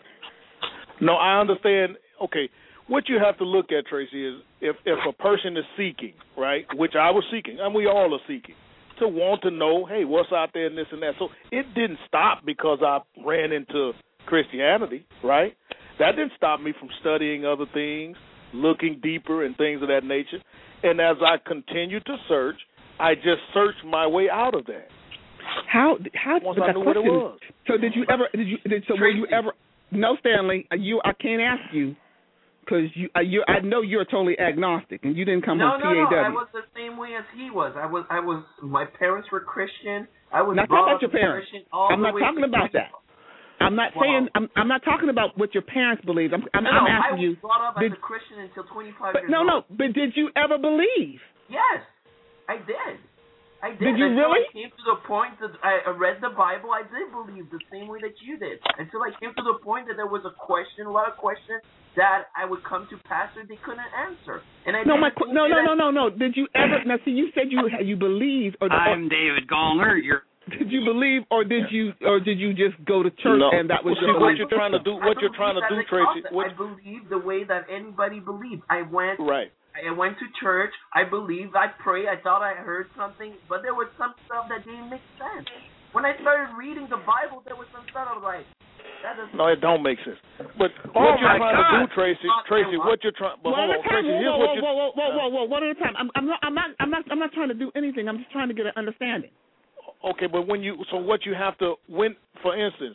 No, I understand. Okay, what you have to look at, Tracy, is if if a person is seeking, right, which I was seeking, and we all are seeking, to want to know, hey, what's out there and this and that. So it didn't stop because I ran into Christianity, right? That didn't stop me from studying other things, looking deeper and things of that nature. And as I continued to search, I just searched my way out of that. How how Once but I that knew what it question, was. So did you ever did you did so were you ever no Stanley you I can't ask you because you uh, you I know you're totally agnostic and you didn't come no, from no, P A W. No, I was the same way as he was. I was I was my parents were Christian. I was not brought talking about up your parents. Christian all I'm the not way talking to about that. I'm not wow. saying I'm I'm not talking about what your parents believed. I'm I'm, no, I'm no, asking I was you. brought up did, as a Christian until twenty-five but years no, old. no. But did you ever believe? Yes, I did. I did. Did you Until really? I came to the point that I read the Bible, I did believe the same way that you did. Until I came to the point that there was a question, a lot of questions that I would come to pastor they couldn't answer. And I no, my no, no, no, no, no. Did you ever? Now, see, you said you you believed. Or, I'm David Gallner. You're. Did you believe, or did you, or did you just go to church no. and that was well, your what you're trying to do? What I you're trying to do, as a Tracy? concept. What, I believe the way that anybody believes. I went. Right. I went to church. I believed. I prayed. I thought I heard something, but there was some stuff that didn't make sense. When I started reading the Bible, there was some stuff I was like, that doesn't. No, it don't make sense. But Oh what you're trying God. to do, Tracy, Tracy, what you're trying. But one hold at on, a time. Tracy. Whoa, Here's whoa, what whoa, you. whoa, whoa, whoa, whoa, whoa, one at a time. I'm, I'm not, I'm not, I'm not, I'm not trying to do anything. I'm just trying to get an understanding. Okay, but when you, so what you have to, when, for instance,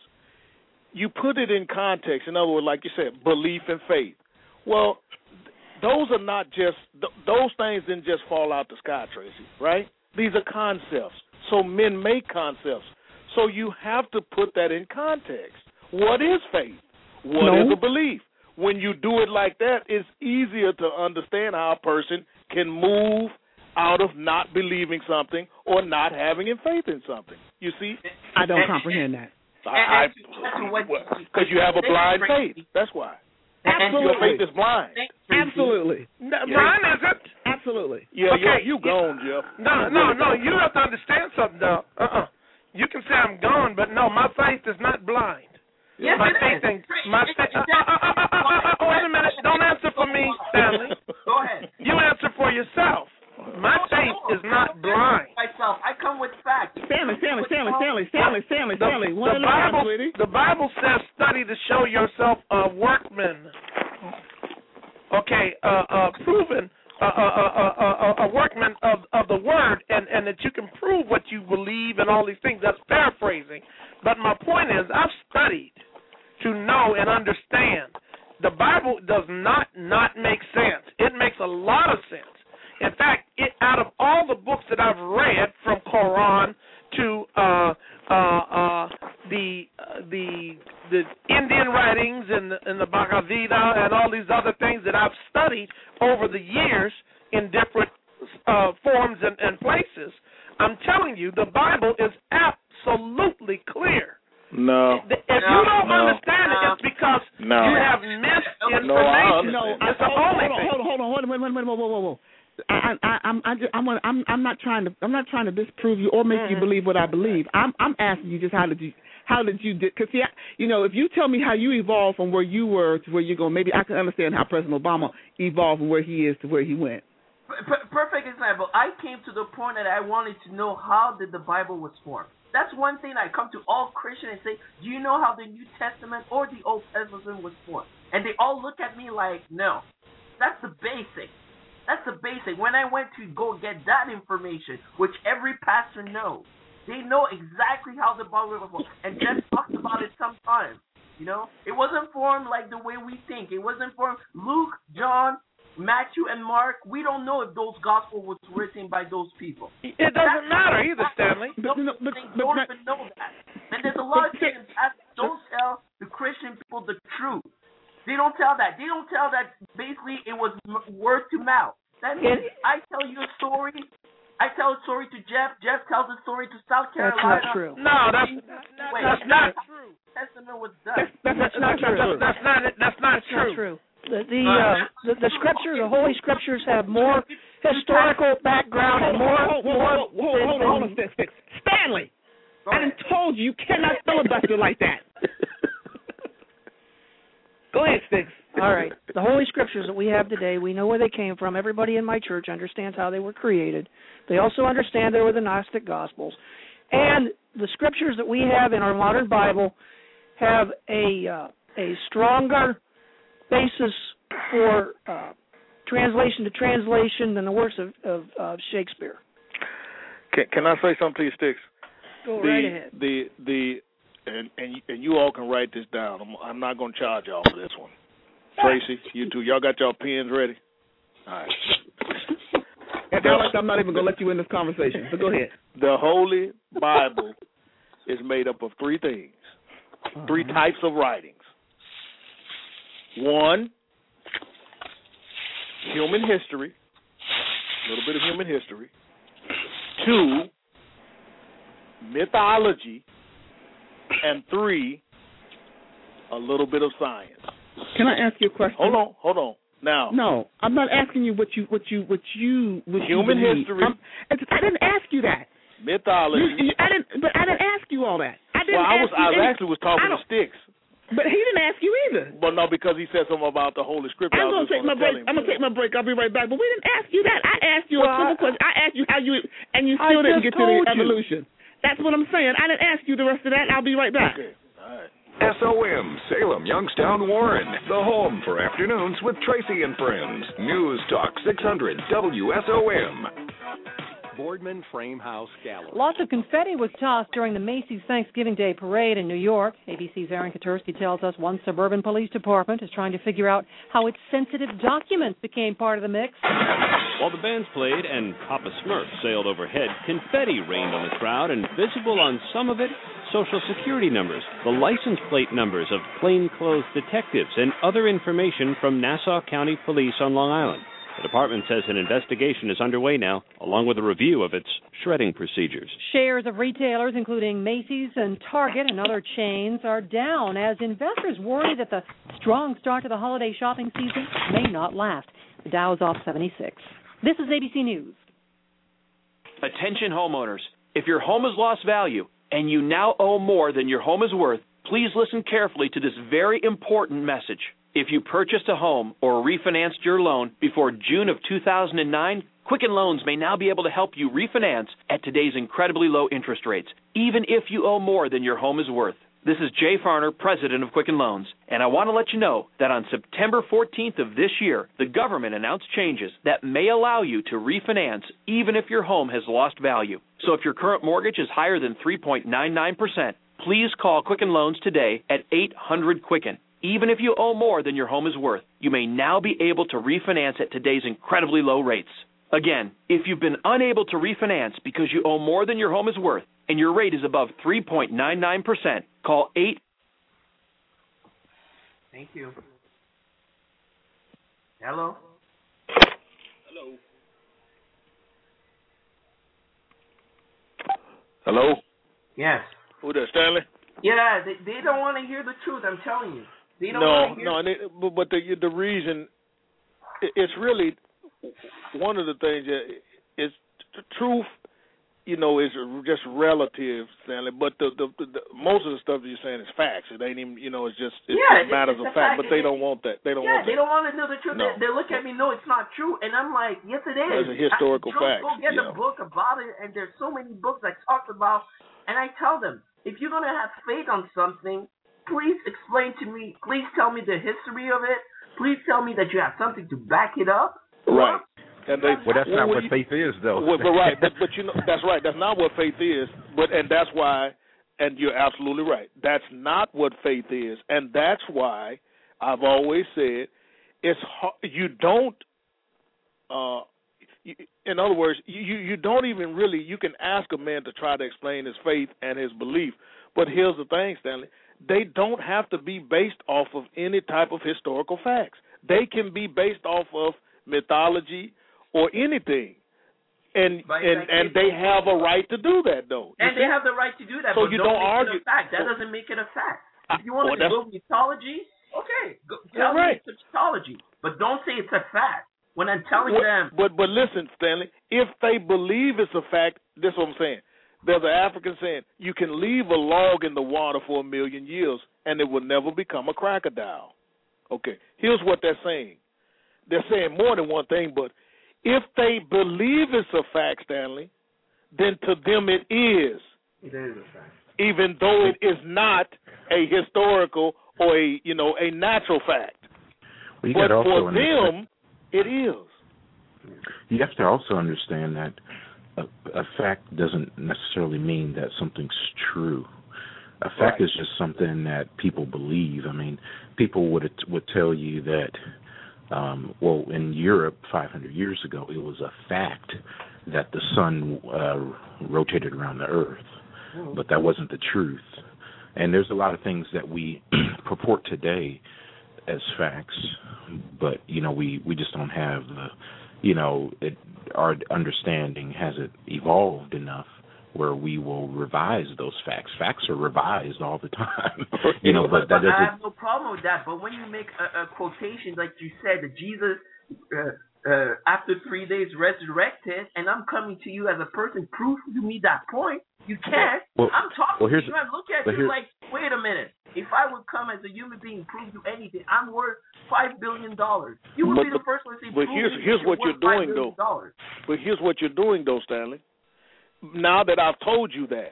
you put it in context. In other words, like you said, belief and faith. Well, those are not just, those things didn't just fall out the sky, Tracy, right? These are concepts. So men make concepts. So you have to put that in context. What is faith? What no. is a belief? when you do it like that, it's easier to understand how a person can move out of not believing something or not having faith in something. You see? I don't comprehend that. I, because you have a blind faith. That's why. Absolutely. Your faith is blind. Absolutely. No, mine isn't. Absolutely. Yeah, okay. you you gone, Jeff. No, no, no. You have to understand something, though. Uh-uh. You can say I'm gone, but no, my faith is not blind. Yes, my it faith is. in my faith. Uh, uh, uh, uh, uh, uh, wait a minute. Don't answer for me, Stanley. Go ahead. You answer for yourself. My faith is not blind. Myself, I come with facts. Stanley, Stanley, Stanley, Stanley, Stanley, Stanley, The, Stanley. One the at a time, Bible, sweetie. the Bible says, "Study to show yourself a workman." Okay, uh, uh, proven uh, uh, uh, uh, a workman of of the word, and and that you can prove what you believe and all these things. That's paraphrasing, but my point is, I've studied to know and understand. The Bible does not not make sense. It makes a lot of sense. In fact, it, out of all the books that I've read, from Quran to uh, uh, uh, the uh, the the Indian writings and the, and the Bhagavad Gita and all these other things that I've studied over the years in different uh, forms and, and places, I'm telling you, the Bible is absolutely clear. No. If you no, don't no, understand no. it, it's because no. you have misinformation. No, I No, it's I, the hold, only hold on, thing. hold on, hold on, hold on, wait, wait, wait, whoa, whoa, whoa, whoa. I, I, I'm, I just, I'm, I'm, I'm not trying to, I'm not trying to disprove you or make Mm-hmm. you believe what I believe. I'm, I'm asking you just how did you, how did you, because see, I, you know, if you tell me how you evolved from where you were to where you're going, maybe I can understand how President Obama evolved from where he is to where he went. P- perfect example. I came to the point that I wanted to know how did the Bible was formed. That's one thing I come to all Christians and say, do you know how the New Testament or the Old Testament was formed? And they all look at me like, no. That's the basic. That's the basic. When I went to go get that information, which every pastor knows, they know exactly how the Bible was formed. And Jeff talked about it sometimes. You know, it wasn't formed like the way we think. It wasn't formed. Luke, John, Matthew, and Mark, we don't know if those gospels was written by those people. It doesn't That's matter either, Stanley. But, no, but, they don't but, even know that. And there's a lot of things that don't tell the Christian people the truth. They don't tell that. They don't tell that basically it was word to mouth. That means I tell you a story. I tell a story to Jeff. Jeff tells a story to South Carolina. That's not true. No, that's, Wait, that's not true. Testament was done. That's, that's, that's not true. That's not. That's not That's true. not true. The the, uh, the the scripture, the Holy Scriptures, have more historical background and more. Hold, hold, hold, hold, hold, hold on, Sticks, Sticks. Stanley, I done told you you cannot filibuster like that. Go ahead, Sticks. All right. The Holy Scriptures that we have today, we know where they came from. Everybody in my church understands how they were created. They also understand they were the Gnostic Gospels. And the Scriptures that we have in our modern Bible have a uh, a stronger basis for uh, translation to translation than the works of, of, of Shakespeare. Can, can I say something to you, Sticks? Go the, right ahead. The the and and and you all can write this down. I'm, I'm not going to charge y'all for this one. Tracy, you two, y'all got y'all pens ready? All right. And Alex, I'm not even going to let you in this conversation, so go ahead. The Holy Bible is made up of three things, uh-huh. three types of writings. One, human history, a little bit of human history. Two, mythology. And three, a little bit of science. Can I ask you a question? Hold on, hold on. Now, no, I'm not asking you what you what you what you what human you history. I'm, I didn't ask you that. Mythology. You, you, I didn't, but I didn't ask you all that. I didn't well, I was ask you I any, actually was talking to Sticks. But he didn't ask you either. Well, no, because he said something about the Holy Scripture. I'm gonna take my break. I'm gonna take my break. I'll be right back. But we didn't ask you that. I asked you well, a simple question. I asked you how you and you still I didn't get to the you. evolution. That's what I'm saying. I didn't ask you the rest of that. I'll be right back. Okay. All right. S O M, Salem, Youngstown, Warren, the home for afternoons with Tracy and Friends. News Talk six hundred W S O M. Boardman Frame House Gallery. Lots of confetti was tossed during the Macy's Thanksgiving Day Parade in New York. A B C's Aaron Katursky tells us one suburban police department is trying to figure out how its sensitive documents became part of the mix. While the bands played and Papa Smurf sailed overhead, confetti rained on the crowd, and visible on some of it, social security numbers, the license plate numbers of plainclothes detectives, and other information from Nassau County Police on Long Island. The department says an investigation is underway now, along with a review of its shredding procedures. Shares of retailers, including Macy's and Target and other chains, are down as investors worry that the strong start to the holiday shopping season may not last. The Dow is off seventy-six. This is A B C News. Attention homeowners. If your home has lost value and you now owe more than your home is worth, please listen carefully to this very important message. If you purchased a home or refinanced your loan before June of two thousand nine, Quicken Loans may now be able to help you refinance at today's incredibly low interest rates, even if you owe more than your home is worth. This is Jay Farner, president of Quicken Loans, and I want to let you know that on September fourteenth of this year, the government announced changes that may allow you to refinance even if your home has lost value. So if your current mortgage is higher than three point nine nine percent, please call Quicken Loans today at eight hundred Quicken. Even if you owe more than your home is worth, you may now be able to refinance at today's incredibly low rates. Again, if you've been unable to refinance because you owe more than your home is worth and your rate is above three point nine nine percent, call eight. Thank you. Hello? Hello. Hello? Yes. Who there, Stanley? Yeah, they, they don't want to hear the truth, I'm telling you. They don't no, want to hear no, and it, but, but the the reason it, it's really one of the things that is the truth, you know, is just relative, Stanley. But the, the, the, the most of the stuff that you're saying is facts. It ain't even, you know, it's just it's yeah, just matters of fact. But they don't want that. They don't yeah, want that. they don't want to know the truth. No. They, they look at me, no, it's not true, and I'm like, yes, it is. There's a historical I, fact. Go get yeah. a book about it, and there's so many books I talked about, and I tell them, if you're gonna have faith on something, please explain to me. Please tell me the history of it. Please tell me that you have something to back it up. Right. And they, well, that's not well, what you, faith is, though. Well, but right, but, but you know, that's right. That's not what faith is. But and that's why, and you're absolutely right. That's not what faith is, and that's why I've always said it's hard, you don't. Uh, you, in other words, you you don't even really. You can ask a man to try to explain his faith and his belief, but here's the thing, Stanley. They don't have to be based off of any type of historical facts. They can be based off of mythology or anything, and But and like and they have a right to do that, though. And you they see? have the right to do that, So but you don't, don't make argue- it a fact. That doesn't make it a fact. If you want well, to that's- go mythology, okay, go, Yeah, tell right. me it's mythology, but don't say it's a fact. When I'm telling What- them, But but listen, Stanley, if they believe it's a fact, this is what I'm saying. There's an African saying, you can leave a log in the water for a million years and it will never become a crocodile. Okay, here's what they're saying. They're saying more than one thing, but if they believe it's a fact, Stanley, then to them it is, it is a fact. even though it is not a historical or a, you know, a natural fact. Well, you but gotta also for understand- them, it is. You have to also understand that a, a fact doesn't necessarily mean that something's true. A fact Right. is just something that people believe. I mean, people would would tell you that, um, well, in Europe five hundred years ago, it was a fact that the sun uh, rotated around the earth, but that wasn't the truth. And there's a lot of things that we purport today as facts, but you know, we, we just don't have the, you know, it, our understanding hasn't evolved enough where we will revise those facts. Facts are revised all the time, you know, but, but, that but I doesn't. have no problem with that. But when you make a, a quotation like you said, that Jesus uh, uh, after three days resurrected, and I'm coming to you as a person, prove to me that point. You can't. Well, I'm talking well, to here's- you and look at but you here- like, wait a minute. If I would come as a human being, prove you anything, I'm worth five billion dollars. You would But be the the- first one to say, but prove here's me here's that what you're you're worth five doing, billion though. dollars. But here's what you're doing, though, Stanley. Now that I've told you that,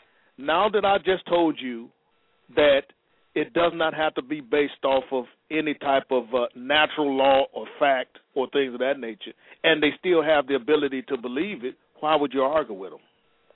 now that I just told you that it does not have to be based off of any type of uh, natural law or fact or things of that nature, and they still have the ability to believe it, why would you argue with them?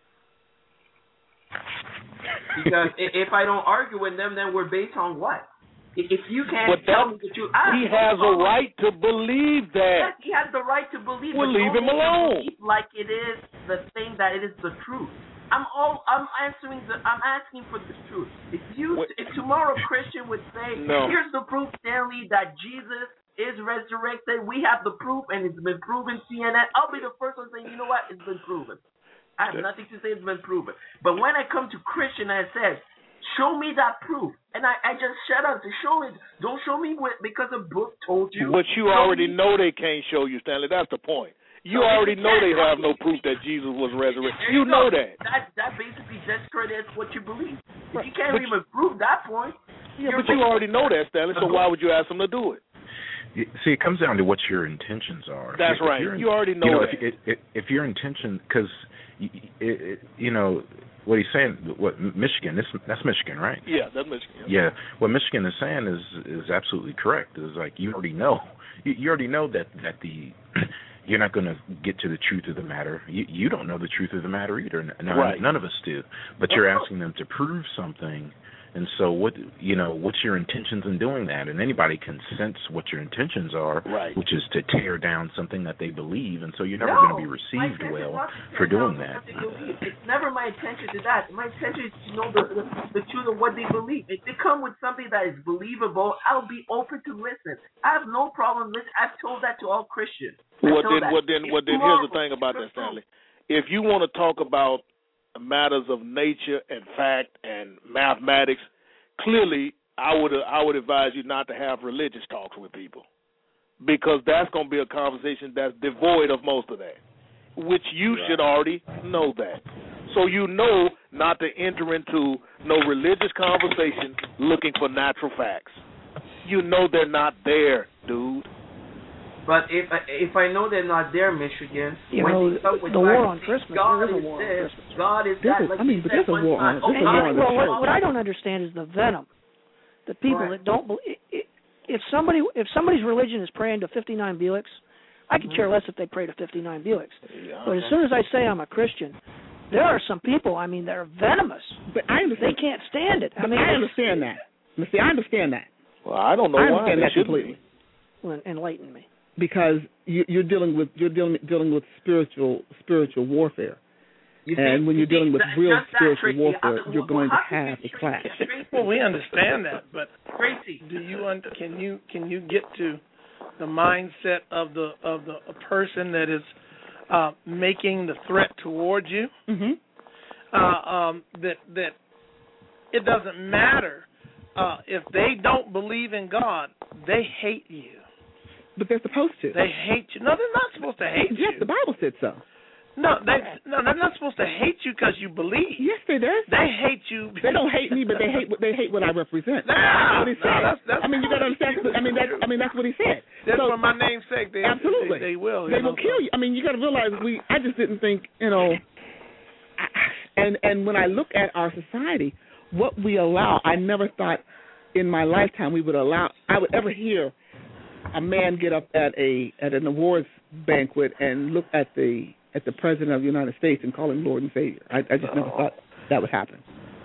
Because i- if I don't argue with them, then we're based on what? I- If you can't But tell that- me that you, I, He has a right to believe that. Yes, he has the right to believe. Well, but leave don't him make alone. believe like it is the thing that it is the truth. I'm all I'm answering the I'm asking for the truth. If you what? if tomorrow Christian would say, no. here's the proof, Stanley, that Jesus is resurrected. We have the proof, and it's been proven. C N N. I'll be the first one saying, you know what, it's been proven. I have nothing to say. It's been proven. But when I come to Christian, I said, show me that proof, and I, I just shut up to show it. Don't show me what, because a book told you. What you show already me. know they can't show you, Stanley. That's the point. You So already they know they can't. have no proof that Jesus was resurrected. There You go. know that. That that basically discredits what you believe. If Right. you can't But even prove that point, Yeah, you're but you already know that, Stanley. So why would you ask them to do it? See, it comes down to what your intentions are. That's if right. you're in- You already know you know that. If, if, if your intention, because you know what he's saying, what Michigan, this, that's Michigan, right? Yeah, that's Michigan. Yeah, what Michigan is saying is is absolutely correct. Is like you already know, you, you already know that that the you're not going to get to the truth of the matter. You you don't know the truth of the matter either. None, Right. none of us do. But you're asking them to prove something. And so, what you know, what's your intentions in doing that? And anybody can sense what your intentions are, right. which is to tear down something that they believe. And so, you're never no, going to be received my well intention is not to for tear doing down that. what they believe. It's never my intention to that. My intention is to know the, the the truth of what they believe. If they come with something that is believable, I'll be open to listen. I have no problem listening. I've told that to all Christians. Well told then, that. well then, If well then. tomorrow- Here's the thing about that, Stanley. If you want to talk about matters of nature and fact and mathematics, clearly, I would I would advise you not to have religious talks with people, because that's going to be a conversation that's devoid of most of that, which you Right. should already know that. So you know not to enter into no religious conversation looking for natural facts. You know they're not there, dude. But if if I know they're not there, Michigan, You when know, they come with the war facts, on Christmas, God there is a is war on this, Christmas. God is There's that. a- Like I mean, you but said there's a one war time. on- Oh, there's a God war on is the well, the what, church. what I don't understand is the venom. The people Right. that don't believe. If somebody if somebody's religion is praying to fifty-nine Buicks, I could care less if they pray to fifty-nine Buicks. Yeah, But as okay. soon as I say I'm a Christian, there are some people. I mean, they're venomous. But I They understand. can't stand it. I But mean, I understand that. But see, I understand that. Well, I don't know I why understand they that shouldn't completely. well, enlighten me. Because you, you're dealing with you're dealing dealing with spiritual spiritual warfare, You see- and when you you're dealing see, with that- real just that, spiritual Tracy, warfare, I- you're going to how can have you a clash. Tracy, Well, we understand that, but Tracy, do you un- can you can you get to the mindset of the of the a person that is uh, making the threat towards you? Mm-hmm. Uh, um, that that it doesn't matter uh, if they don't believe in God, they hate you. But they're supposed to. They hate you. No, they're not supposed to hate yes, you. the Bible said so. No, they no, they're not supposed to hate you because you believe. Yes, they do. They hate you. They don't hate me, but they hate what they hate what I represent. No, that's what he no, said. that's, that's I mean, you got to understand. I mean, that. I mean, that's what he said. That's so, for my name's sake. They absolutely, They, they will. They you know, will kill you. I mean, you got to realize we. I just didn't think, you know. I, and and when I look at our society, what we allow, I never thought in my lifetime we would allow. I would ever hear a man get up at a at an awards banquet and look at the at the president of the United States and call him Lord and Savior. I, I just never thought that would happen.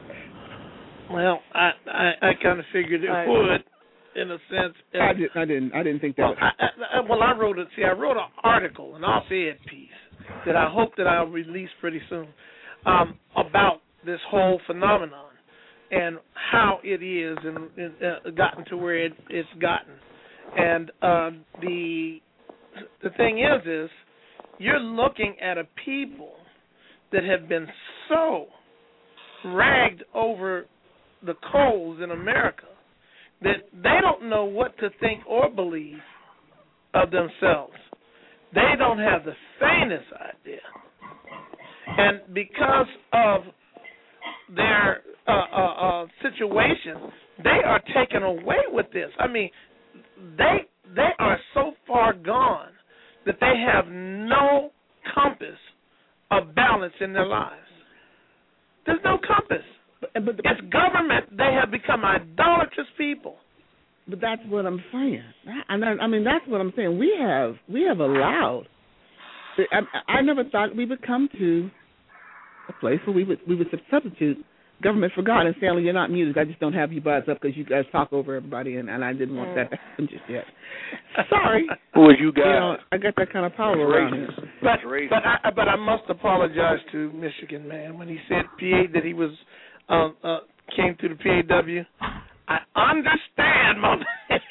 Well, I I, I kind of figured it I- would, in a sense. I, did, I didn't. I didn't think that. Well, Would I, I, well, I wrote it. See, I wrote an article, an op-ed piece that I hope that I'll release pretty soon um, about this whole phenomenon and how it is and, and uh, gotten to where it, it's gotten. And uh, the the thing is, is you're looking at a people that have been so ragged over the coals in America that they don't know what to think or believe of themselves. They don't have the faintest idea. And because of their uh, uh, uh, situation, they are taken away with this. I mean, they they are so far gone that they have no compass of balance in their lives. There's no compass. But, but the, It's government. They have become idolatrous people. But that's what I'm saying. And I, I mean, that's what I'm saying. We have we have allowed. I, I never thought we would come to a place where we would we would substitute government for God. And Stanley, you're not music. I just don't have you buzz up because you guys talk over everybody, and, and I didn't want that to happen just yet. Sorry. Who are you guys? You know, I got that kind of power around here. But but I but I must apologize to Michigan man when he said P A that he was um, uh, came to the P A W. I understand, Mom.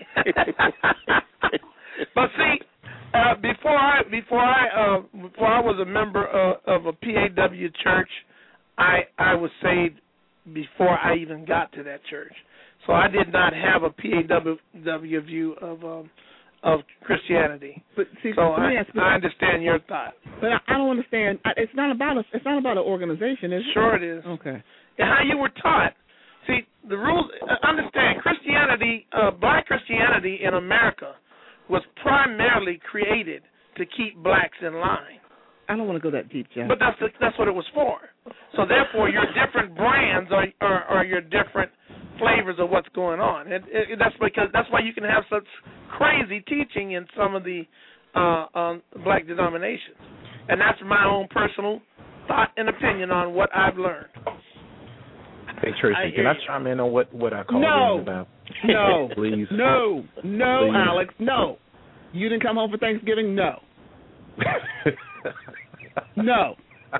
But see, uh, before I before I uh, before I was a member uh, of a P A W church, I I was saved before I even got to that church. So I did not have a P A W view of um, of Christianity. But see, so I, ask, I understand your thought. But I, I don't understand. It's not about a, it's not about an organization, is it? Sure it is. Okay. And how you were taught. See, the rules, understand, Christianity, uh, black Christianity in America was primarily created to keep blacks in line. I don't want to go that deep, Jeff. But that's the, that's what it was for. So therefore, your different brands are, are, are your different flavors of what's going on. And it, that's because that's why you can have such crazy teaching in some of the uh, um, black denominations. And that's my own personal thought and opinion on what I've learned. Hey, Tracy, can I chime in on what, what I called no. in about? No. Please. No. No, Please. Alex. No. You didn't come home for Thanksgiving? No. No.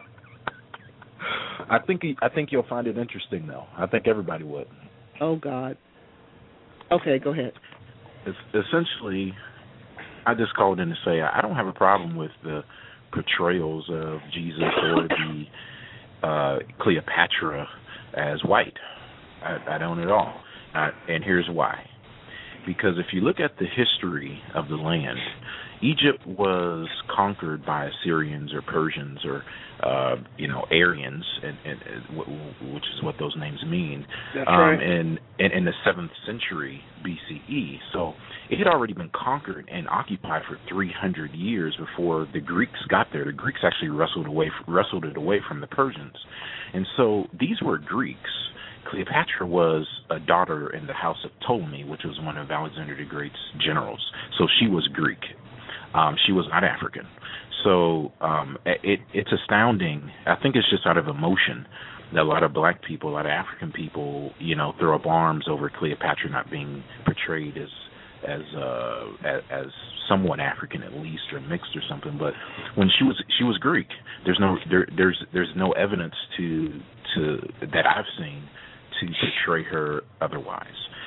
I think I think you'll find it interesting, though. I think everybody would. Oh, God. Okay, go ahead. It's essentially, I just called in to say I don't have a problem with the portrayals of Jesus or the uh, Cleopatra as white. I, I don't at all. I, and here's why. Because if you look at the history of the land, Egypt was conquered by Assyrians or Persians or, uh, you know, Aryans, and, and, and, which is what those names mean, That's um, right. in, in, in the seventh century B C E. So it had already been conquered and occupied for three hundred years before the Greeks got there. The Greeks actually wrestled away wrestled it away from the Persians. And so these were Greeks. Cleopatra was a daughter in the house of Ptolemy, which was one of Alexander the Great's generals. So she was Greek. Um, she was not African. So um, it, it's astounding. I think it's just out of emotion that a lot of black people, a lot of African people, you know, throw up arms over Cleopatra not being portrayed as as uh, as, as somewhat African at least, or mixed or something. But when she was she was Greek, there's no there, there's there's no evidence to to that I've seen to portray her otherwise.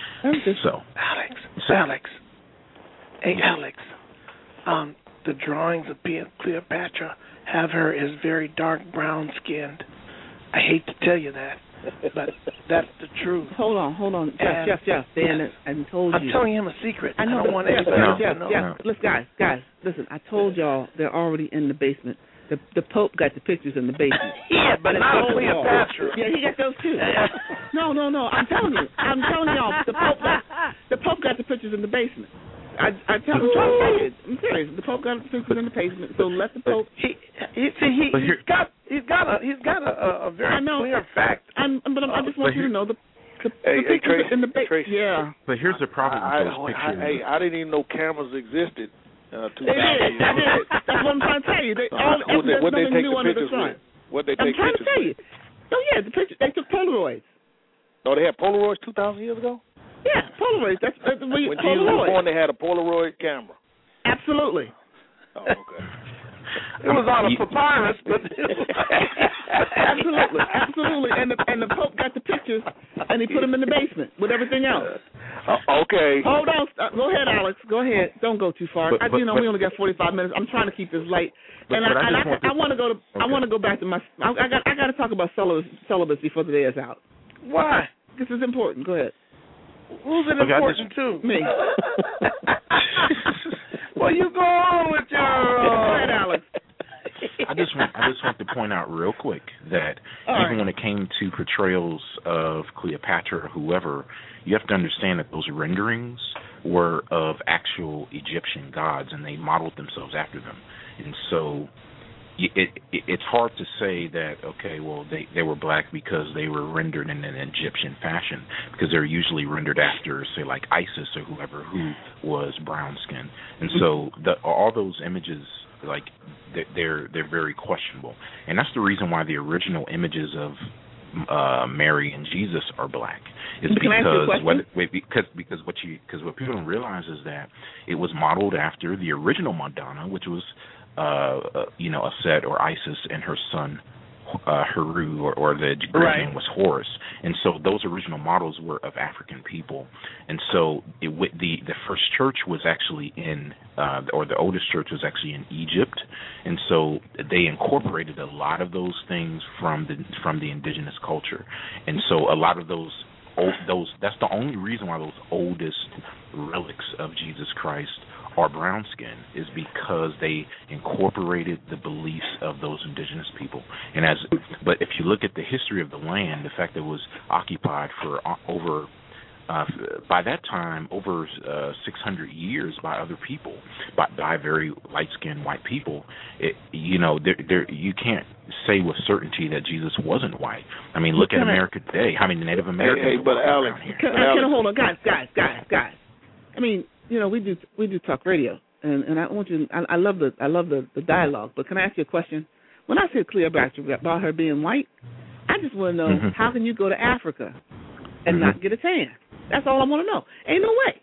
So Alex, so, Alex, hey Alex, um, the drawings of Cleopatra have her as very dark brown skinned. I hate to tell you that, but that's the truth. Hold on, hold on, Jeff, And, Jeff, Jeff. Dan, I told I'm you. telling him a secret. I know, I don't want Jeff, anybody Jeff, else Jeff, to know. Jeff, listen, guys, guys, listen. I told y'all they're already in the basement. The the Pope got the pictures in the basement. Yeah, but And not I told Cleopatra. y'all. Yeah, he got those too. No, no, no. I'm telling you. I'm telling y'all. The Pope got the Pope got the pictures in the basement. I I tell, I'm trying to tell you. I'm serious. The Pope got the pictures in the basement. So let the Pope. He he see he he's got he's got a he's got a, a very I know. clear fact. I'm, but I'm, I just want But you to here- know the. The, Hey, the hey, pictures Tracy, in the ba- Tracy. Yeah. But here's the problem I, with those I, pictures. I, hey, I didn't even know cameras existed. Uh, two They thousand did. years They ago. did. That's what I'm trying to tell you. They, all, What they, there's what they nothing take new the under the pictures sun. with? What they I'm take trying to pictures tell you. with? Oh yeah, the picture. They took Polaroids. No, they had Polaroids two thousand years ago. Yeah, Polaroids. That's, that's When when Jesus was Polaroid. born, they had a Polaroid camera. Absolutely. Oh, okay. It was on a papyrus, but absolutely, absolutely. And the and the Pope got the pictures, and he put them in the basement with everything else. Uh, okay. Hold on. Uh, go ahead, Alex. Go ahead. Don't go too far. But- I, but- you know, but- we only got forty-five minutes. I'm trying to keep this light. But- and but I I, just and want I, to- I want to go to. I Okay. want to go back to my. I, I got. I got to talk about celibacy, celibacy before the day is out. why? This is important. Go ahead. Who's it Okay, I important to? Me. Well, you go on with your. Uh, Go ahead, Alex. I just want I just want to point out real quick that All even right. when it came to portrayals of Cleopatra or whoever, you have to understand that those renderings were of actual Egyptian gods, and they modeled themselves after them. And so y- it, it it's hard to say that, okay, well, they, they were black because they were rendered in an Egyptian fashion, because they're usually rendered after, say, like Isis or whoever who was brown skinned. And so the, all those images, like, they're they're very questionable, and that's the reason why the original images of uh, Mary and Jesus are black. Is Can I ask you a because question? what wait, because because what you because what people don't realize is that it was modeled after the original Madonna, which was uh, uh, you know, Aset or Isis and her son uh, Heru, or, or the Greek right. name was Horus. And so those original models were of African people. And so it, the the first church was actually in, uh, or the oldest church was actually in Egypt. And so they incorporated a lot of those things from the from the indigenous culture. And so a lot of those old, those that's the only reason why those oldest relics of Jesus Christ are brown skin, is because they incorporated the beliefs of those indigenous people. And as but if you look at the history of the land, the fact that it was occupied for over uh, by that time over uh, six hundred years by other people, by, by very light-skinned white people, it, you know, there, there, you can't say with certainty that Jesus wasn't white. I mean, look at America today. How many Native Americans? Hey, hey but Alex, can, Alex. Can I hold on, guys, guys, guys, guys. I mean, you know, we do we do talk radio, and, and I want you. I, I love the I love the, the dialogue. But can I ask you a question? When I said Cleopatra about her being white, I just want to know mm-hmm. how can you go to Africa and mm-hmm. not get a tan? That's all I want to know. Ain't no way.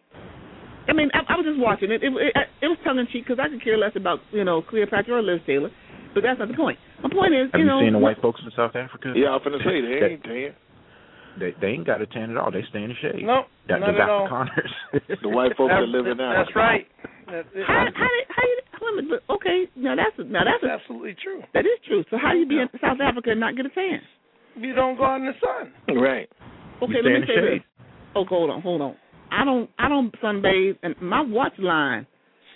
I mean, I, I was just watching it. It, it, it was tongue in cheek because I could care less about you know Cleopatra or Liz Taylor, but that's not the point. My point is, have you you know, seen the white folks in South Africa? Yeah, I'm finna say they ain't tan. They they ain't got a tan at all. They stay in the shade. No, that, not the at all. Afrikaners. The white folks are living out. That's right. That's, how, how, how you, how, okay, now that's now that's, that's absolutely true. That is true. So how do you be in South Africa and not get a tan? You don't go out in the sun. Right. Okay, let me say this. Oh, hold on, hold on. I don't I don't sunbathe, and my watch line.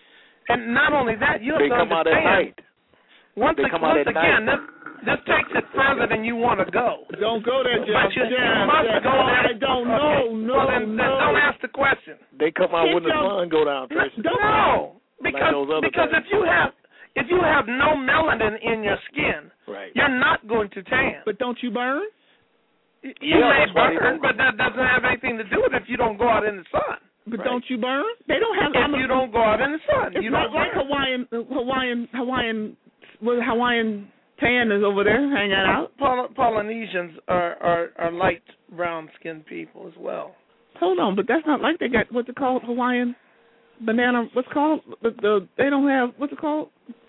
And not only that, you have they to come understand. Out at night. Once, they the, come once out at again, night. this this takes it further than you want to go. Don't go there, Jeff. But you, Jeff, you must Jeff. go there. I don't know. Okay. No, well, then, no. then don't ask the question. They come out Can't when the you, sun go down, Tracy. No, no. because like because things. if you have if you have no melanin in your skin, right. you're not going to tan. But don't you burn? You yeah, may burn, but that doesn't have anything to do with it if you don't go out in the sun. But right. don't you burn? They don't have. If you don't go out in the sun, it's you not don't like burn. Hawaiian, Hawaiian, Hawaiian, well, Hawaiian tan is over there hanging out. Poly- Polynesians are, are are light brown skinned people as well. Hold on, but that's not like they got what's it called Hawaiian banana. What's it called the, the they don't have what's it called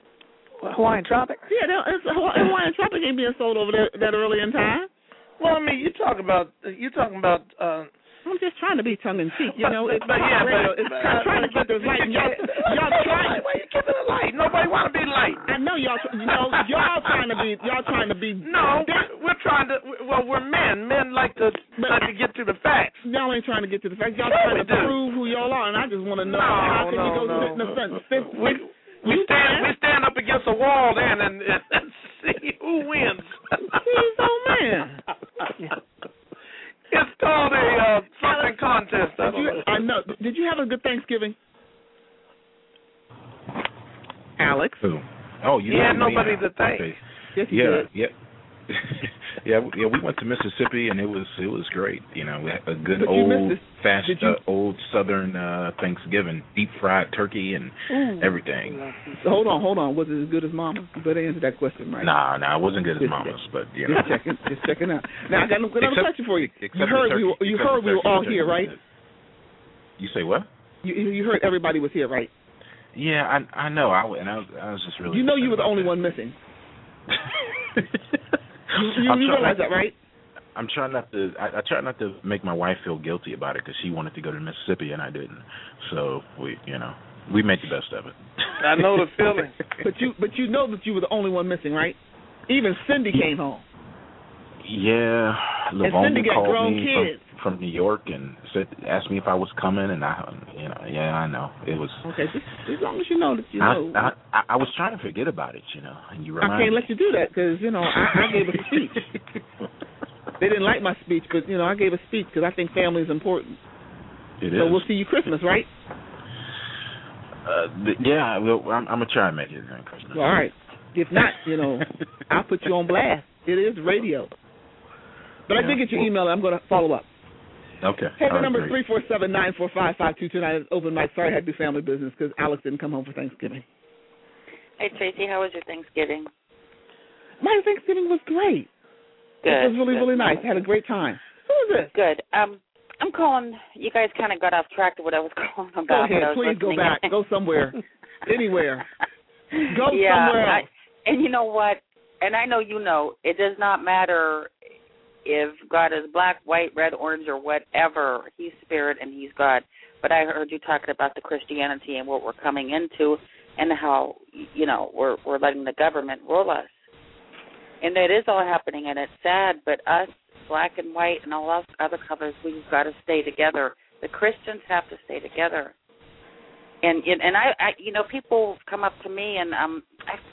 Hawaiian tropic. Yeah, it's Hawaiian, Hawaiian tropic ain't being sold over there that early in time. Well, I mean, you talk about you talking about. Uh, I'm just trying to be tongue in cheek, you know. It's but yeah, radio. but, It's but, I'm trying to keep this light. Y'all, y'all trying. Why you keeping it light? Nobody want to be light. I know y'all. You know, y'all trying to be. Y'all trying to be. No, we're trying to. Well, we're men. Men like to but, like to get to the facts. Y'all ain't trying to get to the facts. Y'all sure trying to do. prove who y'all are, and I just want to know no, how can no, you go no. sit in the sun? Sit, we we stand we stand up against a wall then and, and see who wins. He's so man. It's called a uh, something contest. I, Did you, I know. Did you have a good Thanksgiving, Alex? Who? Oh, you he know had nobody me. to thank. Okay. Yes, he yeah, did. yeah. yeah, yeah, we went to Mississippi and it was it was great. You know, we had a good but old fast, you... uh, old Southern uh, Thanksgiving, deep fried turkey and Ooh. everything. So hold on, hold on. Was it as good as Mama? You better answer that question right. Nah, nah, it wasn't good as just Mama's, check. but you know. Just checking, just checking out. Now I got another except, question for you. You the heard turkey, we were, you heard we were all here, right? You say what? You you heard everybody was here, right? Yeah, I I know. I and I was I was just really. You know you were the only that. one missing. you you, you realize that, right? I'm trying not to. I, I try not to make my wife feel guilty about it because she wanted to go to Mississippi and I didn't. So we, you know, we made the best of it. I know the feeling. But you, but you know that you were the only one missing, right? Even Cindy came home. Yeah, and Cindy got called grown me kids from, from New York and said, asked me if I was coming, and I, you know, yeah, I know it was. Okay, just as long as you know that you know. I, I, I was trying to forget about it, you know, and you I reminded can't me. let you do that because you know I, I gave a speech. They didn't like my speech, but you know I gave a speech because I think family is important. It so is. we'll see you Christmas, right? Uh, th- yeah, well, I'm, I'm gonna try and make it during Christmas. Well, all right. If not, you know, I'll put you on blast. It is radio. But yeah, I did get your well, email, and I'm going to follow up. Okay. Hey, the right, number is great. three four seven, nine four five, five two two nine. It's open mic. Sorry I had to do family business because Alex didn't come home for Thanksgiving. Hey, Tracy, how was your Thanksgiving? My Thanksgiving was great. Good. It was really, good. really nice. I had a great time. Who is this? Good. Um, I'm calling. You guys kind of got off track to what I was calling about. Go ahead. I was Please go back. Go somewhere. Anywhere. Go yeah, somewhere I, else. and you know what? And I know you know, it does not matter if God is black, white, red, orange, or whatever. He's spirit and he's God. But I heard you talking about the Christianity and what we're coming into and how, you know, we're we're letting the government rule us. And it is all happening, and it's sad, but us, black and white, and all us other colors, we've got to stay together. The Christians have to stay together. And and I, I you know, people come up to me, and um,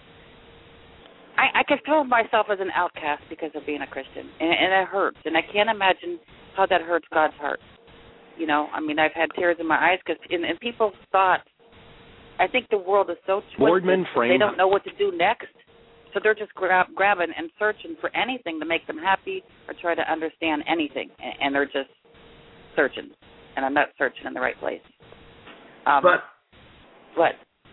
I, I, I can feel myself as an outcast because of being a Christian, and, and it hurts. And I can't imagine how that hurts God's heart. You know, I mean, I've had tears in my eyes because, and, and people's thoughts, I think the world is so twisted, Boardman frame. They don't know what to do next. So they're just grab, grabbing and searching for anything to make them happy or try to understand anything, and, and they're just searching. And I'm not searching in the right place. Um, but what?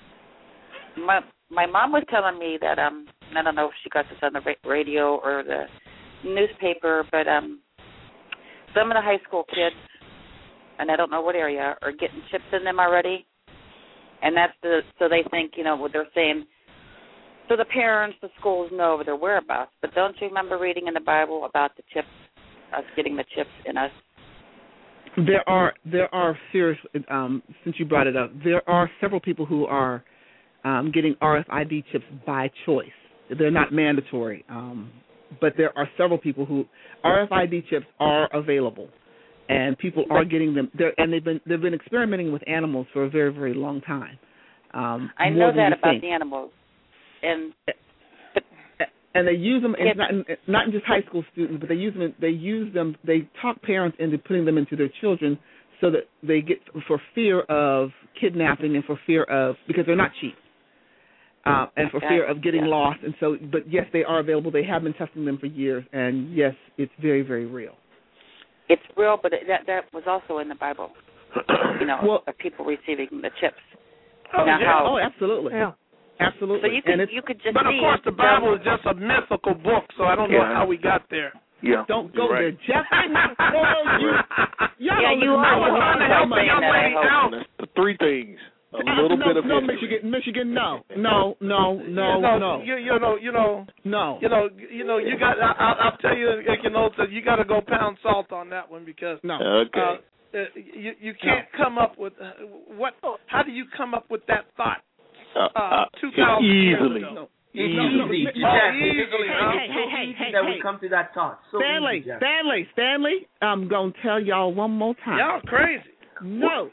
My my mom was telling me that um I don't know if she got this on the radio or the newspaper, but um some of the high school kids, and I don't know what area, are getting chips in them already, and that's the so they think, you know, what they're saying. So the parents, the schools know their whereabouts. But don't you remember reading in the Bible about the chips, us getting the chips in us? There are there are serious. Um, since you brought it up, there are several people who are um, getting R F I D chips by choice. They're not mandatory, um, but there are several people who R F I D chips are available, and people are getting them. They're, and they've been they've been experimenting with animals for a very very long time. Um, I know that about think. the animals. And and they use them. It's not in, not in just high school students, but they use them. They use them. They talk parents into putting them into their children, so that they get for fear of kidnapping and for fear of because they're not cheap, uh, and for fear of getting yeah. lost. And so, but yes, they are available. They have been testing them for years, and yes, it's very very real. It's real, but it, that that was also in the Bible. You know, well, of people receiving the chips. Oh, now, yeah. how, oh, absolutely. Yeah. Absolutely. So you could, and it's, you could just but of see course, the Bible um, is just a mythical book, so I don't know Yeah. how we got there. Yeah. Don't go right. there, Jeff. oh, you, yeah, you are. I was trying to help the young lady out. The three things. A little no, bit of no, history. Michigan, Michigan, no, no, no, no, you know, no. You, you know, you know, no. You know, you know, you got. I, I'll, I'll tell you, you know, that you got to go pound salt on that one because no. Okay. Uh, uh, you you can't no. come up with uh, what? How do you come up with that thought? Uh, uh, two thousand easily. years ago. Easy, No, no, easy, no, Jeff. easily. Hey, hey, hey, hey, hey, that hey. we come to that thought. So Stanley, easy, Jeff. Stanley, Stanley. I'm gonna tell y'all one more time. Y'all crazy. No.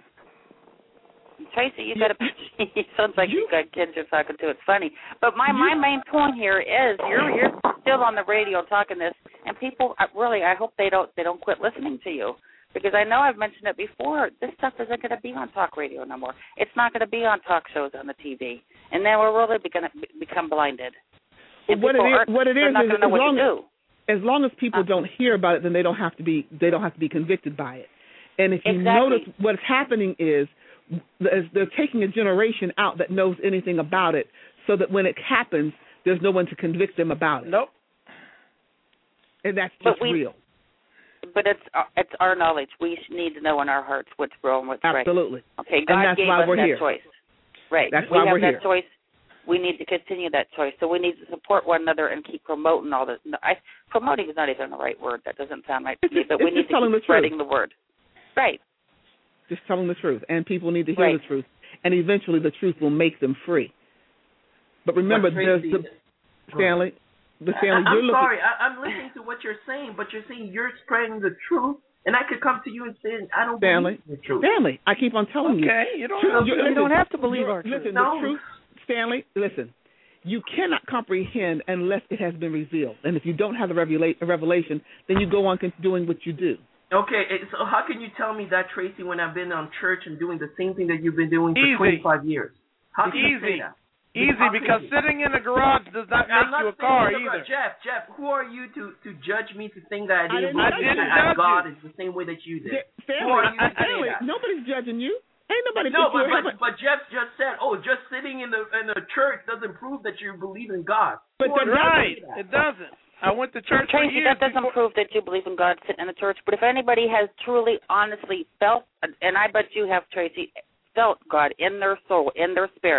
Tracy, you got to. It sounds like you got kids you're talking to. It's funny, but my my main point here is you're you're still on the radio talking this, and people really. I hope they don't they don't quit listening to you because I know I've mentioned it before. This stuff isn't going to be on talk radio no more. It's not going to be on talk shows on the T V, and then we're really going to become blinded. And what it is, what it is, not is going to know what long, to do. As long as people uh, don't hear about it, then they don't have to be they don't have to be convicted by it. And if you exactly. notice, what's happening is they're taking a generation out that knows anything about it, so that when it happens, there's no one to convict them about it. Nope. And that's but just we, real. But it's it's our knowledge. We need to know in our hearts what's real and what's Absolutely. right. Okay, God and that's gave why us we're that here. choice. Right. That's we why have we're that here. choice. We need to continue that choice. So we need to support one another and keep promoting all this. No, I, promoting is not even the right word. That doesn't sound right to it's me. Just, but we need to keep keep the spreading truth. the word. Right. Just telling the truth, and people need to hear right. the truth, and eventually the truth will make them free. But remember, but there's Tracy, the Stanley. The Stanley, I, I'm you're looking, sorry, I, I'm listening to what you're saying, but you're saying you're spreading the truth, and I could come to you and say I don't Stanley, believe the truth. Stanley, I keep on telling you. Okay, you don't, truth, have, you, to, listen, you don't have to believe our truth. Listen, no. the truth, Stanley, listen. You cannot comprehend unless it has been revealed. And if you don't have the revela- revelation, then you go on doing what you do. Okay, so how can you tell me that, Tracy, when I've been on church and doing the same thing that you've been doing for Easy. twenty-five years? How can Easy. you say that? Easy, How because you? sitting in a garage does not make I'm not you a car saying either. Jeff, Jeff, who are you to, to judge me to think that I didn't I believe didn't that judge God you. is the same way that you did? Stanley, who are you to say Stanley, that? nobody's judging you. Ain't nobody. No, but, but, but but Jeff just said, oh, just sitting in the in the church doesn't prove that you believe in God. But Who are you to right, say that? it doesn't. I went to church for Tracy, years. that doesn't before. prove that you believe in God sitting in the church. But if anybody has truly, honestly felt, and I bet you have, Tracy, felt God in their soul, in their spirit,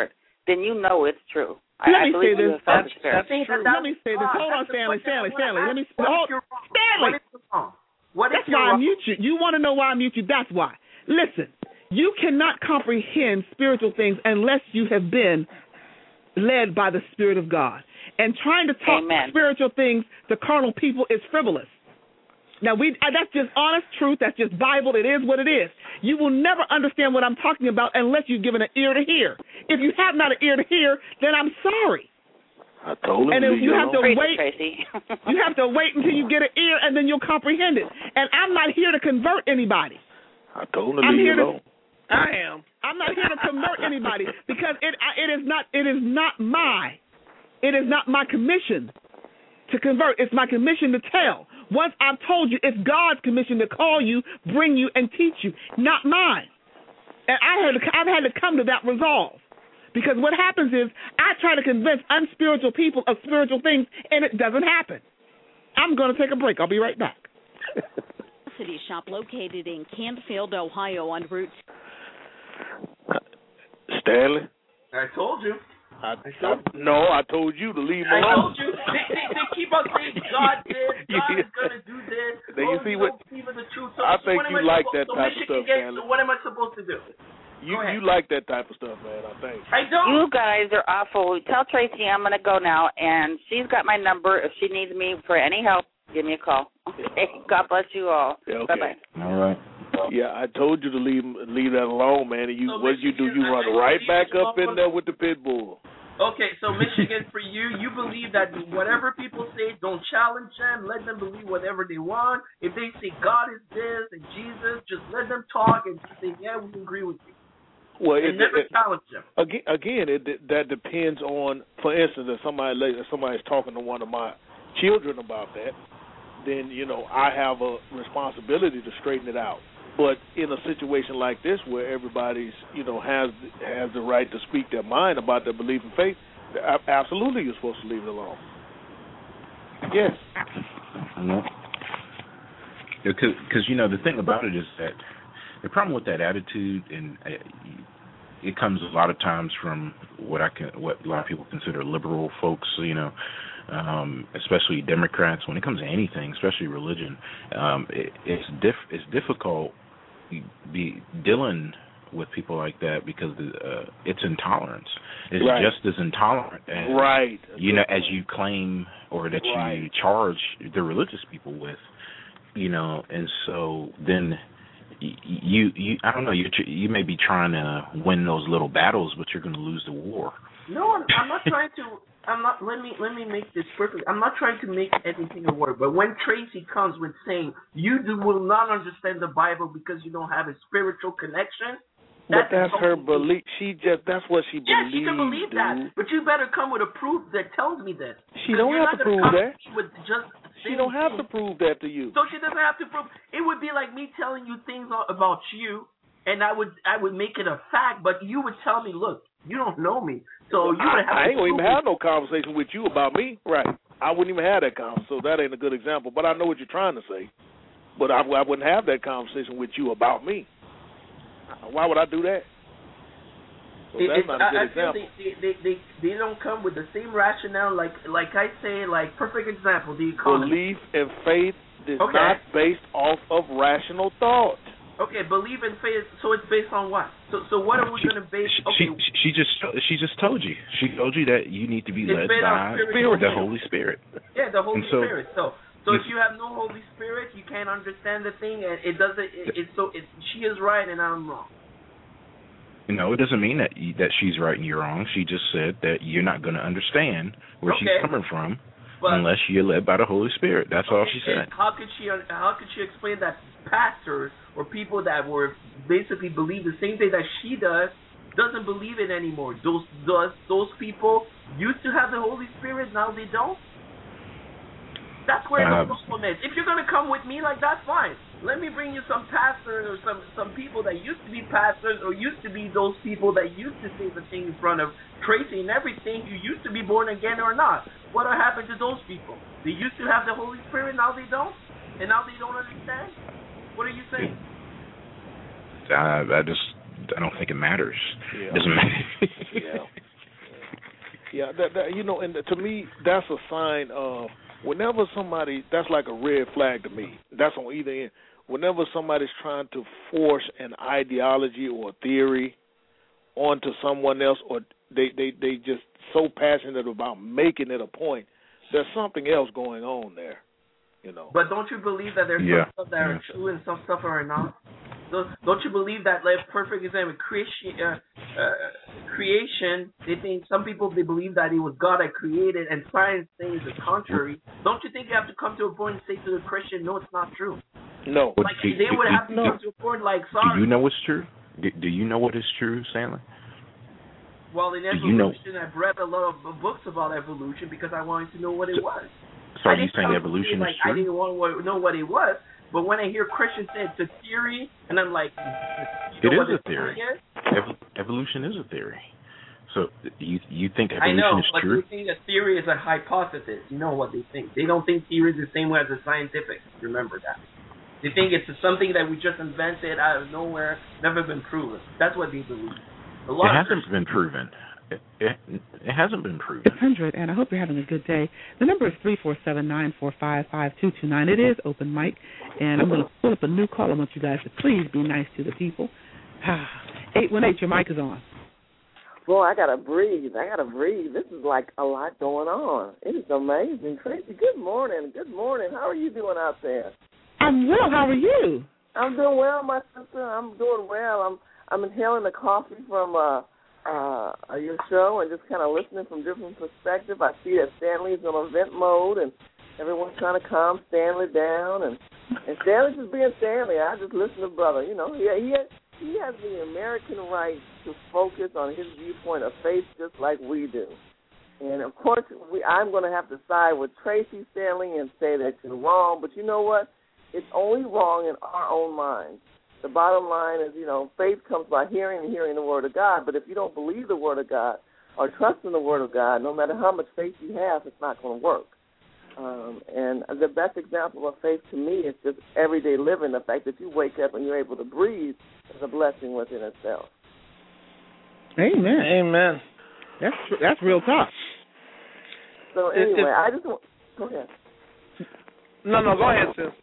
then you know it's true. Let I, me I believe say you this. have That's, spirit. that's true. Let me say this. Hold on, Stanley, Stanley, Stanley. Let me hold, Stanley. What That's why I mute you. You want to know why I mute you? That's why. Listen, you cannot comprehend spiritual things unless you have been led by the Spirit of God. And trying to talk Amen. spiritual things to carnal people is frivolous. Now, we that's just honest truth. That's just Bible. It is what it is. You will never understand what I'm talking about unless you've given an ear to hear. If you have not an ear to hear, then I'm sorry. I told him. And if you have to Tracy, wait, Tracy. you have to wait until you get an ear, and then you'll comprehend it. And I'm not here to convert anybody. I told him to I'm leave here it alone. to. I am. I'm not here to convert anybody because it it is not it is not my it is not my commission to convert. It's my commission to tell. Once I've told you, it's God's commission to call you, bring you, and teach you, not mine. And I had to, I've had to come to that resolve. Because what happens is I try to convince unspiritual people of spiritual things, and it doesn't happen. I'm going to take a break. I'll be right back. City shop located in Canfield, Ohio on Route. Stanley? I told you. I, I, no, I told you to leave me alone. I told you. They, they, they keep on saying God did, God is going to do this. Then you oh, see you what? The truth. So, I so think what you I like supposed, that so type of stuff, get, Stanley. So what am I supposed to do? You you like that type of stuff, man, I think. I don't. You guys are awful. Tell Tracy I'm going to go now, and she's got my number. If she needs me for any help, give me a call. Okay. God bless you all. Yeah, okay. Bye-bye. All right. Yeah, I told you to leave leave that alone, man. And you So what you do? You run right back up in there with the pit bull. Okay, so Michigan, for you, you believe that whatever people say, don't challenge them. Let them believe whatever they want. If they say God is this and Jesus, just let them talk and say, yeah, we agree with you. Well, and it, never it, challenge them. Again, again, it that depends on. For instance, if somebody if somebody's talking to one of my children about that, then you know I have a responsibility to straighten it out. But in a situation like this, where everybody's you know has has the right to speak their mind about their belief and faith, absolutely you're supposed to leave it alone. Yes. No. Because you know the thing about it is that the problem with that attitude, and it comes a lot of times from what I can, what a lot of people consider liberal folks, you know, um, especially Democrats. When it comes to anything, especially religion, um, it, it's diff, it's difficult be dealing with people like that because uh, it's intolerance. It's right. just as intolerant as right. you know as you claim or that right. you charge the religious people with, you know, and so then. You, you, I don't know. You, you may be trying to win those little battles, but you're going to lose the war. No, I'm not trying to. I'm not. Let me let me make this perfect. I'm not trying to make anything a word. But when Tracy comes with saying you do, will not understand the Bible because you don't have a spiritual connection. But that's, that's her belief. She just that's what she yeah, believes. Yeah, she can believe dude. that. But you better come with a proof that tells me this. She don't have to prove that. With just she don't have to prove that to you. So she doesn't have to prove. It would be like me telling you things about you, and I would I would make it a fact, but you would tell me, look, you don't know me, so you would have. I, I ain't to gonna even have no conversation with you about me, right? I wouldn't even have that conversation. So that ain't a good example. But I know what you're trying to say. But I, I wouldn't have that conversation with you about me. Why would I do that? So it, that's not a good I, I example. They, they, they, they don't come with the same rationale. Like like I say, like perfect example, the economy. Belief and faith is okay. not based off of rational thought. Okay, belief and faith. So it's based on what? So so what are we going to base? Okay. She, she just she just told you. She told you that you need to be led by the Holy Spirit. Yeah, the Holy so, Spirit. So so if you have no Holy Spirit, you can't understand the thing, and it doesn't. It, it's so it, she is right and I'm wrong. No, it doesn't mean that you, that she's right and you're wrong. She just said that you're not going to understand where okay. she's coming from but, unless you're led by the Holy Spirit. That's okay, all she said. How could she? How could she explain that pastors or people that were basically believe the same thing that she does doesn't believe it anymore? Those those those people used to have the Holy Spirit, now they don't. That's where uh, the problem is. If you're going to come with me like that, fine. Let me bring you some pastors or some, some people that used to be pastors or used to be those people that used to say the thing in front of Tracy and everything, who used to be born again or not. What happened to those people? They used to have the Holy Spirit, now they don't? And now they don't understand? What are you saying? Uh, I just, I don't think it matters. Yeah. It doesn't matter. yeah. Yeah, that, that you know, and to me, that's a sign of whenever somebody, that's like a red flag to me. That's on either end. Whenever somebody's trying to force an ideology or a theory onto someone else, or they, they, they just so passionate about making it a point, there's something else going on there, you know. But don't you believe that there's yeah. some stuff that are true and some stuff are not? Don't, don't you believe that, like, perfect example, creation, uh, uh, creation, they think, some people, they believe that it was God that created, and science thinks the contrary. Don't you think you have to come to a point and say to the Christian, no, it's not true? No. Like, do, they would do, have to no. come to a point like, sorry. Do you know what's true? Do, do you know what is true, Stanley? Well, in evolution, you know? I've read a lot of books about evolution because I wanted to know what it so, was. So are you saying evolution like, is true? I didn't want to know what it was. But when I hear Christians say it's a theory, and I'm like, you know it is a theory. Is? Ev- evolution is a theory. So you you think evolution I know, is but true? they think a theory is a hypothesis. You know what they think. They don't think theory is the same way as a scientific. Remember that. They think it's something that we just invented out of nowhere, never been proven. That's what they believe. A lot it of hasn't been proven. It, it, it hasn't been proven. one hundred, and I hope you're having a good day. The number is three four seven, nine four five, five two two nine. It is open mic, and I'm going to pull up a new call. I want you guys to please be nice to the people. eight one eight, your mic is on. Boy, I got to breathe. I got to breathe. This is like a lot going on. It is amazing. Tracy, good morning. Good morning. How are you doing out there? I'm well. How are you? I'm doing well, my sister. I'm doing well. I'm I'm inhaling the coffee from uh, uh, your show and just kind of listening from different perspectives. I see that Stanley's in event mode and everyone's trying to calm Stanley down. And, and Stanley's just being Stanley. I just listen to brother. You know, he, he, has, he has the American right to focus on his viewpoint of faith just like we do. And, of course, we, I'm going to have to side with Tracy Stanley and say that you're wrong. But you know what? It's only wrong in our own minds. The bottom line is, you know, faith comes by hearing and hearing the Word of God. But if you don't believe the Word of God or trust in the Word of God, no matter how much faith you have, it's not going to work. Um, and the best example of faith to me is just everyday living. The fact that you wake up and you're able to breathe is a blessing within itself. Amen. Amen. That's that's real talk. So anyway, it, it, I just want go ahead. No, no, go ahead, sis.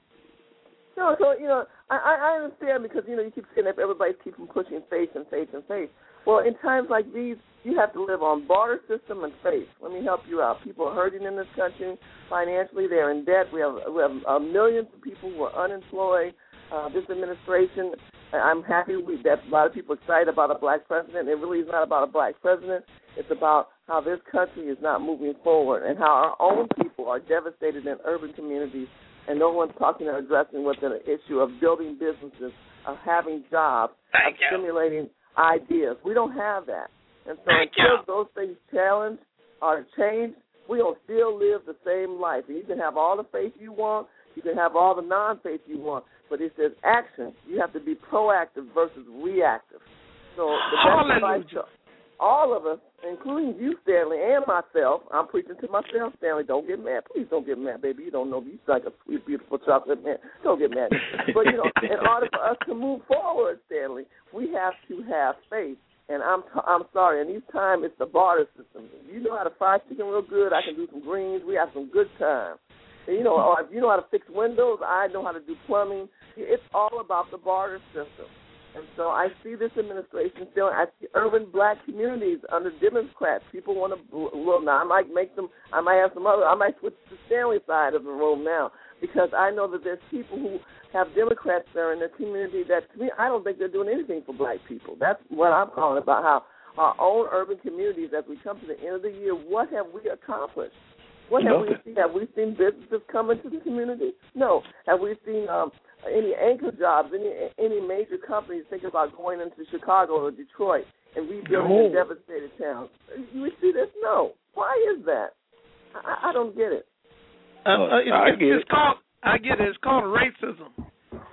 No, so, you know, I, I understand because, you know, you keep saying that everybody keeps pushing faith and faith and faith. Well, in times like these, you have to live on barter system and faith. Let me help you out. People are hurting in this country financially. They're in debt. We have, we have uh, millions of people who are unemployed. Uh, this administration, I'm happy we, that a lot of people are excited about a black president. It really is not about a black president. It's about how this country is not moving forward and how our own people are devastated in urban communities. And no one's talking or addressing with the issue of building businesses, of having jobs, Thank of you. stimulating ideas. We don't have that. And so Thank until you. those things challenge or change, we will still live the same life. And you can have all the faith you want. You can have all the non-faith you want. But if there's action, you have to be proactive versus reactive. So the best advice to all of us, including you, Stanley, and myself, I'm preaching to myself, Stanley, don't get mad. Please don't get mad, baby. You don't know me. You're like a sweet, beautiful chocolate man. Don't get mad. But, you know, in order for us to move forward, Stanley, we have to have faith. And I'm t- I'm sorry, in these times, it's the barter system. If you know how to fry chicken real good, I can do some greens. We have some good time. And, you know, or if you know how to fix windows, I know how to do plumbing. It's all about the barter system. And so I see this administration still, I see urban black communities under Democrats. People want to, well, now I might make them, I might have some other, I might switch to the Stanley side of the room now because I know that there's people who have Democrats there in their community that, to me, I don't think they're doing anything for black people. That's what I'm calling about how our own urban communities, as we come to the end of the year, what have we accomplished? What have we seen? Have we seen businesses come into the community? No. Have we seen um, any anchor jobs, any any major companies thinking about going into Chicago or Detroit and rebuilding no. their devastated towns? You see this? No. Why is that? I, I don't get it. Uh, uh, it's, I it's, get it's it. called. I get it. It's called racism.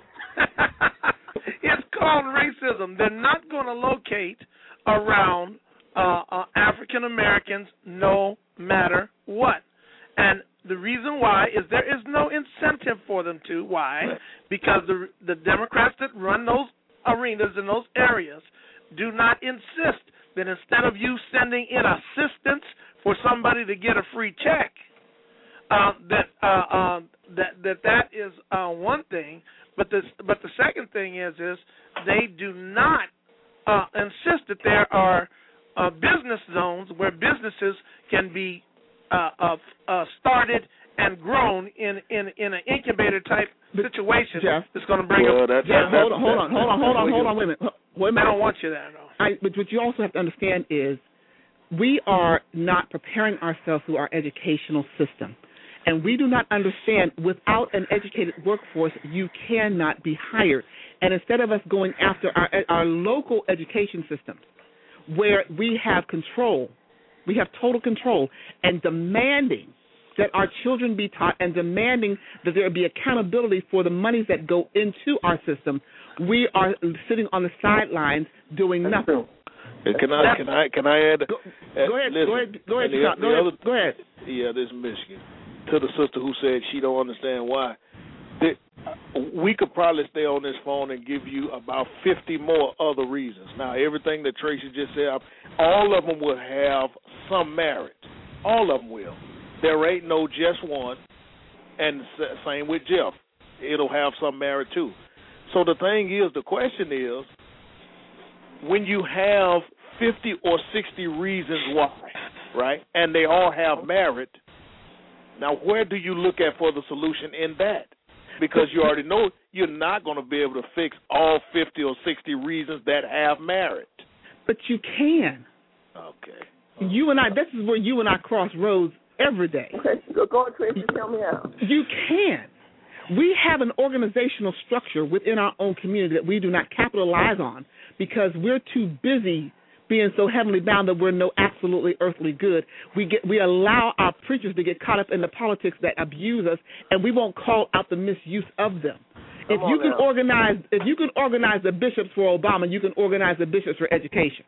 It's called racism. They're not going to locate around uh, uh, African Americans, no matter what. And the reason why is there is no incentive for them to. Why? Because the the Democrats that run those arenas in those areas do not insist that instead of you sending in assistance for somebody to get a free check, uh, that uh, uh, that that that is uh, one thing. But the but the second thing is is they do not uh, insist that there are uh, business zones where businesses can be uh, uh, uh, started and grown in in in an incubator type situation. Jeff, that's going to bring well, up. That's, yeah, that's, hold on, hold on, hold on, hold on, hold on, wait a minute. Wait a minute. I don't want you there, though. I, but what you also have to understand is we are not preparing ourselves through our educational system. And we do not understand, without an educated workforce, you cannot be hired. And instead of us going after our, our local education systems, where we have control, we have total control, and demanding that our children be taught and demanding that there be accountability for the monies that go into our system, we are sitting on the sidelines doing nothing. Can I can I can I add? Go, go ahead. Listen, go ahead. Go ahead. the, Scott, the go, other, ahead go ahead. Yeah, this is Michigan. To the sister who said she don't understand why, that we could probably stay on this phone and give you about fifty more other reasons. Now, everything that Tracy just said, all of them will have some merit. All of them will. There ain't no just one, and same with Jeff. It'll have some merit too. So the thing is, the question is, when you have fifty or sixty reasons why, right, and they all have merit, now where do you look at for the solution in that? Because you already know you're not going to be able to fix all fifty or sixty reasons that have merit. But you can. Okay. You and I, this is where you and I cross roads every day. Okay, go, go on, Tracy, tell me how. You can. We have an organizational structure within our own community that we do not capitalize on because we're too busy being so heavenly bound that we're no absolutely earthly good. We get we allow our preachers to get caught up in the politics that abuse us, and we won't call out the misuse of them. Come if you can now. organize, if you can organize the bishops for Obama, you can organize the bishops for education.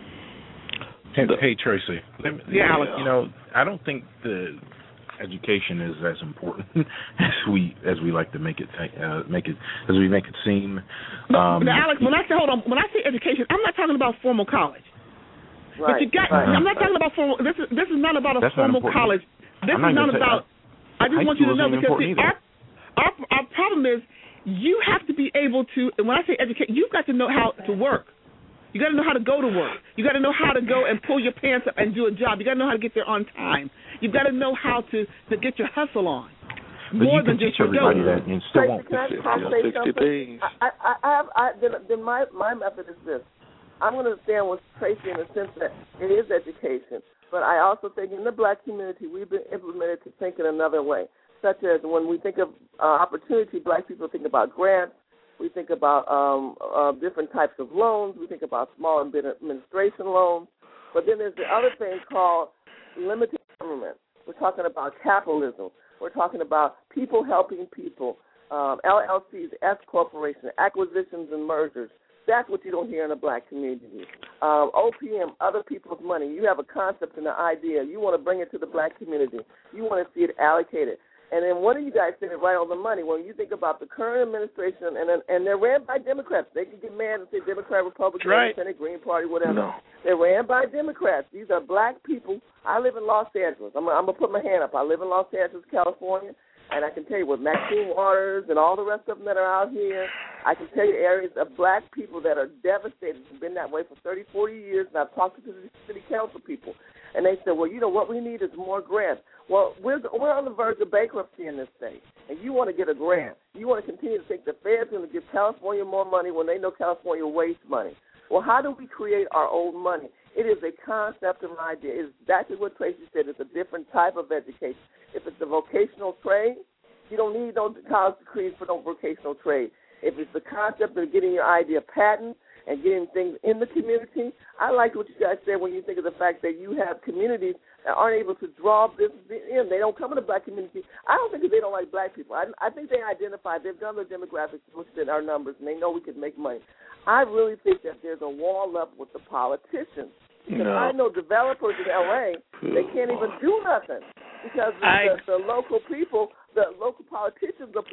Hey, hey Tracy. Let me, yeah, Alex. You know, I don't think the education is as important as we as we like to make it uh, make it as we make it seem. Um, now, Alex, when I say hold on, when I say education, I'm not talking about formal college. Right, but you got, right, I'm not right. talking about formal. This is this is not about a That's formal not college. This I'm is not not about. I just want you to know because see, our, our our problem is you have to be able to. And when I say educate, you've got to know how to work. You got to know how to go to work. You got to know how to go and pull your pants up and do a job. You got to know how to get there on time. You got to know how to, to get your hustle on. But More you than can just teach everybody your that and still won't can I, fix it. can I say something? I, I, I have. I, then, then my my method is this. I'm going to stand with Tracy in the sense that it is education, but I also think in the black community we've been implemented to think in another way, such as when we think of uh, opportunity, black people think about grants. We think about um, uh, different types of loans. We think about small administration loans. But then there's the other thing called limited government. We're talking about capitalism. We're talking about people helping people, um, L L Cs, S corporations, acquisitions and mergers. That's what you don't hear in the black community. Um, O P M, other people's money. You have a concept and an idea. You want to bring it to the black community. You want to see it allocated. And then one of you guys said it right on the money. When you think about the current administration, and and they're ran by Democrats. They can get mad and say Democrat, Republican, right. Independent, Green Party, whatever. No. They're ran by Democrats. These are black people. I live in Los Angeles. I'm, I'm going to put my hand up. I live in Los Angeles, California. And I can tell you with Maxine Waters and all the rest of them that are out here, I can tell you areas of black people that are devastated. It's been that way for thirty, forty years, and I've talked to the city council people. And they said, well, you know, what we need is more grants. Well, we're, we're on the verge of bankruptcy in this state, and you want to get a grant. You want to continue to think the Fed's going to give California more money when they know California wastes money. Well, how do we create our own money? It is a concept and an idea. It's exactly what Tracy said. It's a different type of education. If it's a vocational trade, you don't need no college degrees for no vocational trade. If it's the concept of getting your idea patent and getting things in the community, I like what you guys said when you think of the fact that you have communities that aren't able to draw business in. They don't come in the black community. I don't think that they don't like black people. I, I think they identify, they've done their demographics, looked at our numbers, and they know we can make money. I really think that there's a wall up with the politicians. Because no. I know developers in L A, they can't even do nothing because the, I, the, the local people, the local politicians are playing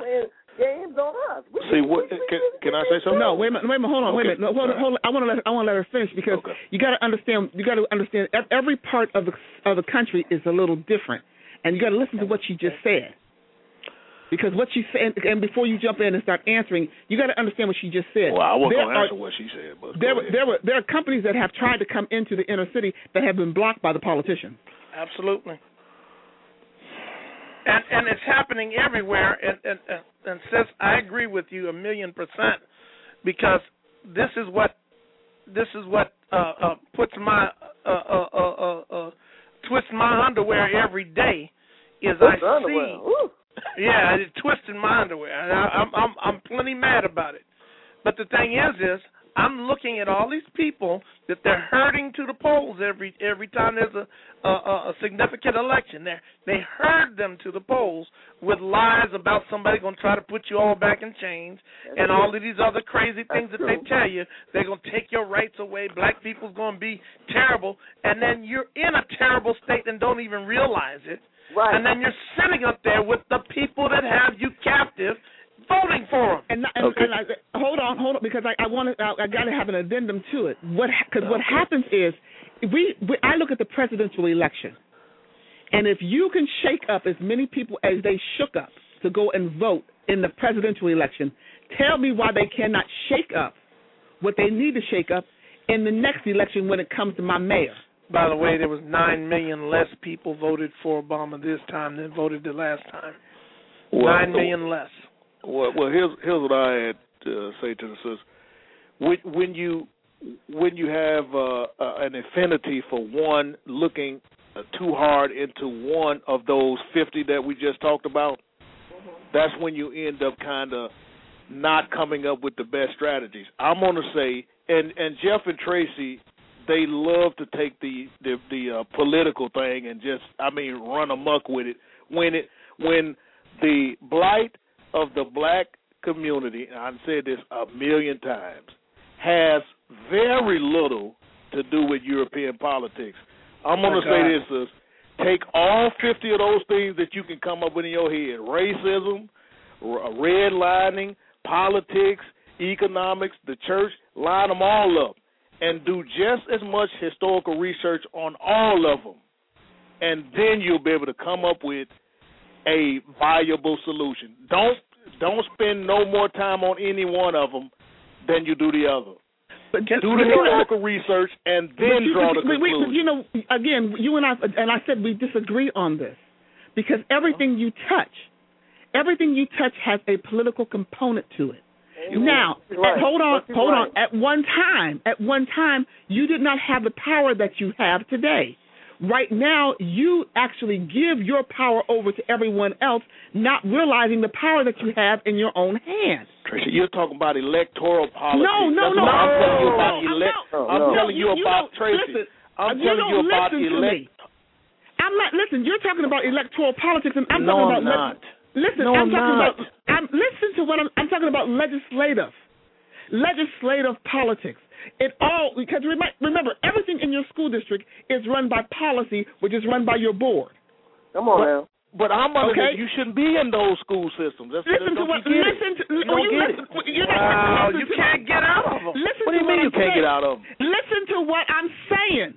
games on us. We, See we, what? we, Can, we, can I say something? No, wait a minute, wait a minute, hold on, Okay. wait a minute. No, hold on, hold on. I want to let I want to let her finish because Okay. you got to understand. You got to understand ev- every part of the of the country is a little different, and you got to listen to what she just said. Because what she said, and before you jump in and start answering, you got to understand what she just said. Well, I wasn't There going to are- answer what she said, but There, go were- ahead. there were there are companies that have tried to come into the inner city that have been blocked by the politicians. Absolutely. And and it's happening everywhere. And and and, and sis, I agree with you a million percent, because this is what this is what uh, uh, puts my uh, uh, uh, uh, uh, twists my underwear every day. Is I Twist underwear. see, Woo. yeah, it's twisting my underwear. And I, I'm I'm I'm plenty mad about it. But the thing is, is I'm looking at all these people that they're herding to the polls every every time there's a a, a significant election. They they herd them to the polls with lies about somebody going to try to put you all back in chains. That's And true. all of these other crazy things That's that they true. tell you. They're going to take your rights away. Black people's going to be terrible. And then you're in a terrible state and don't even realize it. Right. And then you're sitting up there with the people that have you captive, voting for them. And, and, Okay. and I, hold on, hold on, because I, I want to. I, I got to have an addendum to it. What? Because what happens is, we, we. I look at the presidential election, and if you can shake up as many people as they shook up to go and vote in the presidential election, tell me why they cannot shake up what they need to shake up in the next election when it comes to my mayor. By the way, there was nine million less people voted for Obama this time than voted the last time. Well, Nine million less. Well, well, here's here's what I had to say to the sister. When, when you when you have uh, uh, an affinity for one, looking uh, too hard into one of those fifty that we just talked about, that's when you end up kind of not coming up with the best strategies. I'm going to say, and and Jeff and Tracy, they love to take the the, the uh, political thing and just, I mean, run amok with it. When it when the blight of the black community, and I've said this a million times, has very little to do with European politics. I'm going to say this, is take all fifty of those things that you can come up with in your head: racism, r- redlining, politics, economics, the church, line them all up, and do just as much historical research on all of them, and then you'll be able to come up with a viable solution. Don't don't spend no more time on any one of them than you do the other. But do the historical research and then you, draw the but, conclusion. but, you know, again, you and I, and I said we disagree on this because everything you touch, everything you touch has a political component to it. Now, right. at, hold on, That's hold right. on. At one time, at one time, you did not have the power that you have today. Right now, you actually give your power over to everyone else, not realizing the power that you have in your own hands. Tracy, you're talking about electoral politics. No, no, That's no. what I'm telling you about I'm elect. not- I'm no, telling you, you about don't- Tracy. listen, I'm you telling you don't about listen to elect. me. I'm not. Listen, you're talking about electoral politics, and I'm No, talking I'm about. not. Listen, No, I'm I'm talking not. about. I'm listen to what I'm. I'm talking about legislative, legislative politics. It all because remember, remember everything in your school district is run by policy, which is run by your board. Come on but, now. But I'm under Okay. this. You shouldn't be in those school systems. That's, Listen to don't what. you get Listen it. to. You oh, don't you get listen, it. You're not, Wow, listen you to, can't get out of them. Listen What do to you mean what you I'm can't saying. get out of them? Listen to what I'm saying.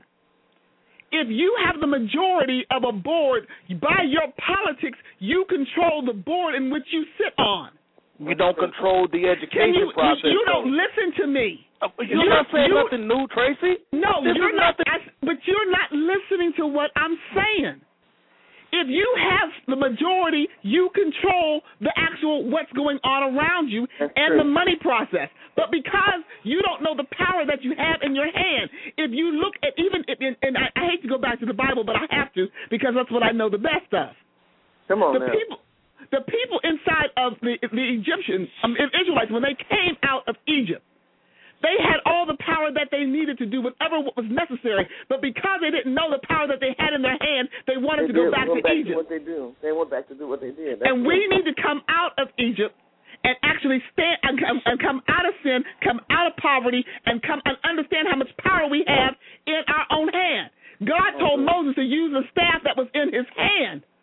If you have the majority of a board, by your politics, you control the board in which you sit on. You don't control the Can education you, process. you, you though. don't listen to me. Uh, You're not saying you- nothing new, Tracy. No, This you're is not. nothing- I, but you're not listening to what I'm saying. If you have the majority, you control the actual what's going on around you That's and true. the money process. But because you don't know the power that you have in your hand, if you look at even, and, and I, I hate to go back to the Bible, but I have to because that's what I know the best of. Come on The now. people, the people inside of the the Egyptians, um, Israelites, when they came out of Egypt, they had all the power that they needed to do whatever was necessary. But because they didn't know the power that they had in their hand, they wanted They to go did back go to back Egypt. to what they do. They went back to do what they did. That's And we true. need to come out of Egypt and actually stand and come, and come out of sin, come out of poverty, and come and understand how much power we have in our own hand. God told Moses to use the staff that was in his hand.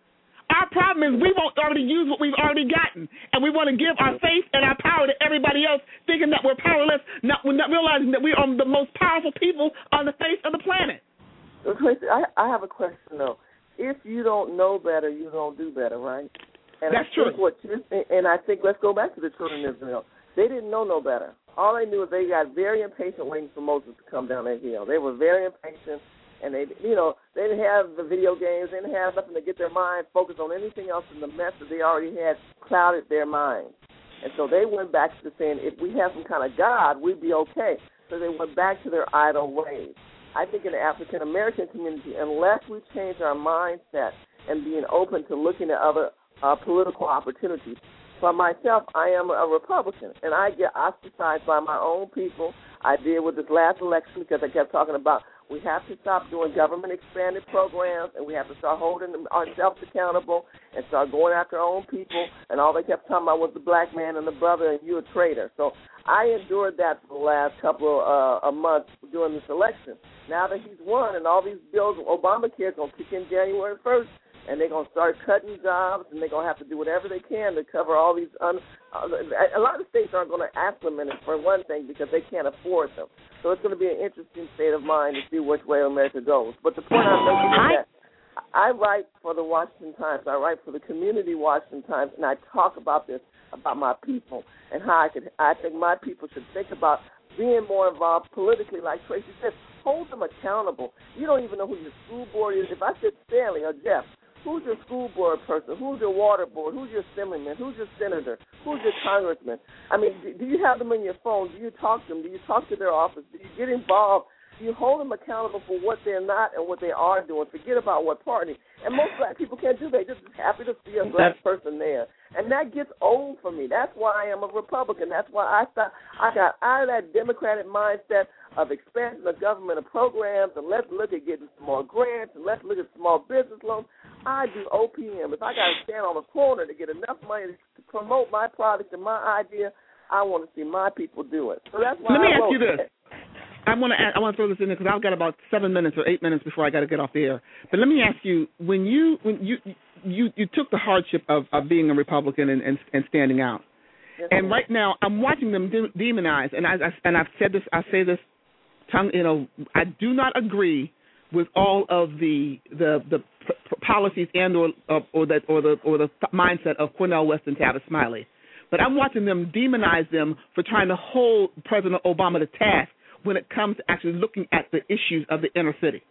Our problem is we won't already use what we've already gotten, and we want to give our faith and our power to everybody else, thinking that we're powerless, not, we're not realizing that we are the most powerful people on the face of the planet. Tracy, I, I have a question, though. If you don't know better, you don't do better, right? And That's I think true. What you, and I think, let's go back to the children of Israel. They didn't know no better. All they knew is they got very impatient waiting for Moses to come down that hill. They were very impatient, and they, you know, they didn't have the video games. They didn't have nothing to get their mind focused on anything else in the mess that they already had clouded their minds. And so they went back to saying, if we have some kind of God, we'd be okay. So they went back to their idol ways. I think in the African-American community, unless we change our mindset and being open to looking at other uh, political opportunities. For myself, I am a Republican, and I get ostracized by my own people. I did with this last election because I kept talking about we have to stop doing government-expanded programs, and we have to start holding ourselves accountable and start going after our own people. And all they kept talking about was the black man and the brother, and you a traitor. So I endured that for the last couple of uh, months during this election. Now that he's won and all these bills, Obamacare is going to kick in January first, and they're going to start cutting jobs, and they're going to have to do whatever they can to cover all these. Un- uh, a lot of states aren't going to implement it, for one thing, because they can't afford them. So it's going to be an interesting state of mind to see which way America goes. But the point I'm making is that I write for the Washington Times. I write for the community Washington Times, and I talk about this, about my people, and how I could. I think my people should think about being more involved politically, like Tracy said. Hold them accountable. You don't even know who your school board is. If I said Stanley or Jeff, who's your school board person? Who's your water board? Who's your assemblyman? Who's your senator? Who's your congressman? I mean, do you have them in your phone? Do you talk to them? Do you talk to their office? Do you get involved? Do you hold them accountable for what they're not and what they are doing? Forget about what party. And most black people can't do that. They're just happy to see a black person there. And that gets old for me. That's why I am a Republican. That's why I thought I got out of that Democratic mindset of expansion of government and programs, and let's look at getting some more grants, and let's look at small business loans. I do O P M. If I got to stand on a corner to get enough money to promote my product and my idea, I want to see my people do it. So that's why Let me I ask wrote you this. it. I want to I want to throw this in there because I've got about seven minutes or eight minutes before I got to get off the air. But let me ask you: when you when you you, you took the hardship of, of being a Republican and, and, and standing out, yes, and right now I'm watching them de- demonize, and I, I and I've said this, I say this, tongue, you know, I do not agree with all of the the the p- policies and or or that or the or the mindset of Cornel West and Tavis Smiley, but I'm watching them demonize them for trying to hold President Obama to task when it comes to actually looking at the issues of the inner city.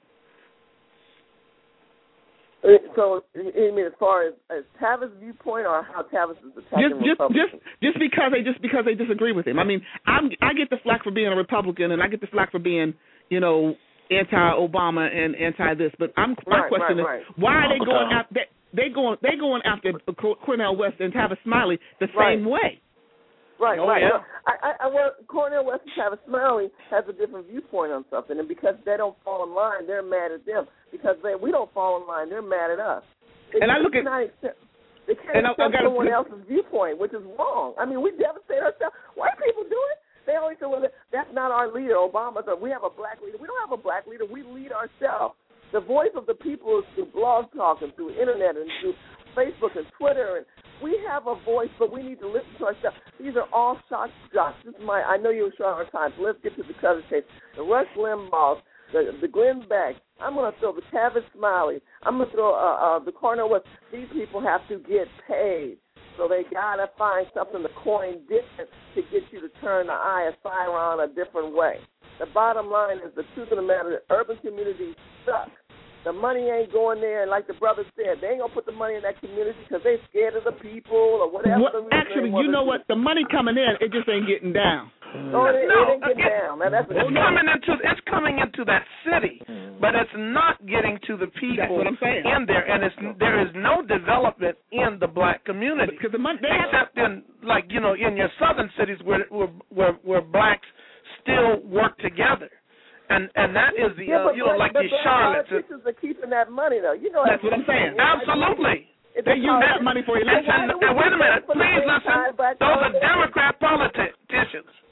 So, you mean as far as, as Tavis' viewpoint, or how Tavis is attacking just, Republicans? Just, just because they just because they disagree with him. I mean, I'm I get the flack for being a Republican, and I get the flack for being, you know, anti-Obama and anti-this. But I'm my right, question right, is, right. why are they going after they, they going they going after Cornel West and Tavis Smiley the same right. way? Right, oh, right. Yeah. I, I, well, Cornel West and Tavis Smiley has a different viewpoint on something, and because they don't fall in line, they're mad at them. Because they, we don't fall in line, they're mad at us. They and I look at accept, they can't and accept I, I someone else's viewpoint, which is wrong. I mean, we devastate ourselves. White people do it. They always say, well, that's not our leader, Obama. So we have a black leader. We don't have a black leader. We lead ourselves. The voice of the people is through blog talk and through internet and through Facebook and Twitter, and we have a voice, but we need to listen to ourselves. These are all shock jocks. This is my. I know you were short on time, so let's get to the cover case. The Rush Limbaugh, the the Glenn Beck. I'm going to throw the Tavis Smiley. I'm going to throw uh, uh, the Cornel West. These people have to get paid, so they got to find something to coin different to get you to turn the eye of Siron a different way. The bottom line is the truth of the matter: that urban communities suck. The money ain't going there, and like the brother said, they ain't gonna put the money in that community because they scared of the people or whatever. Well, actually, you know what? The money coming in, it just ain't getting down. No, it, no, it ain't getting it, down. Now, that's it's coming into it's coming into that city, but it's not getting to the people That's what I'm saying. in there, and it's there is no development in the black community, because the money, except in like you know in your southern cities where where where, where blacks still work together. And and that is the yeah, uh, but, you know but, like but the Charlottes. Politicians are keeping that money though. You know that's what I'm saying. Absolutely. They use that money for election. And, and wait a minute, please listen. Those are Democrat politicians,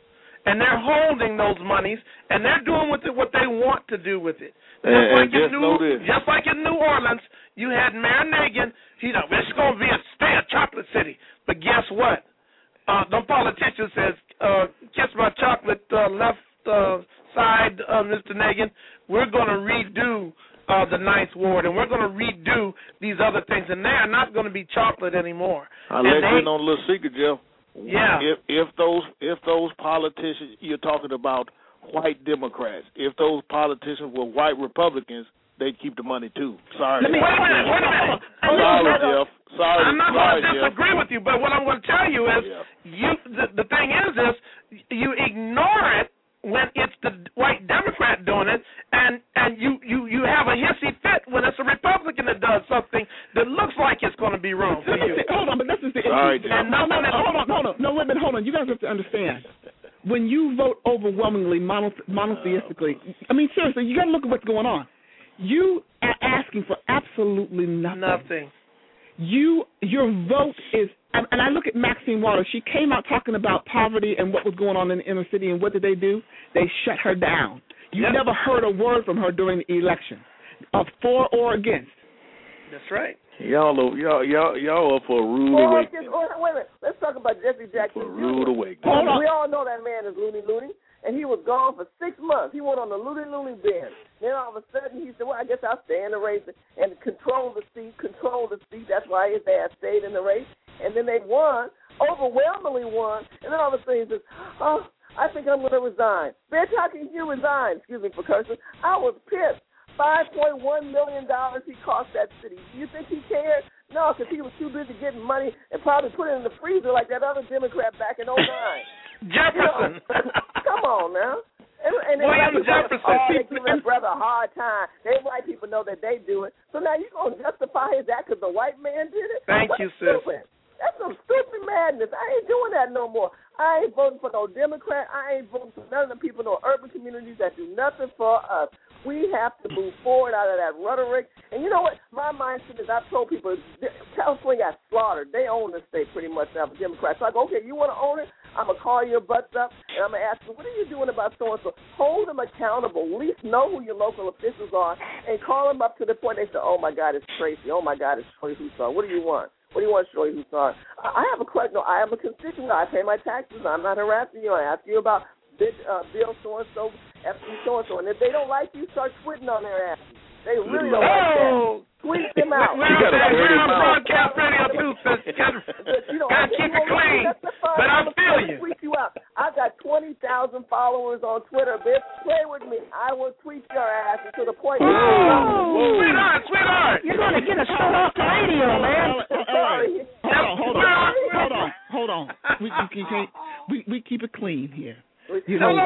and they're holding those monies, and they're doing with it what they want to do with it. Just And, like and just in know New, this. just like in New Orleans, you had Mayor Nagin. He know it's going to be a stay a chocolate city, but guess what? Uh, the politician says, uh, "Kiss my chocolate uh, left uh, side, uh, Mister Nagin. We're going to redo uh, the Ninth Ward, and we're going to redo these other things, and they are not going to be chocolate anymore." I'll and let they, you know a little secret, Jeff. Yeah. If if those if those politicians, you're talking about white Democrats, if those politicians were white Republicans, they'd keep the money too. Sorry. Let me, wait a minute, wait a minute. Sorry, Jeff. Sorry. I'm not sorry, going to disagree Jeff. with you, but what I'm going to tell you is, Yeah. you the, the thing is, is you ignore it when it's the white Democrat doing it, and and you, you, you have a hissy fit when it's a Republican that does something that looks like it's going to be wrong for you. Hold on, but this is the Sorry, issue. Jeff. No, no, no, hold on, hold on. No, wait a minute, hold on. You guys have to understand. When you vote overwhelmingly mono, monotheistically, I mean, seriously, you got to look at what's going on. You are asking for absolutely nothing. Nothing. You, your vote is, and, and I look at Maxine Waters. She came out talking about poverty and what was going on in the inner city, and what did they do? They shut her down. You Yep. never heard a word from her during the election, of for or against. That's right. Y'all, are- y'all, y'all, y'all up for a rude Or awakening. just, or, wait a minute. Let's talk about Jesse Jackson. For a rude Junior awakening. Hold on. We all know that man is loony loony, and he was gone for six months. He went on the loony loony bin. Then all of a sudden he said, "Well, I guess I'll stay in the race and control the seat, control the seat." That's why his ass stayed in the race, and then they won, overwhelmingly won. And then all of a sudden he says, "Oh, I think I'm going to resign." Bitch, how can you resign? Excuse me for cursing. I was pissed. five point one million dollars he cost that city. Do you think he cared? No, because he was too busy getting money and probably put it in the freezer like that other Democrat back in oh nine. Jefferson. You know, come on now. And, and William they Jefferson. Oh, they give that brother a hard time. They white people know that they do it. So now you're going to justify his act because the white man did it? Thank That's you, sis. stupid. That's some stupid madness. I ain't doing that no more. I ain't voting for no Democrat. I ain't voting for none of the people in no urban communities that do nothing for us. We have to move forward out of that rhetoric. And you know what? My mindset is I've told people, California got slaughtered. They own the state pretty much now for Democrats. So I go, okay, you want to own it? I'm going to call your butts up, and I'm going to ask them, what are you doing about so-and-so? Hold them accountable. At least know who your local officials are, and call them up to the point they say, oh, my God, it's Tracy. Oh, my God, it's Shorty Hussar. What do you want? What do you want, Shorty Hussar? I have a question. No, I am a constituent. I pay my taxes. I'm not harassing you. I ask you about uh, Bill so-and-so, F C so-and-so. And if they don't like you, start tweeting on their asses. They really don't like that. Oh. Tweet them out. We're on broadcast radio too, sis. Gotta, you know, gotta keep it clean. But I feel you. Tweet you out. I got twenty thousand followers on Twitter, bitch. Play with me. I will tweet your ass to the point. Whoa. Sweetheart, sweetheart. You're going to get us shut off the radio, man. Sorry. Hold on, hold on, hold on, hold on. We, we, can't, we, we keep it clean here. You know,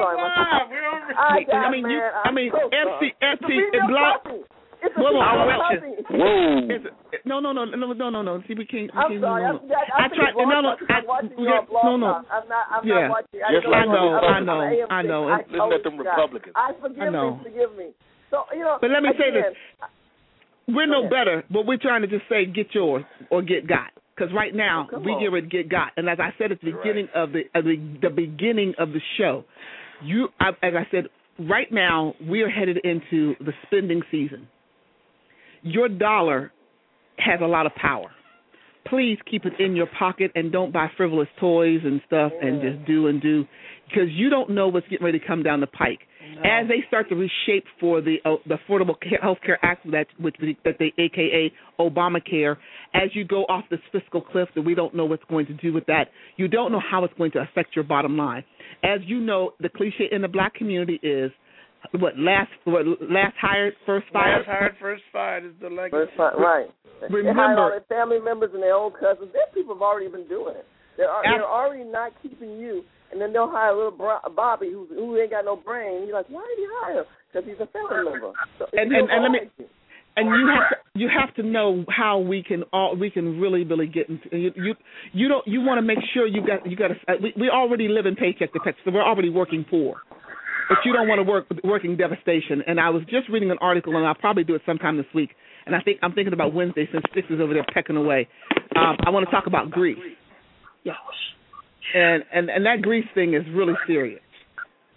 I, I mean, you, I mean, F C, F C, and block. It's a Whoa, whoa, whoa. No, no, no, no, no, no, no. See, we can't. We I'm can't sorry. no, no. I, I, I tried. No, no. I, I'm watching we your got, blog. no, no. I'm not. I'm yeah. not watching. I, Just I know. I know. I know. I know. Listen at them Republicans. I forgive I know. me. Forgive me. So you know. But let me again, say this: we're no better, but we're trying to just say get yours or get got. Because right now oh, we on. get ready to get got, and as I said at the You're beginning right. of the, of the the beginning of the show, you, I, as I said, right now we are headed into the spending season. Your dollar has a lot of power. Please keep it in your pocket and don't buy frivolous toys and stuff yeah. and just do and do, because you don't know what's getting ready to come down the pike. No. As they start to reshape for the uh, the Affordable Health Care Act, that which that they A K A Obamacare, as you go off this fiscal cliff that we don't know what's going to do with that, you don't know how it's going to affect your bottom line. As you know, the cliche in the black community is, What last? What last hired, first fired? Last hired, first fired is the legacy. First fired, right. Remember, they hired all their family members and their own cousins. Their people have already been doing it. They're, they're already not keeping you, and then they'll hire a little Bobby who who ain't got no brain. You're like, why did he hire him? Because he's a family member. So and and, and let me. And you have to, you have to know how we can all we can really really get into you you, you don't you want to make sure you got you got to, we we already live in paycheck to paycheck, so we're already working poor. But you don't want to work working devastation. And I was just reading an article, and I'll probably do it sometime this week. And I think I'm thinking about Wednesday since Sticks is over there pecking away. Um, I want to talk about grief. Yes. And, and and that grief thing is really serious.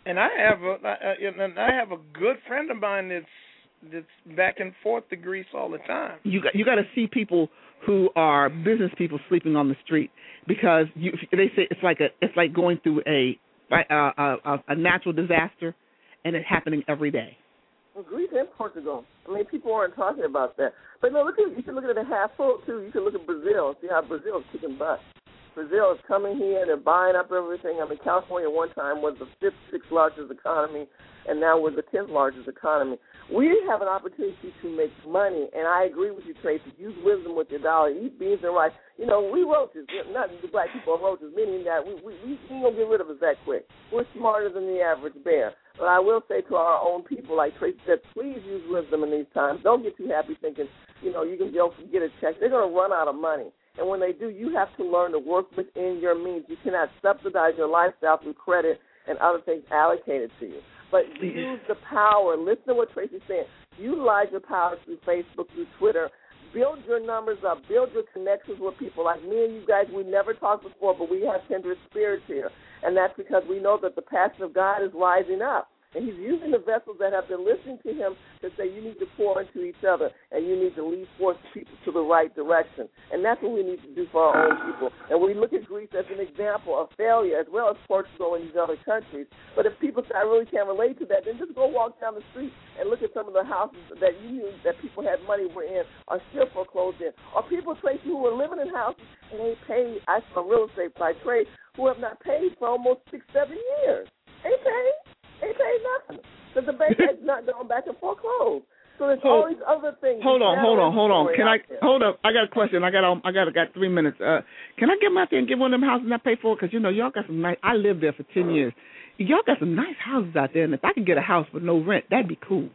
And I have a, I, and I have a good friend of mine that's that's back and forth to Greece all the time. You got you got to see people who are business people sleeping on the street, because you, they say it's like a it's like going through a a, a a natural disaster, and it's happening every day. Well, Greece and Portugal. I mean, people aren't talking about that. But no, look at you can look at it half full too. You can look at Brazil and see how Brazil is kicking butt. Brazil is coming here, they're buying up everything. I mean, California one time was the fifth, sixth largest economy, and now we're the tenth largest economy. We have an opportunity to make money, and I agree with you, Tracy. Use wisdom with your dollar. Eat beans and rice. You know, we roaches, not the black people are roaches, meaning that we we, we ain't going to get rid of us that quick. We're smarter than the average bear. But I will say to our own people, like Tracy said, please use wisdom in these times. Don't get too happy thinking, you know, you can go get a check. They're going to run out of money. And when they do, you have to learn to work within your means. You cannot subsidize your lifestyle through credit and other things allocated to you. But use the power. Listen to what Tracy's saying. Utilize your power through Facebook, through Twitter. Build your numbers up. Build your connections with people. Like me and you guys, we never talked before, but we have kindred spirits here. And that's because we know that the passion of God is rising up. And he's using the vessels that have been listening to him to say you need to pour into each other and you need to lead forth people to the right direction. And that's what we need to do for our own people. And we look at Greece as an example of failure, as well as Portugal and these other countries. But if people say, I really can't relate to that, then just go walk down the street and look at some of the houses that you knew that people had money were in are still foreclosed in. Or people, Tracy, who are living in houses and they paid, I saw real estate by trade, who have not paid for almost six, seven years. They paid. They paid nothing because the bank has not gone back and foreclosed. So there's hold, all these other things. Hold on, hold on, hold on. Can I there. hold up? I got a question. I got I got I got three minutes. Uh, can I get out there and get one of them houses and I pay for it? Because you know y'all got some nice. I lived there for ten years. Y'all got some nice houses out there, and if I could get a house with no rent, that'd be cool.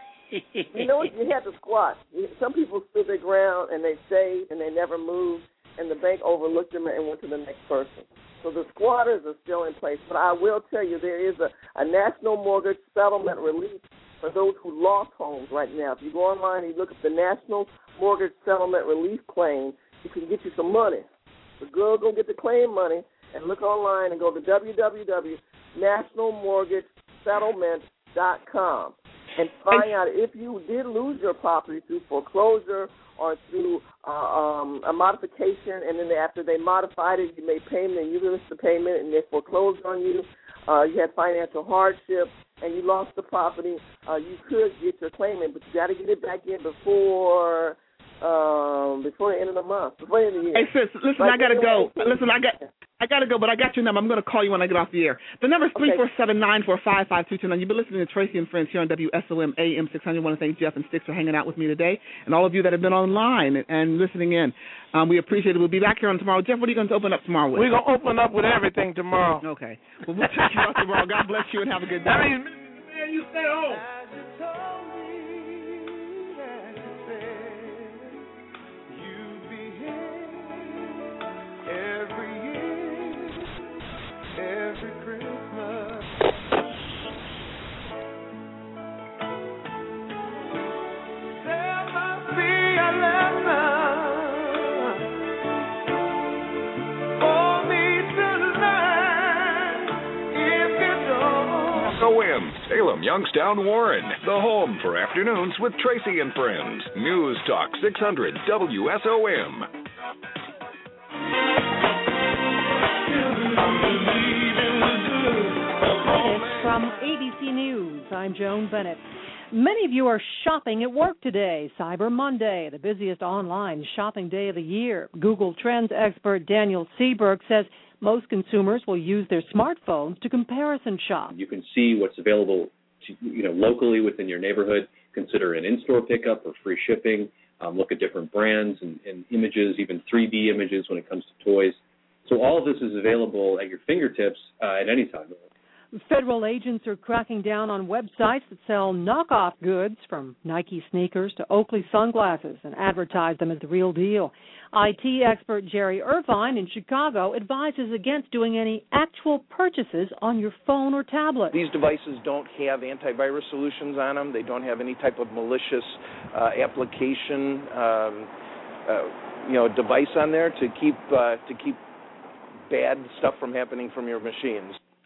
You know what? You have to squat. Some people stood their ground and they saved and they never moved, and the bank overlooked them and went to the next person. So the squatters are still in place. But I will tell you, there is a, a national mortgage settlement relief for those who lost homes right now. If you go online and you look at the National Mortgage Settlement Relief Claim, you can get you some money. The girl go get the claim money and look online and go to w w w dot national mortgage settlement dot com and find out if you did lose your property through foreclosure or through uh, um, a modification, and then after they modified it, you made payment and you missed the payment and they foreclosed on you. Uh, you had financial hardship and you lost the property. Uh, you could get your claim in, but you got to get it back in before um, before the end of the month, before the end of the year. Hey sis, listen, like I gotta go. Listen, I got. I got to go, but I got your number. I'm going to call you when I get off the air. The number is three four seven, nine four five, five two two nine. You've been listening to Tracy and Friends here on W S O M A M six hundred. I want to thank Jeff and Sticks for hanging out with me today, and all of you that have been online and, and listening in. Um, we appreciate it. We'll be back here on tomorrow. Jeff, what are you going to open up tomorrow with? We're going to open up with everything tomorrow. Okay. Well, we'll check you out tomorrow. God bless you and have a good day. I mean, man, you stay home. Every Christmas, there must be a lesson for me to learn if you don't. S O M, Salem, Youngstown, Warren, the home for afternoons with Tracy and Friends. News Talk six hundred W S O M. From A B C News, I'm Joan Bennett. Many of you are shopping at work today. Cyber Monday, the busiest online shopping day of the year. Google Trends expert Daniel Seberg says most consumers will use their smartphones to comparison shop. You can see what's available to, you know, locally within your neighborhood. Consider an in-store pickup or free shipping. Um, look at different brands and, and images, even three D images when it comes to toys. So all of this is available at your fingertips uh, at any time. Federal agents are cracking down on websites that sell knockoff goods, from Nike sneakers to Oakley sunglasses, and advertise them as the real deal. I T expert Jerry Irvine in Chicago advises against doing any actual purchases on your phone or tablet. These devices don't have antivirus solutions on them. They don't have any type of malicious uh, application, um, uh, you know, device on there to keep uh, to keep bad stuff from happening from your machines.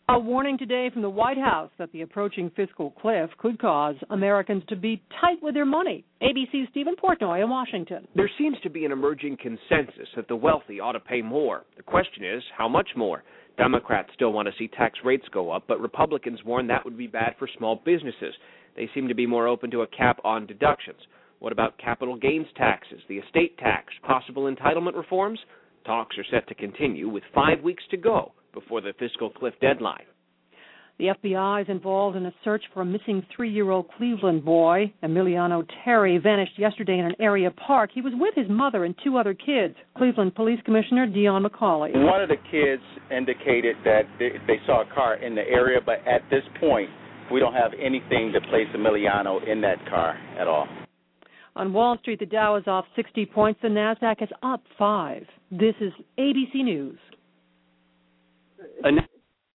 A warning today from the White House that the approaching fiscal cliff could cause Americans to be tight with their money. A B C's Stephen Portnoy in Washington. There seems to be an emerging consensus that the wealthy ought to pay more. The question is, how much more? Democrats still want to see tax rates go up, but Republicans warn that would be bad for small businesses. They seem to be more open to a cap on deductions. What about capital gains taxes, the estate tax, possible entitlement reforms? Talks are set to continue with five weeks to go before the fiscal cliff deadline. The F B I is involved in a search for a missing three-year-old Cleveland boy. Emiliano Terry vanished yesterday in an area park. He was with his mother and two other kids. Cleveland Police Commissioner Dion McCauley. One of the kids indicated that they, they saw a car in the area, but at this point, we don't have anything to place Emiliano in that car at all. On Wall Street, the Dow is off sixty points. The NASDAQ is up five. This is A B C News. An-